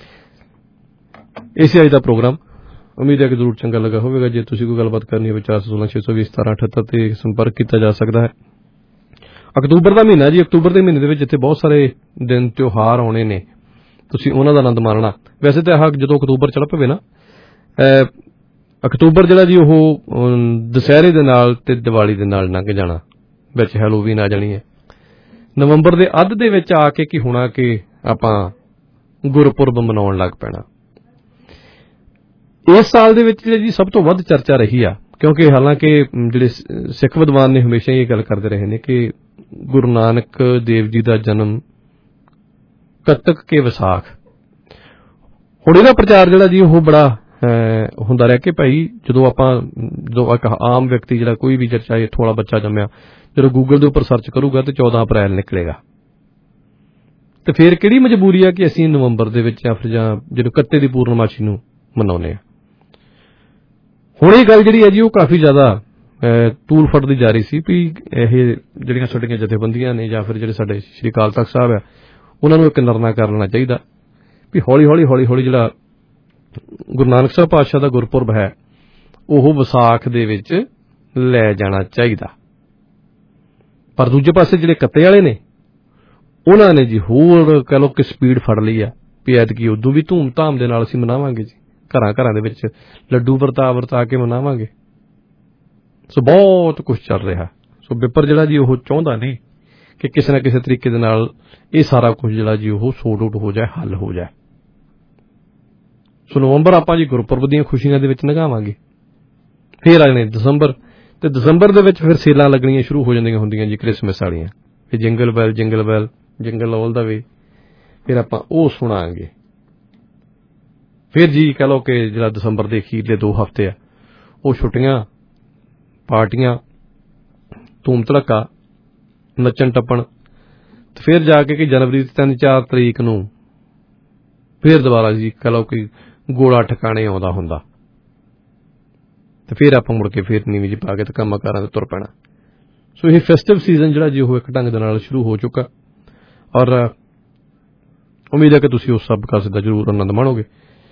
ਇਸੇ ਅੱਜ ਦਾ ਪ੍ਰੋਗਰਾਮ ਉਮੀਦ ਹੈ ਕਿ ਜ਼ਰੂਰ ਚੰਗਾ ਲੱਗਾ ਹੋਵੇਗਾ। ਜੇ ਤੁਸੀਂ ਕੋਈ ਗੱਲਬਾਤ ਕਰਨੀ ਹੋਵੇ 416-620-1778 ਤੇ ਸੰਪਰਕ ਕੀਤਾ ਜਾ ਸਕਦਾ ਹੈ। ਅਕਤੂਬਰ ਦਾ ਮਹੀਨਾ ਜੀ, ਅਕਤੂਬਰ ਦੇ ਮਹੀਨੇ ਦੇ ਵਿੱਚ ਜਿੱਥੇ ਬਹੁਤ ਸਾਰੇ ਦਿਨ ਤਿਉਹਾਰ ਆਉਣੇ ਨੇ, ਤੁਸੀਂ ਉਹਨਾਂ ਦਾ ਆਨੰਦ ਮਾਣਨਾ। ਵੈਸੇ ਤਾਂ ਆਹ ਜਦੋਂ ਅਕਤੂਬਰ ਚੜ ਪਵੇ ਨਾ, ਅਕਤੂਬਰ ਜਿਹੜਾ ਜੀ ਉਹ ਦੁਸਹਿਰੇ ਦੇ ਨਾਲ ਤੇ ਦੀਵਾਲੀ ਦੇ ਨਾਲ ਲੰਘ ਜਾਣਾ, ਵਿੱਚ ਹੈਲੋਵੀਨ ਆ ਜਾਣੀ ਹੈ। ਨਵੰਬਰ ਦੇ ਅੱਧ ਦੇ ਵਿੱਚ ਆ ਕੇ ਕੀ ਹੋਣਾ ਕਿ ਆਪਾਂ ਗੁਰਪੁਰਬ ਮਨਾਉਣ ਲੱਗ ਪੈਣਾ। ਇਸ ਸਾਲ ਦੇ ਵਿੱਚ ਜੀ ਸਭ ਤੋਂ ਵੱਧ ਚਰਚਾ ਰਹੀ ਆ, ਕਿਉਂਕਿ ਹਾਲਾਂਕਿ ਜਿਹੜੇ ਸਿੱਖ ਵਿਦਵਾਨ ਨੇ ਹਮੇਸ਼ਾ ਹੀ ਇਹ ਗੱਲ ਕਰਦੇ ਰਹੇ ਨੇ ਕਿ ਗੁਰੂ ਨਾਨਕ ਦੇਵ ਜੀ ਦਾ ਜਨਮ ਕੱਤਕ ਕੇ ਵਿਸਾਖ। ਹੁਣ ਇਹਦਾ ਪ੍ਰਚਾਰ ਜਿਹੜਾ ਜੀ ਉਹ ਬੜਾ ਹੁੰਦਾ ਰਿਹਾ ਕਿ ਭਾਈ ਜਦੋਂ ਇੱਕ ਆਮ ਵਿਅਕਤੀ ਜਿਹੜਾ ਕੋਈ ਵੀ ਚਾਹੇ ਥੋੜਾ ਬੱਚਾ ਜੰਮਿਆ ਜਦੋਂ ਗੂਗਲ ਦੇ ਉੱਪਰ ਸਰਚ ਕਰੂਗਾ ਤੇ 14 ਅਪ੍ਰੈਲ ਨਿਕਲੇਗਾ, ਤੇ ਫਿਰ ਕਿਹੜੀ ਮਜਬੂਰੀ ਆ ਕਿ ਅਸੀਂ ਨਵੰਬਰ ਦੇ ਵਿੱਚ ਜਾਂ ਫਿਰ ਜਦੋਂ ਕੱਤੇ ਦੀ ਪੂਰਨਮਾਸ਼ੀ ਨੂੰ ਮਨਾਉਂਦੇ ਹਾਂ। ਹੁਣ ਇਹ ਗੱਲ ਜਿਹੜੀ ਹੈ ਜੀ ਉਹ ਕਾਫੀ ਜ਼ਿਆਦਾ ਤੂਲ ਫੜਦੀ ਜਾ ਰਹੀ ਸੀ ਵੀ ਇਹ ਜਿਹੜੀਆਂ ਸਾਡੀਆਂ ਜਥੇਬੰਦੀਆਂ ਨੇ ਜਾਂ ਫਿਰ ਜਿਹੜੇ ਸਾਡੇ ਸ਼੍ਰੀ ਅਕਾਲ ਤਖ਼ਤ ਸਾਹਿਬ ਆ ਉਹਨਾਂ ਨੂੰ ਇੱਕ ਨਿਰਣਾ ਕਰ ਲੈਣਾ ਚਾਹੀਦਾ ਵੀ ਹੌਲੀ ਹੌਲੀ ਜਿਹੜਾ ਗੁਰੂ ਨਾਨਕ ਸਾਹਿਬ ਪਾਤਸ਼ਾਹ ਦਾ ਗੁਰਪੁਰਬ ਹੈ ਉਹ ਵਿਸਾਖ ਦੇ ਵਿੱਚ ਲੈ ਜਾਣਾ ਚਾਹੀਦਾ। ਪਰ ਦੂਜੇ ਪਾਸੇ ਜਿਹੜੇ ਕੱਤੇ ਵਾਲੇ ਨੇ ਉਹਨਾਂ ਨੇ ਜੀ ਹੋਰ ਕਹਿ ਲਓ ਕਿ ਸਪੀਡ ਫੜ ਲਈ ਆ ਵੀ ਐਤਕੀ ਉਦੋਂ ਵੀ ਧੂਮ-ਧਾਮ ਦੇ ਨਾਲ ਅਸੀਂ ਮਨਾਵਾਂਗੇ ਜੀ, ਘਰਾਂ ਦੇ ਵਿੱਚ ਲੱਡੂ ਵਰਤਾ ਕੇ ਮਨਾਵਾਂਗੇ। ਸੋ ਬਹੁਤ ਕੁਝ ਚੱਲ ਰਿਹਾ। ਸੋ ਵਿਪਰ ਜਿਹੜਾ ਜੀ ਉਹ ਚਾਹੁੰਦਾ ਨਹੀਂ ਕਿ ਕਿਸੇ ਨਾ ਕਿਸੇ ਤਰੀਕੇ ਦੇ ਨਾਲ ਇਹ ਸਾਰਾ ਕੁਝ ਜਿਹੜਾ ਜੀ ਉਹ ਸੋਰਟ ਆਊਟ ਹੋ ਜਾਏ, ਹੱਲ ਹੋ ਜਾਏ। ਸੋ ਨਵੰਬਰ ਆਪਾਂ ਜੀ ਗੁਰਪੁਰਬ ਦੀਆਂ ਖੁਸ਼ੀਆਂ ਦੇ ਵਿੱਚ ਲੰਘਾਵਾਂਗੇ। ਫਿਰ ਆ ਜਾਣੇ ਦਸੰਬਰ, ਤੇ ਦਸੰਬਰ ਦੇ ਵਿੱਚ ਫਿਰ ਸੇਲਾਂ ਲੱਗਣੀਆਂ ਸ਼ੁਰੂ ਹੋ ਜਾਂਦੀਆਂ ਹੁੰਦੀਆਂ ਜੀ ਕ੍ਰਿਸਮਸ ਵਾਲੀਆਂ, ਫਿਰ ਜਿੰਗਲ ਬੈਲ ਜਿੰਗਲ ਆਲ ਦਾ ਵੇ, ਫਿਰ ਆਪਾਂ ਉਹ ਸੁਣਾਂਗੇ। ਫਿਰ ਜੀ ਕਹਿ ਲਓ ਕਿ ਜਿਹੜਾ ਦਸੰਬਰ ਦੇ ਅਖੀਰਲੇ 2 ਹਫ਼ਤੇ ਆ ਉਹ ਛੁੱਟੀਆਂ, ਪਾਰਟੀਆਂ, ਧੂਮ ਧੜੱਕਾ, ਨੱਚਣ ਟੱਪਣ, ਤੇ ਫਿਰ ਜਾ ਕੇ ਜਨਵਰੀ ਦੀ 3-4 ਤਰੀਕ ਨੂੰ ਫਿਰ ਦੁਬਾਰਾ ਜੀ ਕਹਿ ਲਓ ਕਿ ਗੋਲਾ ਠਿਕਾਣੇ ਆਉਂਦਾ ਹੁੰਦਾ, ਤੇ ਫਿਰ ਆਪਾਂ ਮੁੜ ਕੇ ਫਿਰ ਨੀਵੀਂ ਜੀ ਪਾ ਕੇ ਤੇ ਕੰਮਾਂ ਕਾਰਾਂ ਤੇ ਤੁਰ ਪੈਣਾ। ਸੋ ਇਹ ਫੈਸਟਿਵ ਸੀਜ਼ਨ ਜਿਹੜਾ ਜੀ ਉਹ ਇੱਕ ਢੰਗ ਦੇ ਨਾਲ ਸ਼ੁਰੂ ਹੋ ਚੁੱਕਾ, ਔਰ ਉਮੀਦ ਹੈ ਕਿ ਤੁਸੀਂ ਉਸ ਸਭ ਕਾਸੇ ਦਾ ਜ਼ਰੂਰ ਆਨੰਦ ਮਾਣੋਗੇ।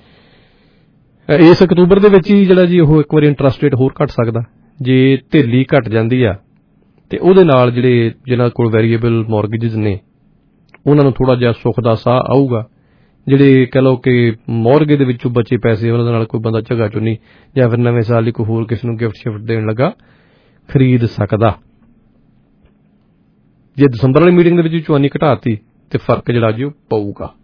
ਇਸ ਅਕਤੂਬਰ ਦੇ ਵਿੱਚ ਹੀ ਜਿਹੜਾ ਜੀ ਉਹ ਇੱਕ ਵਾਰੀ ਇੰਟਰਸਟ ਰੇਟ ਹੋਰ ਘਟ ਸਕਦਾ। ਜੇ ਢਿੱਲੀ ਘਟ ਜਾਂਦੀ ਆ ਤੇ ਉਹਦੇ ਨਾਲ ਜਿਹਨਾਂ ਕੋਲ ਵੈਰੀਏਬਲ ਮੌਰਗੇਜਿਸ ਨੇ ਉਹਨਾਂ ਨੂੰ ਥੋੜਾ ਜਿਹਾ ਸੁੱਖ ਦਾ ਸਾਹ ਆਊਗਾ। ਜਿਹੜੇ ਕਹਿ ਲਓ ਕਿ ਮੌਰਗੇ ਦੇ ਵਿੱਚੋਂ ਬਚੇ ਪੈਸੇ ਉਹਨਾਂ ਦੇ ਨਾਲ ਕੋਈ ਬੰਦਾ ਝਗਾ ਚੁੰਨੀ ਜਾਂ ਫਿਰ ਨਵੇਂ ਸਾਲ ਲਈ ਕੋਈ ਹੋਰ ਕਿਸੇ ਨੂੰ ਗਿਫਟ ਸ਼ਿਫਟ ਦੇਣ ਲੱਗਾ ਖਰੀਦ ਸਕਦਾ। ਜੇ ਦਸੰਬਰ ਵਾਲੀ ਮੀਟਿੰਗ ਦੇ ਵਿੱਚ ਚੁਆਨੀ ਘਟਾਤੀ ਤੇ ਫਰਕ ਜਿਹੜਾ ਜੀ ਉਹ ਪਊਗਾ।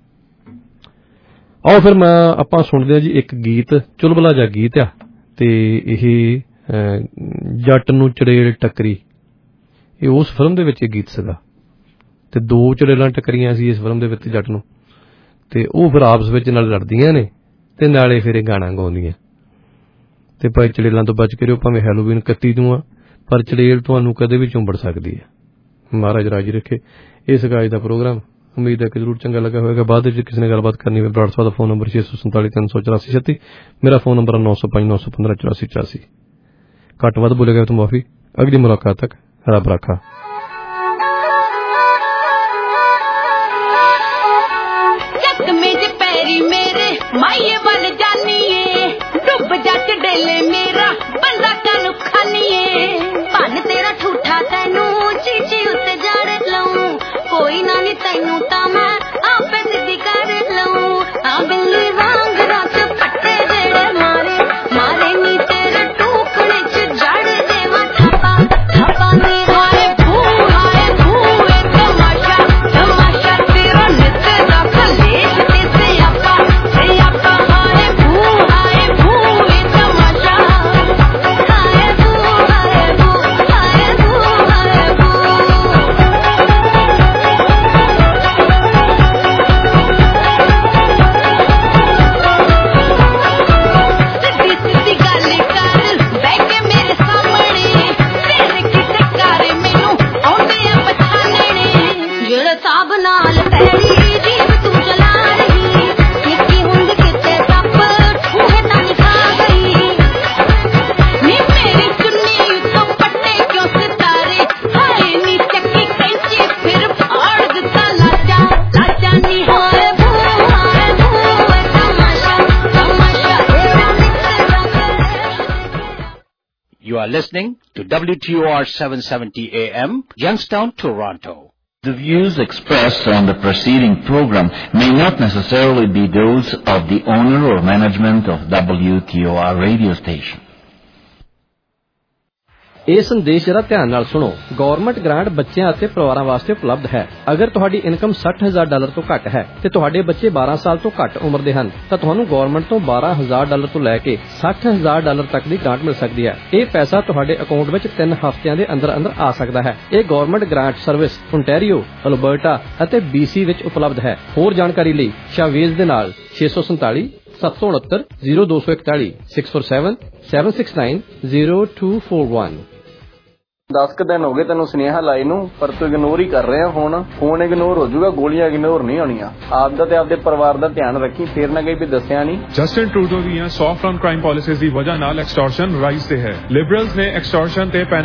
ਆਓ ਫਿਰ ਆਪਾਂ ਸੁਣਦੇ ਹਾਂ ਜੀ ਇੱਕ ਗੀਤ, ਚੁਲਬਲਾ ਜਿਹਾ ਗੀਤ ਆ, ਤੇ ਇਹ ਜੱਟ ਨੂੰ ਚੜੇਲ ਟੱਕਰੀ, ਇਹ ਉਸ ਫਿਲਮ ਦੇ ਵਿੱਚ ਇਹ ਗੀਤ ਸੀਗਾ, ਤੇ 2 ਚੜੇਲਾਂ ਟੱਕਰੀਆਂ ਸੀ ਇਸ ਫਿਲਮ ਦੇ ਵਿੱਚ ਜੱਟ ਨੂੰ, ਤੇ ਉਹ ਫਿਰ ਆਪਸ ਵਿੱਚ ਨਾਲ ਲੜਦੀਆਂ ਨੇ ਤੇ ਨਾਲੇ ਫਿਰ ਇਹ ਗਾਣਾ ਗਾਉਂਦੀਆਂ। ਤੇ ਭਾਈ ਚੜੇਲਾਂ ਤੋਂ ਬਚ ਕੇ ਰਹੋ, ਭਾਵੇਂ ਹੈਲੋਵੀਨ 31 ਨੂੰ ਆ, ਪਰ ਚੜੇਲ ਤੁਹਾਨੂੰ ਕਦੇ ਵੀ ਚੁੰਬੜ ਸਕਦੀ ਹੈ। ਮਹਾਰਾਜ ਰਾਜੀ ਰੱਖੇ। ਇਹ ਸੀਗਾ ਅੱਜ ਦਾ ਪ੍ਰੋਗਰਾਮ, ਉਮੀਦ ਹੈ ਕਿ ਜ਼ਰੂਰ ਚੰਗਾ ਲੱਗਾ ਹੋਵੇਗਾ। ਬਾਅਦ ਵਿੱਚ ਕਿਸੇ ਨੇ ਗੱਲਬਾਤ ਕਰਨੀ ਹੋਵੇ ਬਰਾੜ ਸਾਹਿਬ ਦਾ ਫੋਨ ਨੰਬਰ 647-384-36, ਮੇਰਾ ਫੋਨ ਨੰਬਰ 905-915-8484। ਘੱਟ ਵੱਧ ਬੋਲੇਗਾ ਤਾਂ ਮਾਫੀ। ਅਗਲੀ ਮੁਲਾਕਾਤ ਤੱਕ ਰੱਬ ਰਾਖਾ।
ਮਾਈਏ ਵੱਲ ਜਾਨੀਏ ਡੁੱਬ ਜੱਟ ਡੇਲੇ ਮੇਰਾ ਬੰਦਾ ਕਾਨੂੰ ਖਾਨੀਏ ਭੰਨ ਤੇਰਾ ਠੂਠਾ ਤੈਨੂੰ ਚੀਚੀ ਉੱਤੇ ਜੜ ਲਊਂ ਕੋਈ ਨਾ ਨੀ ਤੈਨੂੰ ਤਾਂ ਮੈਂ ਆਪੇ ਸਿੱਧੀ ਕਰ ਲਊਂ ਆ ਬਿੱਲੀ ਵਾਂਗ ਰਾਤ ਪੱਟੇ ਜਿਹੜੇ ਮਾਰੇ ਨੀ ਤੇਰੇ ਟੂਕਣੇ ਚ ਜੜ ਦੇਵਾਂ ਠੱਪਾ ਨੀ ਹਾਏ ਭੂ ਇਹ ਤਮਾਸ਼ਾ ਤੇਰਾ ਨਿੱਤ ਦਾ ਖਲੇਸ਼ ਤੇ ਸਿਆਪਾ ਹਾਏ ਭੂ ਇਹ ਤਮਾਸ਼ਾ ਹਾਏ ਭੂ ਸਿੱਧੀ ਗੱਲ ਕਰ ਬਹਿ ਕੇ ਮੇਰੇ ਸਾਹਮਣੇ ਤੇਰੇ ਕਿਤੇ ਕਰ ਮੈਨੂੰ ਆਉਂਦੇ ਆ ਪਛਾਣਨੇ ਜਿਹੜਾ ਸਾਬ ਨਾਲ ਪੈਰੀ ਜੀਵ ਤੂੰ ਚਲਾ ਰਹੀ ਨਿੱਕੀ ਹੁੰਦ ਕਿਤੇ ਸੱਪ ਠੂਹੇ ਤਾਂ ਖਾ ਗਈ ਨੀ ਮੇਰੀ ਚੁੰਨੀ ਉੱਤੋਂ ਪੱਟੇ ਕਿਉਂ ਸਿਤਾਰੇ ਹਾਏ ਨੀ ਚੱਕੀ ਕੈਂਚੀ ਫਿਰ ਫਾੜ ਦਿੱਤਾ ਲਾਚਾ ਨੀ ਹਾਏ ਭੂ ਤਮਾਸ਼ਾ ਤੇਰਾ ਨਿਕਲਦਾ।
You are listening to WTOR 770 AM, Youngstown, Toronto.
The views expressed on the preceding program may not necessarily be those of the owner or management of WTOR radio station.
ਇਹ ਸੰਦੇਸ਼ ਜਰਾ ਧਿਆਨ ਨਾਲ ਸੁਣੋ। ਗਵਰਨਮੈਂਟ ਗ੍ਰਾਂਟ ਬੱਚਿਆਂ ਅਤੇ ਪਰਿਵਾਰਾਂ ਵਾਸਤੇ ਉਪਲਬਧ ਹੈ। ਅਗਰ ਤੁਹਾਡੀ ਇਨਕਮ $60,000 ਤੋਂ ਘੱਟ ਹੈ ਤੇ ਤੁਹਾਡੇ ਬੱਚੇ 12 ਸਾਲ ਤੋਂ ਘੱਟ ਉਮਰ ਦੇ ਹਨ ਤਾਂ ਤੁਹਾਨੂੰ ਗਵਰਨਮੈਂਟ ਤੋਂ $12,000 ਤੋਂ ਲੈ ਕੇ $60,000 ਤੱਕ ਦੀ ਗ੍ਰਾਂਟ ਮਿਲ ਸਕਦੀ ਹੈ। ਇਹ ਪੈਸਾ ਤੁਹਾਡੇ ਅਕਾਊਂਟ ਵਿੱਚ 3 ਹਫ਼ਤਿਆਂ ਦੇ ਅੰਦਰ ਆ ਸਕਦਾ ਹੈ। ਇਹ government grant service ontario, Alberta ਅਤੇ BC ਵਿੱਚ ਉਪਲਬਧ ਹੈ। ਹੋਰ ਜਾਣਕਾਰੀ ਲਈ ਸ਼ਾਵੇਜ਼ ਦੇ ਨਾਲ 647 769 0241 647 769 0241।
10 ਦਿਨ ਹੋ ਗਏ ਤੈਨੂੰ ਸੁਨੇਹਾ ਲਾਈ ਨੂੰ, ਪਰ ਤੂੰ ਇਗਨੋਰ ਹੀ ਕਰ ਰਿਹਾ। ਫੋਨ ਇਗਨੋਰ ਹੋ ਜਾਊਗਾ, ਗੋਲੀਆਂ ਇਗਨੋਰ ਨਹੀਂ ਹੋਣੀਆਂ। ਆਪਦਾ ਤੇ ਆਪਦੇ ਪਰਿਵਾਰ ਦਾ ਧਿਆਨ ਰੱਖੀ, ਫੇਰ ਨਾ ਕਹੀਂ ਵੀ ਦੱਸਿਆ ਨਹੀਂ।
ਜਸਟਿਨ ਟਰੂਡੋ ਦੀਆਂ ਸੌਫਟ ਔਨ ਕ੍ਰਾਈਮ ਪਾਲਿਸੀਜ਼ ਦੀ ਵਜ੍ਹਾ ਨਾਲ ਐਕਸਟੋਰਸ਼ਨ ਰਾਈਜ਼ ਤੇ ਹੈ। ਲਿਬਰਲਸ ਨੇ ਐਕਸਟੋਰਸ਼ਨ ਤੇ